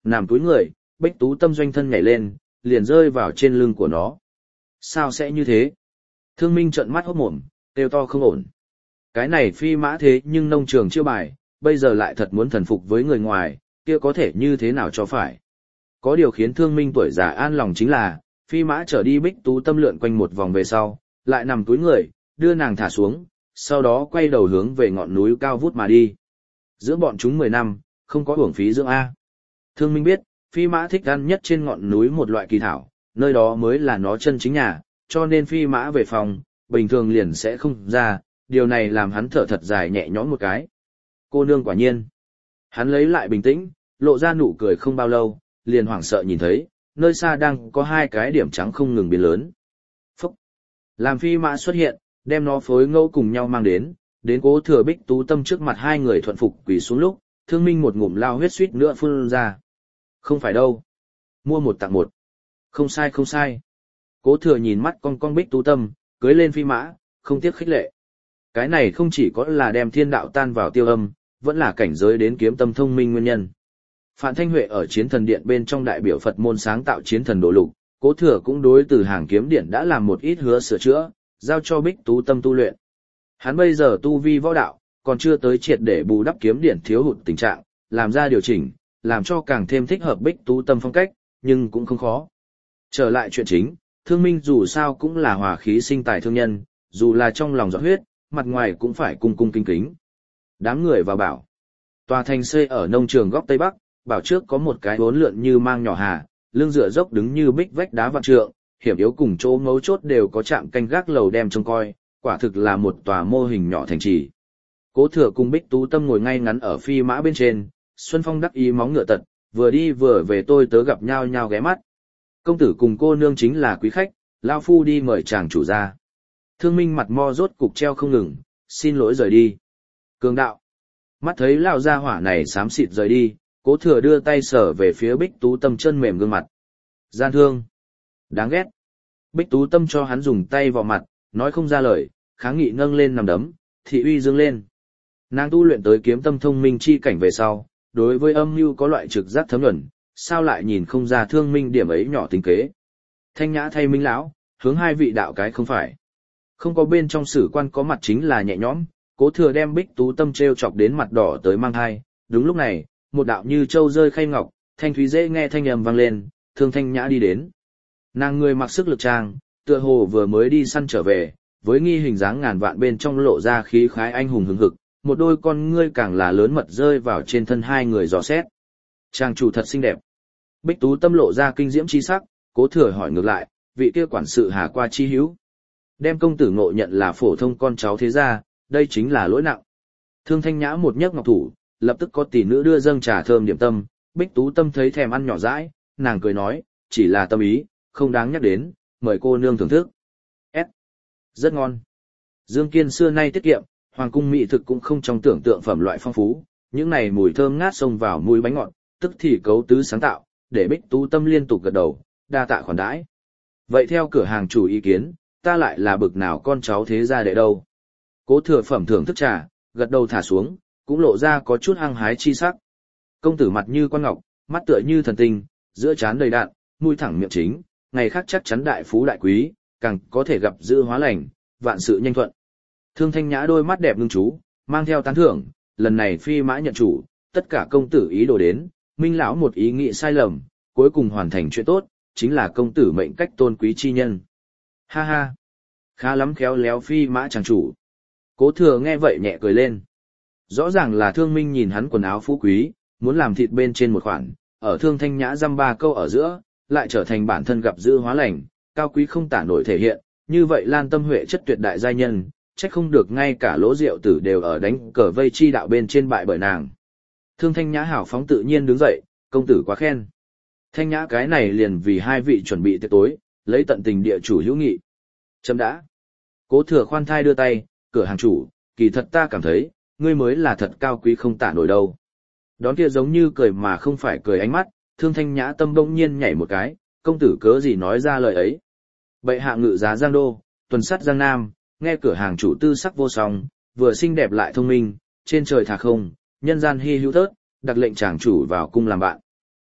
nằm túi người, Bích Tú Tâm doanh thân nhảy lên, liền rơi vào trên lưng của nó. Sao sẽ như thế? Thương Minh trợn mắt hốt mồm, kêu to không ổn. Cái này phi mã thế nhưng nông trường chiêu bài, bây giờ lại thật muốn thần phục với người ngoài, kia có thể như thế nào cho phải. Có điều khiến Thương Minh tuổi già an lòng chính là, phi mã trở đi Bích Tú Tâm lượn quanh một vòng về sau, lại nằm túi người, đưa nàng thả xuống, sau đó quay đầu hướng về ngọn núi cao vút mà đi. Dưỡng bọn chúng mười năm, không có uổng phí dưỡng A. Thương Minh biết, phi mã thích ăn nhất trên ngọn núi một loại kỳ thảo, nơi đó mới là nó chân chính nhà, cho nên phi mã về phòng, bình thường liền sẽ không ra, điều này làm hắn thở thật dài nhẹ nhõm một cái. Cô nương quả nhiên. Hắn lấy lại bình tĩnh, lộ ra nụ cười không bao lâu, liền hoảng sợ nhìn thấy, nơi xa đang có hai cái điểm trắng không ngừng biến lớn. Phúc! Làm phi mã xuất hiện, đem nó phối ngẫu cùng nhau mang đến, đến Cố Thừa Bích Tú Tâm trước mặt hai người thuận phục quỳ xuống lúc, Thương Minh một ngụm lao huyết suýt nữa phun ra. Không phải đâu. Mua một tặng một. Không sai không sai. Cố Thừa nhìn mắt con con Bích Tú Tâm, cưới lên phi mã, không tiếc khích lệ. Cái này không chỉ có là đem thiên đạo tan vào tiêu âm, vẫn là cảnh giới đến kiếm tâm thông minh nguyên nhân. Phạn Thanh Huệ ở Chiến Thần Điện bên trong đại biểu Phật môn sáng tạo Chiến Thần Đồ Lục, Cố Thừa cũng đối từ hàng kiếm điện đã làm một ít hứa sửa chữa, giao cho Bích Tú Tâm tu luyện. Hắn bây giờ tu vi võ đạo, còn chưa tới triệt để bù đắp kiếm điện thiếu hụt tình trạng, làm ra điều chỉnh, làm cho càng thêm thích hợp Bích Tú Tâm phong cách, nhưng cũng không khó. Trở lại chuyện chính, Thương Minh dù sao cũng là hòa khí sinh tài thương nhân, dù là trong lòng giọt huyết, mặt ngoài cũng phải cung cung kính kính. Đám người vào bảo. Tòa thành xây ở nông trường góc Tây Bắc, bảo trước có một cái bốn lượn như mang nhỏ hà, lưng dựa dốc đứng như bích vách đá vạn trượng, hiểm yếu cùng chỗ ngấu chốt đều có trạm canh gác lầu đem trông coi, quả thực là một tòa mô hình nhỏ thành trì. Cố Thừa cùng Bích Tú Tâm ngồi ngay ngắn ở phi mã bên trên, Xuân Phong đắc ý móng ngựa tật, vừa đi vừa về tôi tớ gặp nhau nhau ghé mắt. Công tử cùng cô nương chính là quý khách, lao phu đi mời chàng chủ ra. Thương Minh mặt mo rốt cục treo không ngừng, xin lỗi rời đi. Cường đạo. Mắt thấy lão gia hỏa này xám xịt rời đi, Cố Thừa đưa tay sờ về phía Bích Tú Tâm chân mềm gương mặt. Gian thương. Đáng ghét. Bích Tú Tâm cho hắn dùng tay vào mặt, nói không ra lời, kháng nghị nâng lên nằm đấm, thị uy dương lên. Nàng tu luyện tới kiếm tâm thông minh chi cảnh về sau, đối với âm mưu có loại trực giác thấm nhuần, sao lại nhìn không ra Thương Minh điểm ấy nhỏ tính kế. Thanh nhã thay Minh lão, hướng hai vị đạo cái không phải. Không có bên trong sử quan có mặt chính là nhẹ nhõm, Cố Thừa đem Bích Tú Tâm treo chọc đến mặt đỏ tới mang hai. Đúng lúc này, một đạo như châu rơi khay ngọc, thanh thúy dễ nghe thanh âm vang lên, Thương Thanh Nhã đi đến. Nàng người mặc sức lực trang, tựa hồ vừa mới đi săn trở về, với nghi hình dáng ngàn vạn bên trong lộ ra khí khái anh hùng hừng hực, một đôi con ngươi càng là lớn mật rơi vào trên thân hai người dò xét. Trang chủ thật xinh đẹp. Bích Tú Tâm lộ ra kinh diễm chi sắc, Cố Thừa hỏi ngược lại, vị kia quản sự Hà qua chi hữu. Đem công tử ngộ nhận là phổ thông con cháu thế gia, đây chính là lỗi nặng. Thương Thanh Nhã một nhấc ngọc thủ, lập tức có tỷ nữ đưa dâng trà thơm điểm tâm, Bích Tú Tâm thấy thèm ăn nhỏ dãi, nàng cười nói, chỉ là tâm ý, không đáng nhắc đến, mời cô nương thưởng thức. S. Rất ngon. Dương Kiên xưa nay tiết kiệm, hoàng cung mỹ thực cũng không trong tưởng tượng phẩm loại phong phú, những này mùi thơm ngát xông vào mũi bánh ngọt, tức thì cấu tứ sáng tạo, để Bích Tú Tâm liên tục gật đầu, đa tạ khoản đãi. Vậy theo cửa hàng chủ ý kiến, ta lại là bực nào con cháu thế gia đệ đâu? Cố Thừa phẩm thưởng thức trà, gật đầu thả xuống, cũng lộ ra có chút hăng hái chi sắc. Công tử mặt như quan ngọc, mắt tựa như thần tinh, giữa trán đầy đạn, mũi thẳng miệng chính, ngày khác chắc chắn đại phú đại quý, càng có thể gặp dư hóa lành, vạn sự nhanh thuận. Thương Thanh Nhã đôi mắt đẹp ngưng chú, mang theo tán thưởng, lần này phi mã nhận chủ, tất cả công tử ý đồ đến, Minh lão một ý nghĩ sai lầm, cuối cùng hoàn thành chuyện tốt, chính là công tử mệnh cách tôn quý chi nhân. Ha ha, khá lắm khéo léo phi mã chàng chủ. Cố Thừa nghe vậy nhẹ cười lên. Rõ ràng là Thương Minh nhìn hắn quần áo phú quý, muốn làm thịt bên trên một khoản, ở Thương Thanh Nhã dăm ba câu ở giữa, lại trở thành bản thân gặp dư hóa lành, cao quý không tả nổi thể hiện, như vậy Lan Tâm Huệ chất tuyệt đại giai nhân, trách không được ngay cả Lỗ Diệu Tử đều ở đánh cờ vây chi đạo bên trên bại bởi nàng. Thương Thanh Nhã hảo phóng tự nhiên đứng dậy, công tử quá khen. Thanh Nhã cái này liền vì hai vị chuẩn bị tiệc tối, lấy tận tình địa chủ hữu nghị. Chấm đã. Cố Thừa khoan thai đưa tay, cửa hàng chủ, kỳ thật ta cảm thấy, ngươi mới là thật cao quý không tả nổi đâu. Đón kia giống như cười mà không phải cười ánh mắt, Thương Thanh Nhã tâm bỗng nhiên nhảy một cái, công tử cớ gì nói ra lời ấy. Bệ hạ ngự giá Giang Đô, tuần sắt Giang Nam, nghe cửa hàng chủ tư sắc vô song, vừa xinh đẹp lại thông minh, trên trời thả không, nhân gian hi hữu thớt, đặc lệnh chàng chủ vào cung làm bạn.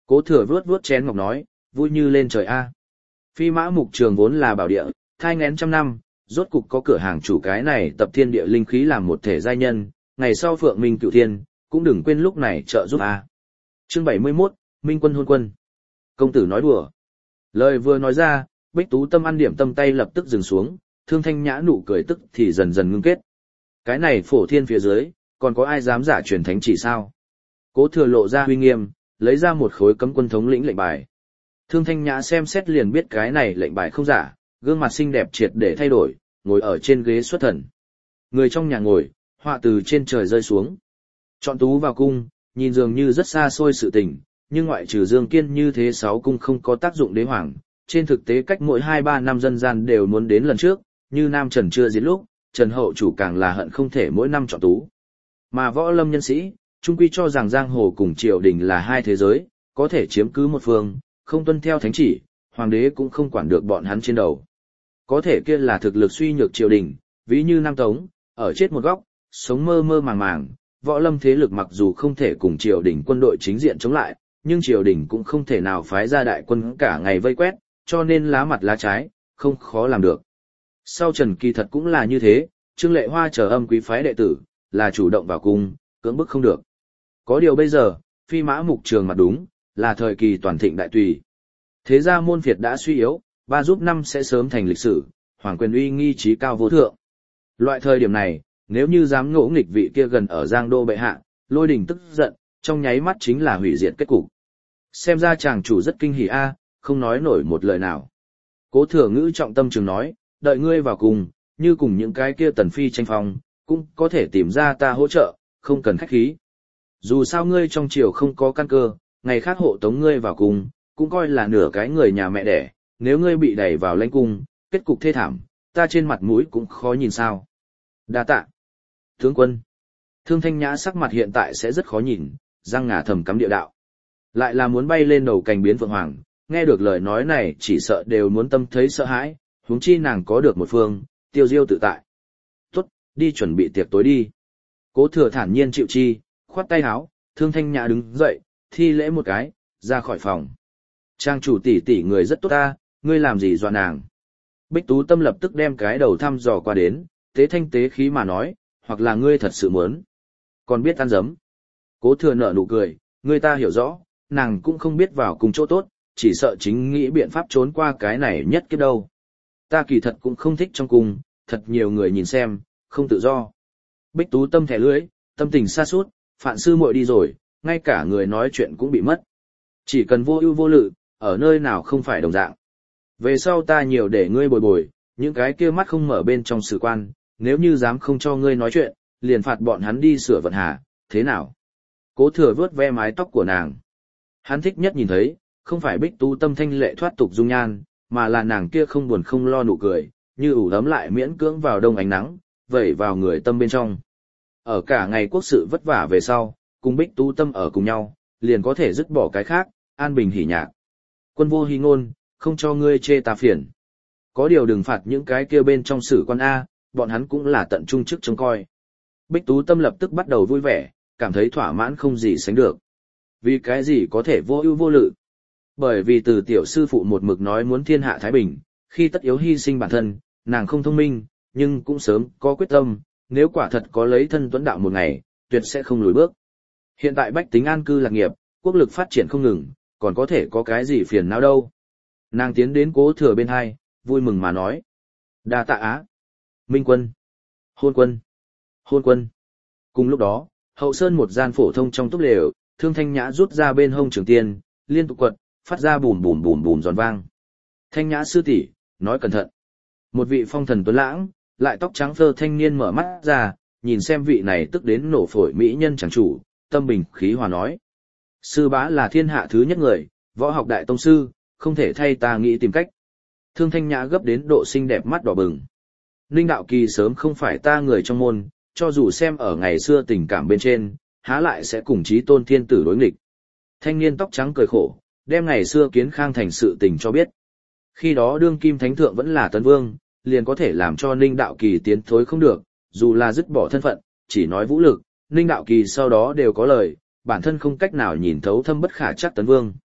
Cố thừa vuốt vuốt chén ngọc nói, vui như lên trời a. Phi mã mục trường vốn là bảo địa, thai nghén trăm năm, rốt cục có cửa hàng chủ cái này tập thiên địa linh khí làm một thể giai nhân, ngày sau phượng minh cựu thiên, cũng đừng quên lúc này trợ giúp a. Chương bảy mươi mốt, Minh quân hôn quân. Công tử nói đùa. Lời vừa nói ra, Bích Tú Tâm ăn điểm tâm tay lập tức dừng xuống, Thương Thanh Nhã nụ cười tức thì dần dần ngưng kết. Cái này phổ thiên phía dưới, còn có ai dám giả truyền thánh chỉ sao? Cố Thừa lộ ra uy nghiêm, lấy ra một khối cấm quân thống lĩnh lệnh bài. Thương Thanh Nhã xem xét liền biết cái này lệnh bài không giả, gương mặt xinh đẹp triệt để thay đổi, ngồi ở trên ghế xuất thần. Người trong nhà ngồi, họa từ trên trời rơi xuống. Chọn tú vào cung, nhìn dường như rất xa xôi sự tình, nhưng ngoại trừ Dương Kiên như thế sáu cung không có tác dụng đế hoàng, trên thực tế cách mỗi hai ba năm dân gian đều muốn đến lần trước, như Nam Trần chưa diệt lúc, Trần Hậu chủ càng là hận không thể mỗi năm chọn tú. Mà võ lâm nhân sĩ, trung quy cho rằng giang hồ cùng triều đình là hai thế giới, có thể chiếm cứ một phương, không tuân theo thánh chỉ, hoàng đế cũng không quản được bọn hắn trên đầu. Có thể kia là thực lực suy nhược triều đình, ví như Nam Tống, ở chết một góc, sống mơ mơ màng màng, võ lâm thế lực mặc dù không thể cùng triều đình quân đội chính diện chống lại, nhưng triều đình cũng không thể nào phái ra đại quân cả ngày vây quét, cho nên lá mặt lá trái, không khó làm được. Sau Trần Kỳ thật cũng là như thế, Trương Lệ Hoa chờ âm quý phái đệ tử, là chủ động vào cung, cưỡng bức không được. Có điều bây giờ, phi mã mục trường mặt đúng, là thời kỳ toàn thịnh đại tùy. Thế gia môn phiệt đã suy yếu, ba giúp năm sẽ sớm thành lịch sử, hoàng quyền uy nghi trí cao vô thượng. Loại thời điểm này, nếu như dám ngỗ nghịch vị kia gần ở Giang Đô bệ hạ, Lôi Đình tức giận, trong nháy mắt chính là hủy diệt kết cục. Xem ra chàng chủ rất kinh hỉ a, không nói nổi một lời nào. Cố Thừa Ngữ trọng tâm trường nói, đợi ngươi vào cùng, như cùng những cái kia tần phi tranh phong, cũng có thể tìm ra ta hỗ trợ, không cần khách khí. Dù sao ngươi trong triều không có căn cơ, ngày khác hộ tống ngươi vào cùng, cũng coi là nửa cái người nhà mẹ đẻ, nếu ngươi bị đẩy vào lãnh cung, kết cục thê thảm, ta trên mặt mũi cũng khó nhìn sao. Đa tạ. Tướng quân. Thương Thanh Nhã sắc mặt hiện tại sẽ rất khó nhìn, răng ngà thầm cắm địa đạo. Lại là muốn bay lên đầu cành biến phượng hoàng, nghe được lời nói này chỉ sợ đều muốn tâm thấy sợ hãi, huống chi nàng có được một phương, tiêu diêu tự tại. Tốt, đi chuẩn bị tiệc tối đi. Cố Thừa thản nhiên chịu chi, khoát tay áo, Thương Thanh Nhã đứng dậy, thi lễ một cái, ra khỏi phòng. Trang chủ tỷ tỷ người rất tốt ta, ngươi làm gì dọa nàng. Bích Tú Tâm lập tức đem cái đầu thăm dò qua đến, tế thanh tế khí mà nói, hoặc là ngươi thật sự muốn. Còn biết ăn dấm. Cố Thừa nở nụ cười, ngươi ta hiểu rõ, nàng cũng không biết vào cùng chỗ tốt, chỉ sợ chính nghĩ biện pháp trốn qua cái này nhất kiếp đâu. Ta kỳ thật cũng không thích trong cung, thật nhiều người nhìn xem, không tự do. Bích Tú Tâm thẻ lưỡi, tâm tình xa sút, Phạn sư muội đi rồi, ngay cả người nói chuyện cũng bị mất. Chỉ cần vô ưu vô lự, ở nơi nào không phải đồng dạng. Về sau ta nhiều để ngươi bồi bồi, những cái kia mắt không mở bên trong sử quan, nếu như dám không cho ngươi nói chuyện, liền phạt bọn hắn đi sửa vận hà, thế nào? Cố Thừa vớt ve mái tóc của nàng. Hắn thích nhất nhìn thấy, không phải Bích Tú Tâm thanh lệ thoát tục dung nhan, mà là nàng kia không buồn không lo nụ cười, như ủ ấm lại miễn cưỡng vào đông ánh nắng, vẩy vào người tâm bên trong. Ở cả ngày quốc sự vất vả về sau, cùng Bích Tú Tâm ở cùng nhau, liền có thể dứt bỏ cái khác, an bình hỉ nhạc. Quân vô hí ngôn, không cho ngươi chê ta phiền. Có điều đừng phạt những cái kia bên trong sử quan A, bọn hắn cũng là tận trung chức trông coi. Bích Tú Tâm lập tức bắt đầu vui vẻ, cảm thấy thỏa mãn không gì sánh được. Vì cái gì có thể vô ưu vô lự? Bởi vì từ tiểu sư phụ một mực nói muốn thiên hạ thái bình, khi tất yếu hy sinh bản thân, nàng không thông minh, nhưng cũng sớm có quyết tâm, nếu quả thật có lấy thân tuấn đạo một ngày, tuyệt sẽ không lùi bước. Hiện tại bách tính an cư lạc nghiệp, quốc lực phát triển không ngừng, còn có thể có cái gì phiền não đâu. Nàng tiến đến Cố Thừa bên hai, vui mừng mà nói. Đa tạ á. Minh quân. Hôn quân. Hôn quân. Cùng lúc đó, hậu sơn một gian phổ thông trong túp lều, Thương Thanh Nhã rút ra bên hông trường tiên, liên tục quật, phát ra bùm bùm bùm bùm giòn vang. Thanh Nhã sư tỷ, nói cẩn thận. Một vị phong thần tuấn lãng, lại tóc trắng phơ thanh niên mở mắt ra, nhìn xem vị này tức đến nổ phổi mỹ nhân chẳng chủ, tâm bình khí hòa nói. Sư bá là thiên hạ thứ nhất người, võ học đại tông sư, không thể thay ta nghĩ tìm cách. Thương Thanh Nhã gấp đến độ xinh đẹp mắt đỏ bừng. Ninh Đạo Kỳ sớm không phải ta người trong môn, cho dù xem ở ngày xưa tình cảm bên trên, há lại sẽ cùng chí tôn thiên tử đối nghịch. Thanh niên tóc trắng cười khổ, đem ngày xưa kiến khang thành sự tình cho biết. Khi đó đương kim thánh thượng vẫn là tấn vương, liền có thể làm cho Ninh Đạo Kỳ tiến thối không được, dù là dứt bỏ thân phận, chỉ nói vũ lực, Ninh Đạo Kỳ sau đó đều có lời, bản thân không cách nào nhìn thấu thâm bất khả chắc tấn vương.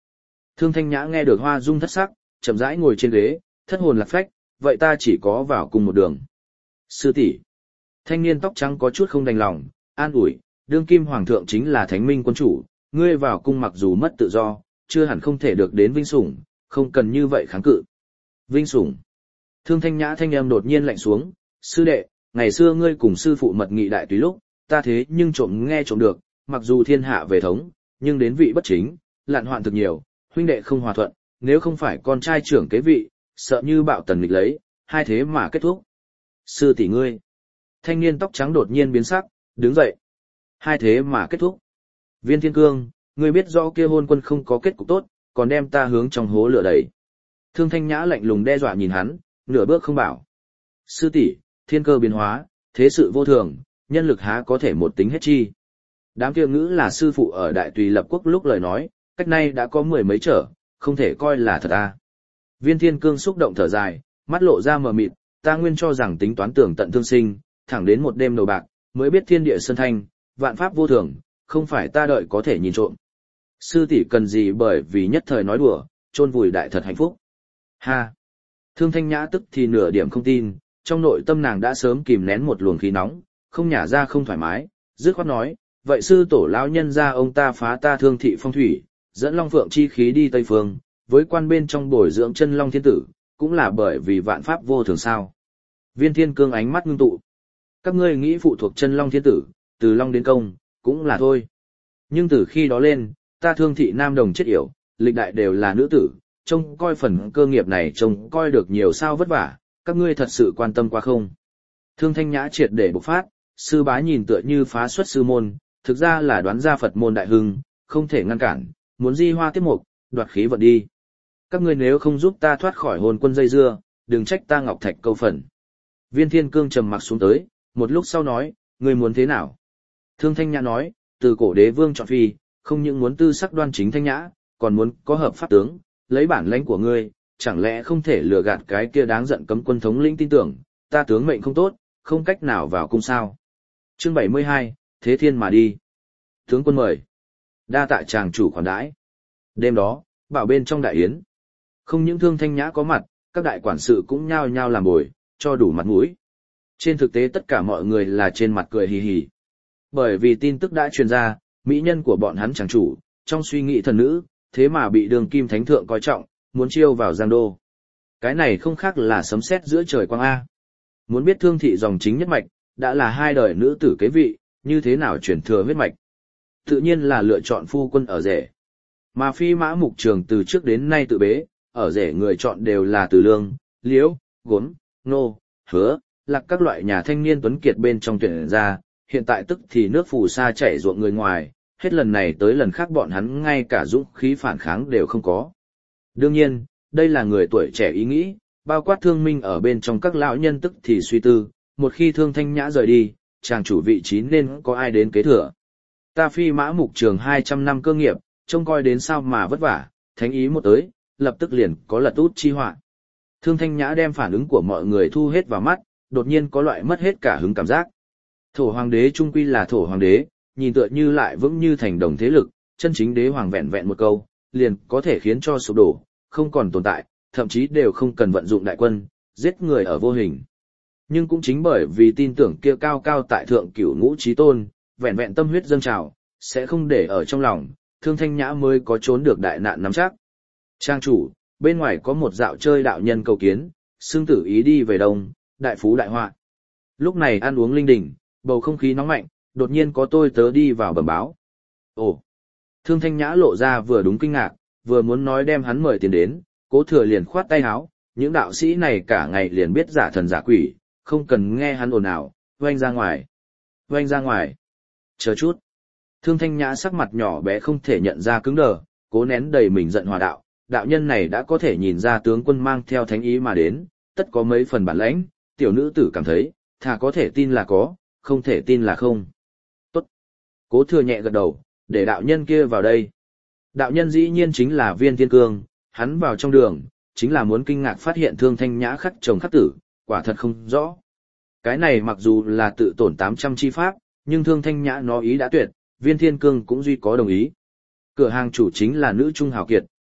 Thương Thanh Nhã nghe được Hoa Dung thất sắc, chậm rãi ngồi trên ghế, thất hồn lạc phách, vậy ta chỉ có vào cùng một đường. Sư tỷ. Thanh niên tóc trắng có chút không đành lòng, an ủi, đương kim hoàng thượng chính là thánh minh quân chủ, ngươi vào cung mặc dù mất tự do, chưa hẳn không thể được đến vinh sủng, không cần như vậy kháng cự. Vinh sủng. Thương Thanh Nhã thanh âm đột nhiên lạnh xuống, sư đệ, ngày xưa ngươi cùng sư phụ mật nghị đại tùy lúc, ta thế nhưng trộm nghe trộm được, mặc dù thiên hạ về thống, nhưng đến vị bất chính, lạn hoạn thực nhiều, huynh đệ không hòa thuận, nếu không phải con trai trưởng kế vị, sợ như bạo tần nghịch lấy, hai thế mà kết thúc. Sư tỷ ngươi. Thanh niên tóc trắng đột nhiên biến sắc, đứng dậy. Hai thế mà kết thúc. Viên Thiên Cương, ngươi biết rõ kia hôn quân không có kết cục tốt, còn đem ta hướng trong hố lửa đẩy. Thương Thanh Nhã lạnh lùng đe dọa nhìn hắn, nửa bước không bảo. Sư tỷ, thiên cơ biến hóa, thế sự vô thường, nhân lực há có thể một tính hết chi. Đám kia ngữ là sư phụ ở Đại Tùy lập quốc lúc lời nói, cách nay đã có mười mấy trở, không thể coi là thật à. Viên Thiên Cương xúc động thở dài, mắt lộ ra mờ mịt, ta nguyên cho rằng tính toán tưởng tận thương sinh, thẳng đến một đêm đầu bạc, mới biết thiên địa sơn thanh, vạn pháp vô thường, không phải ta đợi có thể nhìn trộm. Sư tỷ cần gì bởi vì nhất thời nói đùa, chôn vùi đại thật hạnh phúc. Ha! Thương Thanh Nhã tức thì nửa điểm không tin, trong nội tâm nàng đã sớm kìm nén một luồng khí nóng, không nhả ra không thoải mái, dứt khoát nói, vậy sư tổ lão nhân ra ông ta phá ta Thương thị phong thủy, dẫn Long Phượng chi khí đi Tây Phương, với quan bên trong bồi dưỡng chân Long Thiên Tử, cũng là bởi vì vạn pháp vô thường sao. Viên Thiên Cương ánh mắt ngưng tụ. Các ngươi nghĩ phụ thuộc chân Long Thiên Tử, từ Long đến Công, cũng là thôi. Nhưng từ khi đó lên, ta Thương thị nam đồng chết yểu, lịch đại đều là nữ tử, trông coi phần cơ nghiệp này trông coi được nhiều sao vất vả, các ngươi thật sự quan tâm quá không? Thương Thanh Nhã triệt để bộc phát, sư bá nhìn tựa như phá xuất sư môn, thực ra là đoán ra Phật môn đại hưng, không thể ngăn cản, muốn di hoa tiếp mục, đoạt khí vận đi. Các ngươi nếu không giúp ta thoát khỏi hồn quân dây dưa, đừng trách ta ngọc thạch câu phần. Viên Thiên Cương trầm mặc xuống tới, một lúc sau nói, ngươi muốn thế nào? Thương Thanh Nhã nói, từ cổ đế vương chọn phi, không những muốn tư sắc đoan chính thanh nhã, còn muốn có hợp pháp tướng, lấy bản lãnh của ngươi, chẳng lẽ không thể lừa gạt cái kia đáng giận cấm quân thống lĩnh tin tưởng, ta tướng mệnh không tốt, không cách nào vào cung sao. Chương bảy mươi hai, Thế Thiên mà đi. Tướng quân mời. Đa tạ chàng chủ khoản đãi. Đêm đó, bảo bên trong đại yến. Không những Thương Thanh Nhã có mặt, các đại quản sự cũng nhao nhao làm bồi, cho đủ mặt mũi. Trên thực tế tất cả mọi người là trên mặt cười hì hì. Bởi vì tin tức đã truyền ra, mỹ nhân của bọn hắn chàng chủ, trong suy nghĩ thần nữ, thế mà bị đường kim thánh thượng coi trọng, muốn chiêu vào Giang Đô. Cái này không khác là sấm sét giữa trời quang A. Muốn biết Thương thị dòng chính nhất mạch, đã là hai đời nữ tử kế vị, như thế nào chuyển thừa huyết mạch. Tự nhiên là lựa chọn phu quân ở rể. Mà Phi Mã Mục Trường từ trước đến nay tự bế, ở rể người chọn đều là Từ Lương, Liễu, Gốm, Nô, Hứa, Lạc các loại nhà thanh niên tuấn kiệt bên trong tuyển ra, hiện tại tức thì nước phù sa chảy ruộng người ngoài, hết lần này tới lần khác bọn hắn ngay cả dũng khí phản kháng đều không có. Đương nhiên, đây là người tuổi trẻ ý nghĩ, bao quát Thương Minh ở bên trong các lão nhân tức thì suy tư, một khi Thương Thanh Nhã rời đi, chàng chủ vị trí nên có ai đến kế thừa. Ta Phi Mã Mục Trường hai trăm năm cơ nghiệp, trông coi đến sao mà vất vả, thánh ý một tới, lập tức liền có lật út chi họa. Thương Thanh Nhã đem phản ứng của mọi người thu hết vào mắt, đột nhiên có loại mất hết cả hứng cảm giác. Thổ hoàng đế trung quy là thổ hoàng đế, nhìn tựa như lại vững như thành đồng thế lực, chân chính đế hoàng vẹn vẹn một câu, liền có thể khiến cho sụp đổ, không còn tồn tại, thậm chí đều không cần vận dụng đại quân, giết người ở vô hình. Nhưng cũng chính bởi vì tin tưởng kia cao cao tại thượng cửu ngũ chí tôn, vẹn vẹn tâm huyết dâng trào, sẽ không để ở trong lòng, Thương Thanh Nhã mới có trốn được đại nạn nắm chắc. Trang chủ, bên ngoài có một dạo chơi đạo nhân cầu kiến, xương tử ý đi về đông, đại phú đại họa. Lúc này ăn uống linh đình, bầu không khí nóng mạnh, đột nhiên có tôi tớ đi vào bẩm báo. Ồ! Thương Thanh Nhã lộ ra vừa đúng kinh ngạc, vừa muốn nói đem hắn mời tiền đến, Cố Thừa liền khoát tay áo, những đạo sĩ này cả ngày liền biết giả thần giả quỷ, không cần nghe hắn ồn ào, oanh ra ngoài. Oanh ra ngoài. Chờ chút. Thương Thanh Nhã sắc mặt nhỏ bé không thể nhận ra cứng đờ, cố nén đầy mình giận hòa đạo, đạo nhân này đã có thể nhìn ra tướng quân mang theo thánh ý mà đến, tất có mấy phần bản lãnh, tiểu nữ tử cảm thấy, thà có thể tin là có, không thể tin là không. Tốt. Cố Thừa nhẹ gật đầu, để đạo nhân kia vào đây. Đạo nhân dĩ nhiên chính là Viên Thiên Cương, hắn vào trong đường, chính là muốn kinh ngạc phát hiện Thương Thanh Nhã khắc chồng khắc tử, quả thật không rõ. Cái này mặc dù là tự tổn tám trăm chi pháp, nhưng Thương Thanh Nhã nó ý đã tuyệt, Viên Thiên Cương cũng duy có đồng ý. Cửa hàng chủ chính là nữ trung hào kiệt,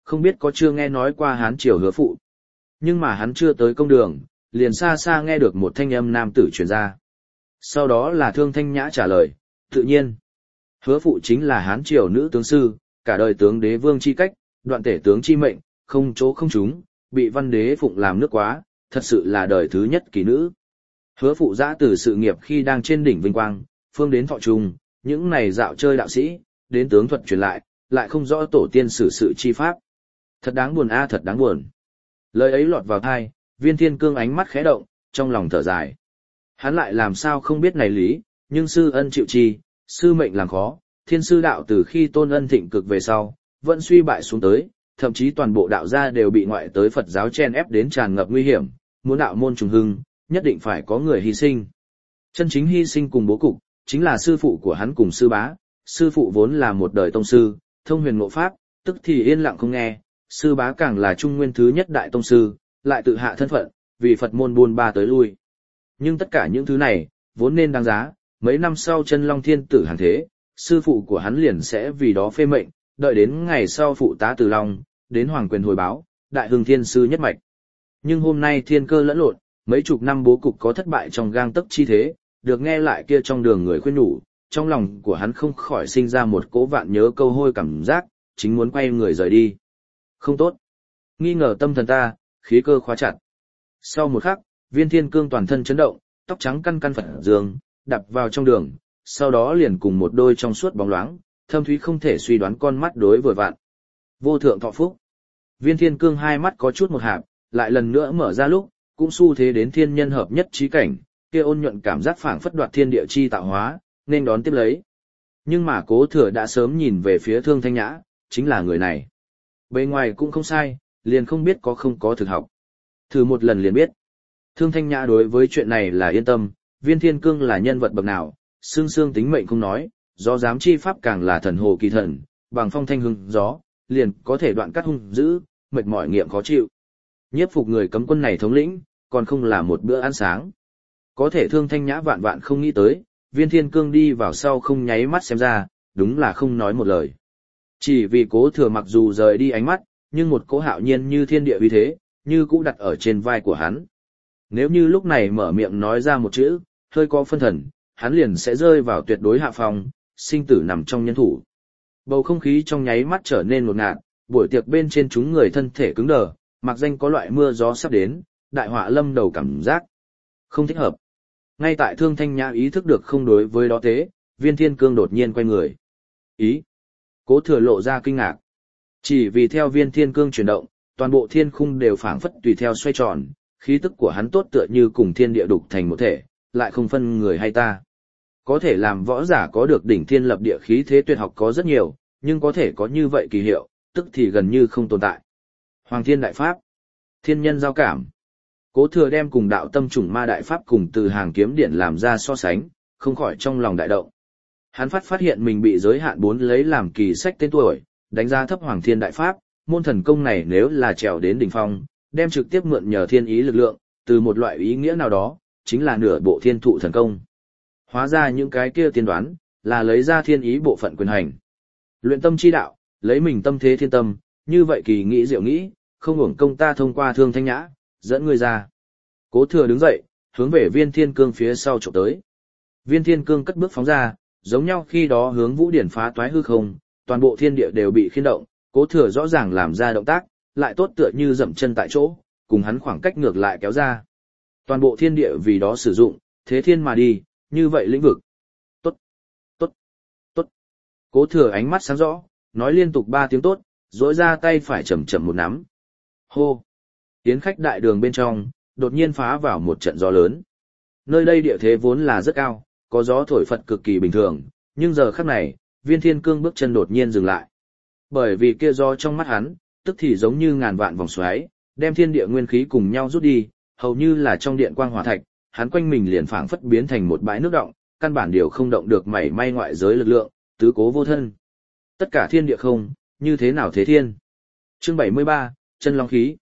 Không biết có chưa nghe nói qua Hán Triều Hứa Phụ. Nhưng mà hắn chưa tới công đường, liền xa xa nghe được một thanh âm nam tử truyền ra. Sau đó là Thương Thanh Nhã trả lời, tự nhiên. Hứa Phụ chính là Hán Triều nữ tướng sư, cả đời tướng đế vương chi cách, đoạn tể tướng chi mệnh, không chỗ không trúng, bị văn đế phụng làm nước quá, thật sự là đời thứ nhất kỳ nữ. Hứa Phụ giã từ sự nghiệp khi đang trên đỉnh vinh quang, phương đến thọ trùng, những này dạo chơi đạo sĩ, đến tướng thuật truyền lại, lại không rõ tổ tiên sử sự chi pháp. Thật đáng buồn a, thật đáng buồn. Lời ấy lọt vào tai, Viên Thiên Cương ánh mắt khẽ động, trong lòng thở dài. Hắn lại làm sao không biết này lý, nhưng sư ân chịu chi, sư mệnh làm khó, thiên sư đạo từ khi tôn ân thịnh cực về sau, vẫn suy bại xuống tới, thậm chí toàn bộ đạo gia đều bị ngoại tới Phật giáo chen ép đến tràn ngập nguy hiểm, muốn đạo môn trùng hưng, nhất định phải có người hy sinh. Chân chính hy sinh cùng bố cục, chính là sư phụ của hắn cùng sư bá, sư phụ vốn là một đời tông sư, thông huyền ngộ pháp, tức thì yên lặng không nghe, sư bá càng là trung nguyên thứ nhất đại tông sư, lại tự hạ thân phận, vì Phật môn buôn ba tới lui. Nhưng tất cả những thứ này, vốn nên đáng giá, mấy năm sau chân long thiên tử hàng thế, sư phụ của hắn liền sẽ vì đó phê mệnh, đợi đến ngày sau phụ tá từ long, đến hoàng quyền hồi báo, đại hưng thiên sư nhất mạch. Nhưng hôm nay thiên cơ lẫn lộn, mấy chục năm bố cục có thất bại trong gang tấc chi thế, được nghe lại kia trong đường người khuyên nhủ, trong lòng của hắn không khỏi sinh ra một cỗ vạn nhớ câu hôi cảm giác, chính muốn quay người rời đi. Không tốt. Nghi ngờ tâm thần ta, khí cơ khóa chặt. Sau một khắc, Viên Thiên Cương toàn thân chấn động, tóc trắng căn căn phật dương, đập vào trong đường, sau đó liền cùng một đôi trong suốt bóng loáng, thâm thúy không thể suy đoán con mắt đối vừa vạn. Vô thượng thọ phúc. Viên Thiên Cương hai mắt có chút một hạp, lại lần nữa mở ra lúc, cũng xu thế đến thiên nhân hợp nhất trí cảnh, kia ôn nhuận cảm giác phảng phất đoạt thiên địa chi tạo hóa, nên đón tiếp lấy. Nhưng mà Cố Thừa đã sớm nhìn về phía Thương Thanh Nhã, chính là người này. Bề ngoài cũng không sai, liền không biết có không có thực học. Thử một lần liền biết. Thương Thanh Nhã đối với chuyện này là yên tâm, Viên Thiên Cương là nhân vật bậc nào, xương xương tính mệnh không nói, do dám chi pháp càng là thần hồ kỳ thần, bằng phong thanh hưng gió, liền có thể đoạn cắt hung dữ, mệt mỏi nghiệm khó chịu. Nhiếp phục người cấm quân này thống lĩnh, còn không là một bữa ăn sáng. Có thể Thương Thanh Nhã vạn vạn không nghĩ tới, Viên Thiên Cương đi vào sau không nháy mắt xem ra, đúng là không nói một lời. Chỉ vì Cố Thừa mặc dù rời đi ánh mắt, nhưng một cỗ hạo nhiên như thiên địa uy thế, như cũ đặt ở trên vai của hắn. Nếu như lúc này mở miệng nói ra một chữ, hơi có phân thần, hắn liền sẽ rơi vào tuyệt đối hạ phong, sinh tử nằm trong nhân thủ. Bầu không khí trong nháy mắt trở nên ngột ngạt, buổi tiệc bên trên chúng người thân thể cứng đờ, mặc danh có loại mưa gió sắp đến, đại họa lâm đầu cảm giác. Không thích hợp. Ngay tại Thương Thanh Nhã ý thức được không đối với đó thế, Viên Thiên Cương đột nhiên quay người. Ý. Cố Thừa lộ ra kinh ngạc. Chỉ vì theo Viên Thiên Cương chuyển động, toàn bộ thiên khung đều phảng phất tùy theo xoay tròn, khí tức của hắn tốt tựa như cùng thiên địa đục thành một thể, lại không phân người hay ta. Có thể làm võ giả có được đỉnh thiên lập địa khí thế tuyệt học có rất nhiều, nhưng có thể có như vậy kỳ hiệu, tức thì gần như không tồn tại. Hoàng Thiên Đại Pháp, Thiên Nhân Giao Cảm. Cố Thừa đem cùng đạo tâm chủng ma đại pháp cùng từ hàng kiếm điển làm ra so sánh, không khỏi trong lòng đại động. Hắn phát phát hiện mình bị giới hạn bốn lấy làm kỳ sách tên tuổi, đánh giá thấp Hoàng Thiên Đại Pháp, môn thần công này nếu là trèo đến đỉnh phong, đem trực tiếp mượn nhờ thiên ý lực lượng, từ một loại ý nghĩa nào đó, chính là nửa bộ thiên thụ thần công. Hóa ra những cái kia tiên đoán, là lấy ra thiên ý bộ phận quyền hành. Luyện tâm chi đạo, lấy mình tâm thế thiên tâm, như vậy kỳ nghĩ diệu nghĩ, không hưởng công ta thông qua Thương Thanh Nhã, dẫn người ra. Cố Thừa đứng dậy, hướng về Viên Thiên Cương phía sau chụp tới. Viên Thiên Cương cất bước phóng ra, giống nhau khi đó hướng Vũ Điển phá toái hư không, toàn bộ thiên địa đều bị khiên động, Cố Thừa rõ ràng làm ra động tác, lại tốt tựa như dậm chân tại chỗ, cùng hắn khoảng cách ngược lại kéo ra. Toàn bộ thiên địa vì đó sử dụng, thế thiên mà đi, như vậy lĩnh vực. Tốt, tốt, tốt. Cố Thừa ánh mắt sáng rõ, nói liên tục ba tiếng tốt, rỗi ra tay phải chậm chậm một nắm. Hô! Tiến khách đại đường bên trong, đột nhiên phá vào một trận gió lớn. Nơi đây địa thế vốn là rất cao, có gió thổi phật cực kỳ bình thường, nhưng giờ khắc này, Viên Thiên Cương bước chân đột nhiên dừng lại. Bởi vì kia gió trong mắt hắn, tức thì giống như ngàn vạn vòng xoáy, đem thiên địa nguyên khí cùng nhau rút đi, hầu như là trong điện quang hỏa thạch, hắn quanh mình liền phảng phất biến thành một bãi nước động, căn bản điều không động được mảy may ngoại giới lực lượng, tứ cố vô thân. Tất cả thiên địa không, như thế nào thế thiên? Chương bảy mươi ba, chân long khí.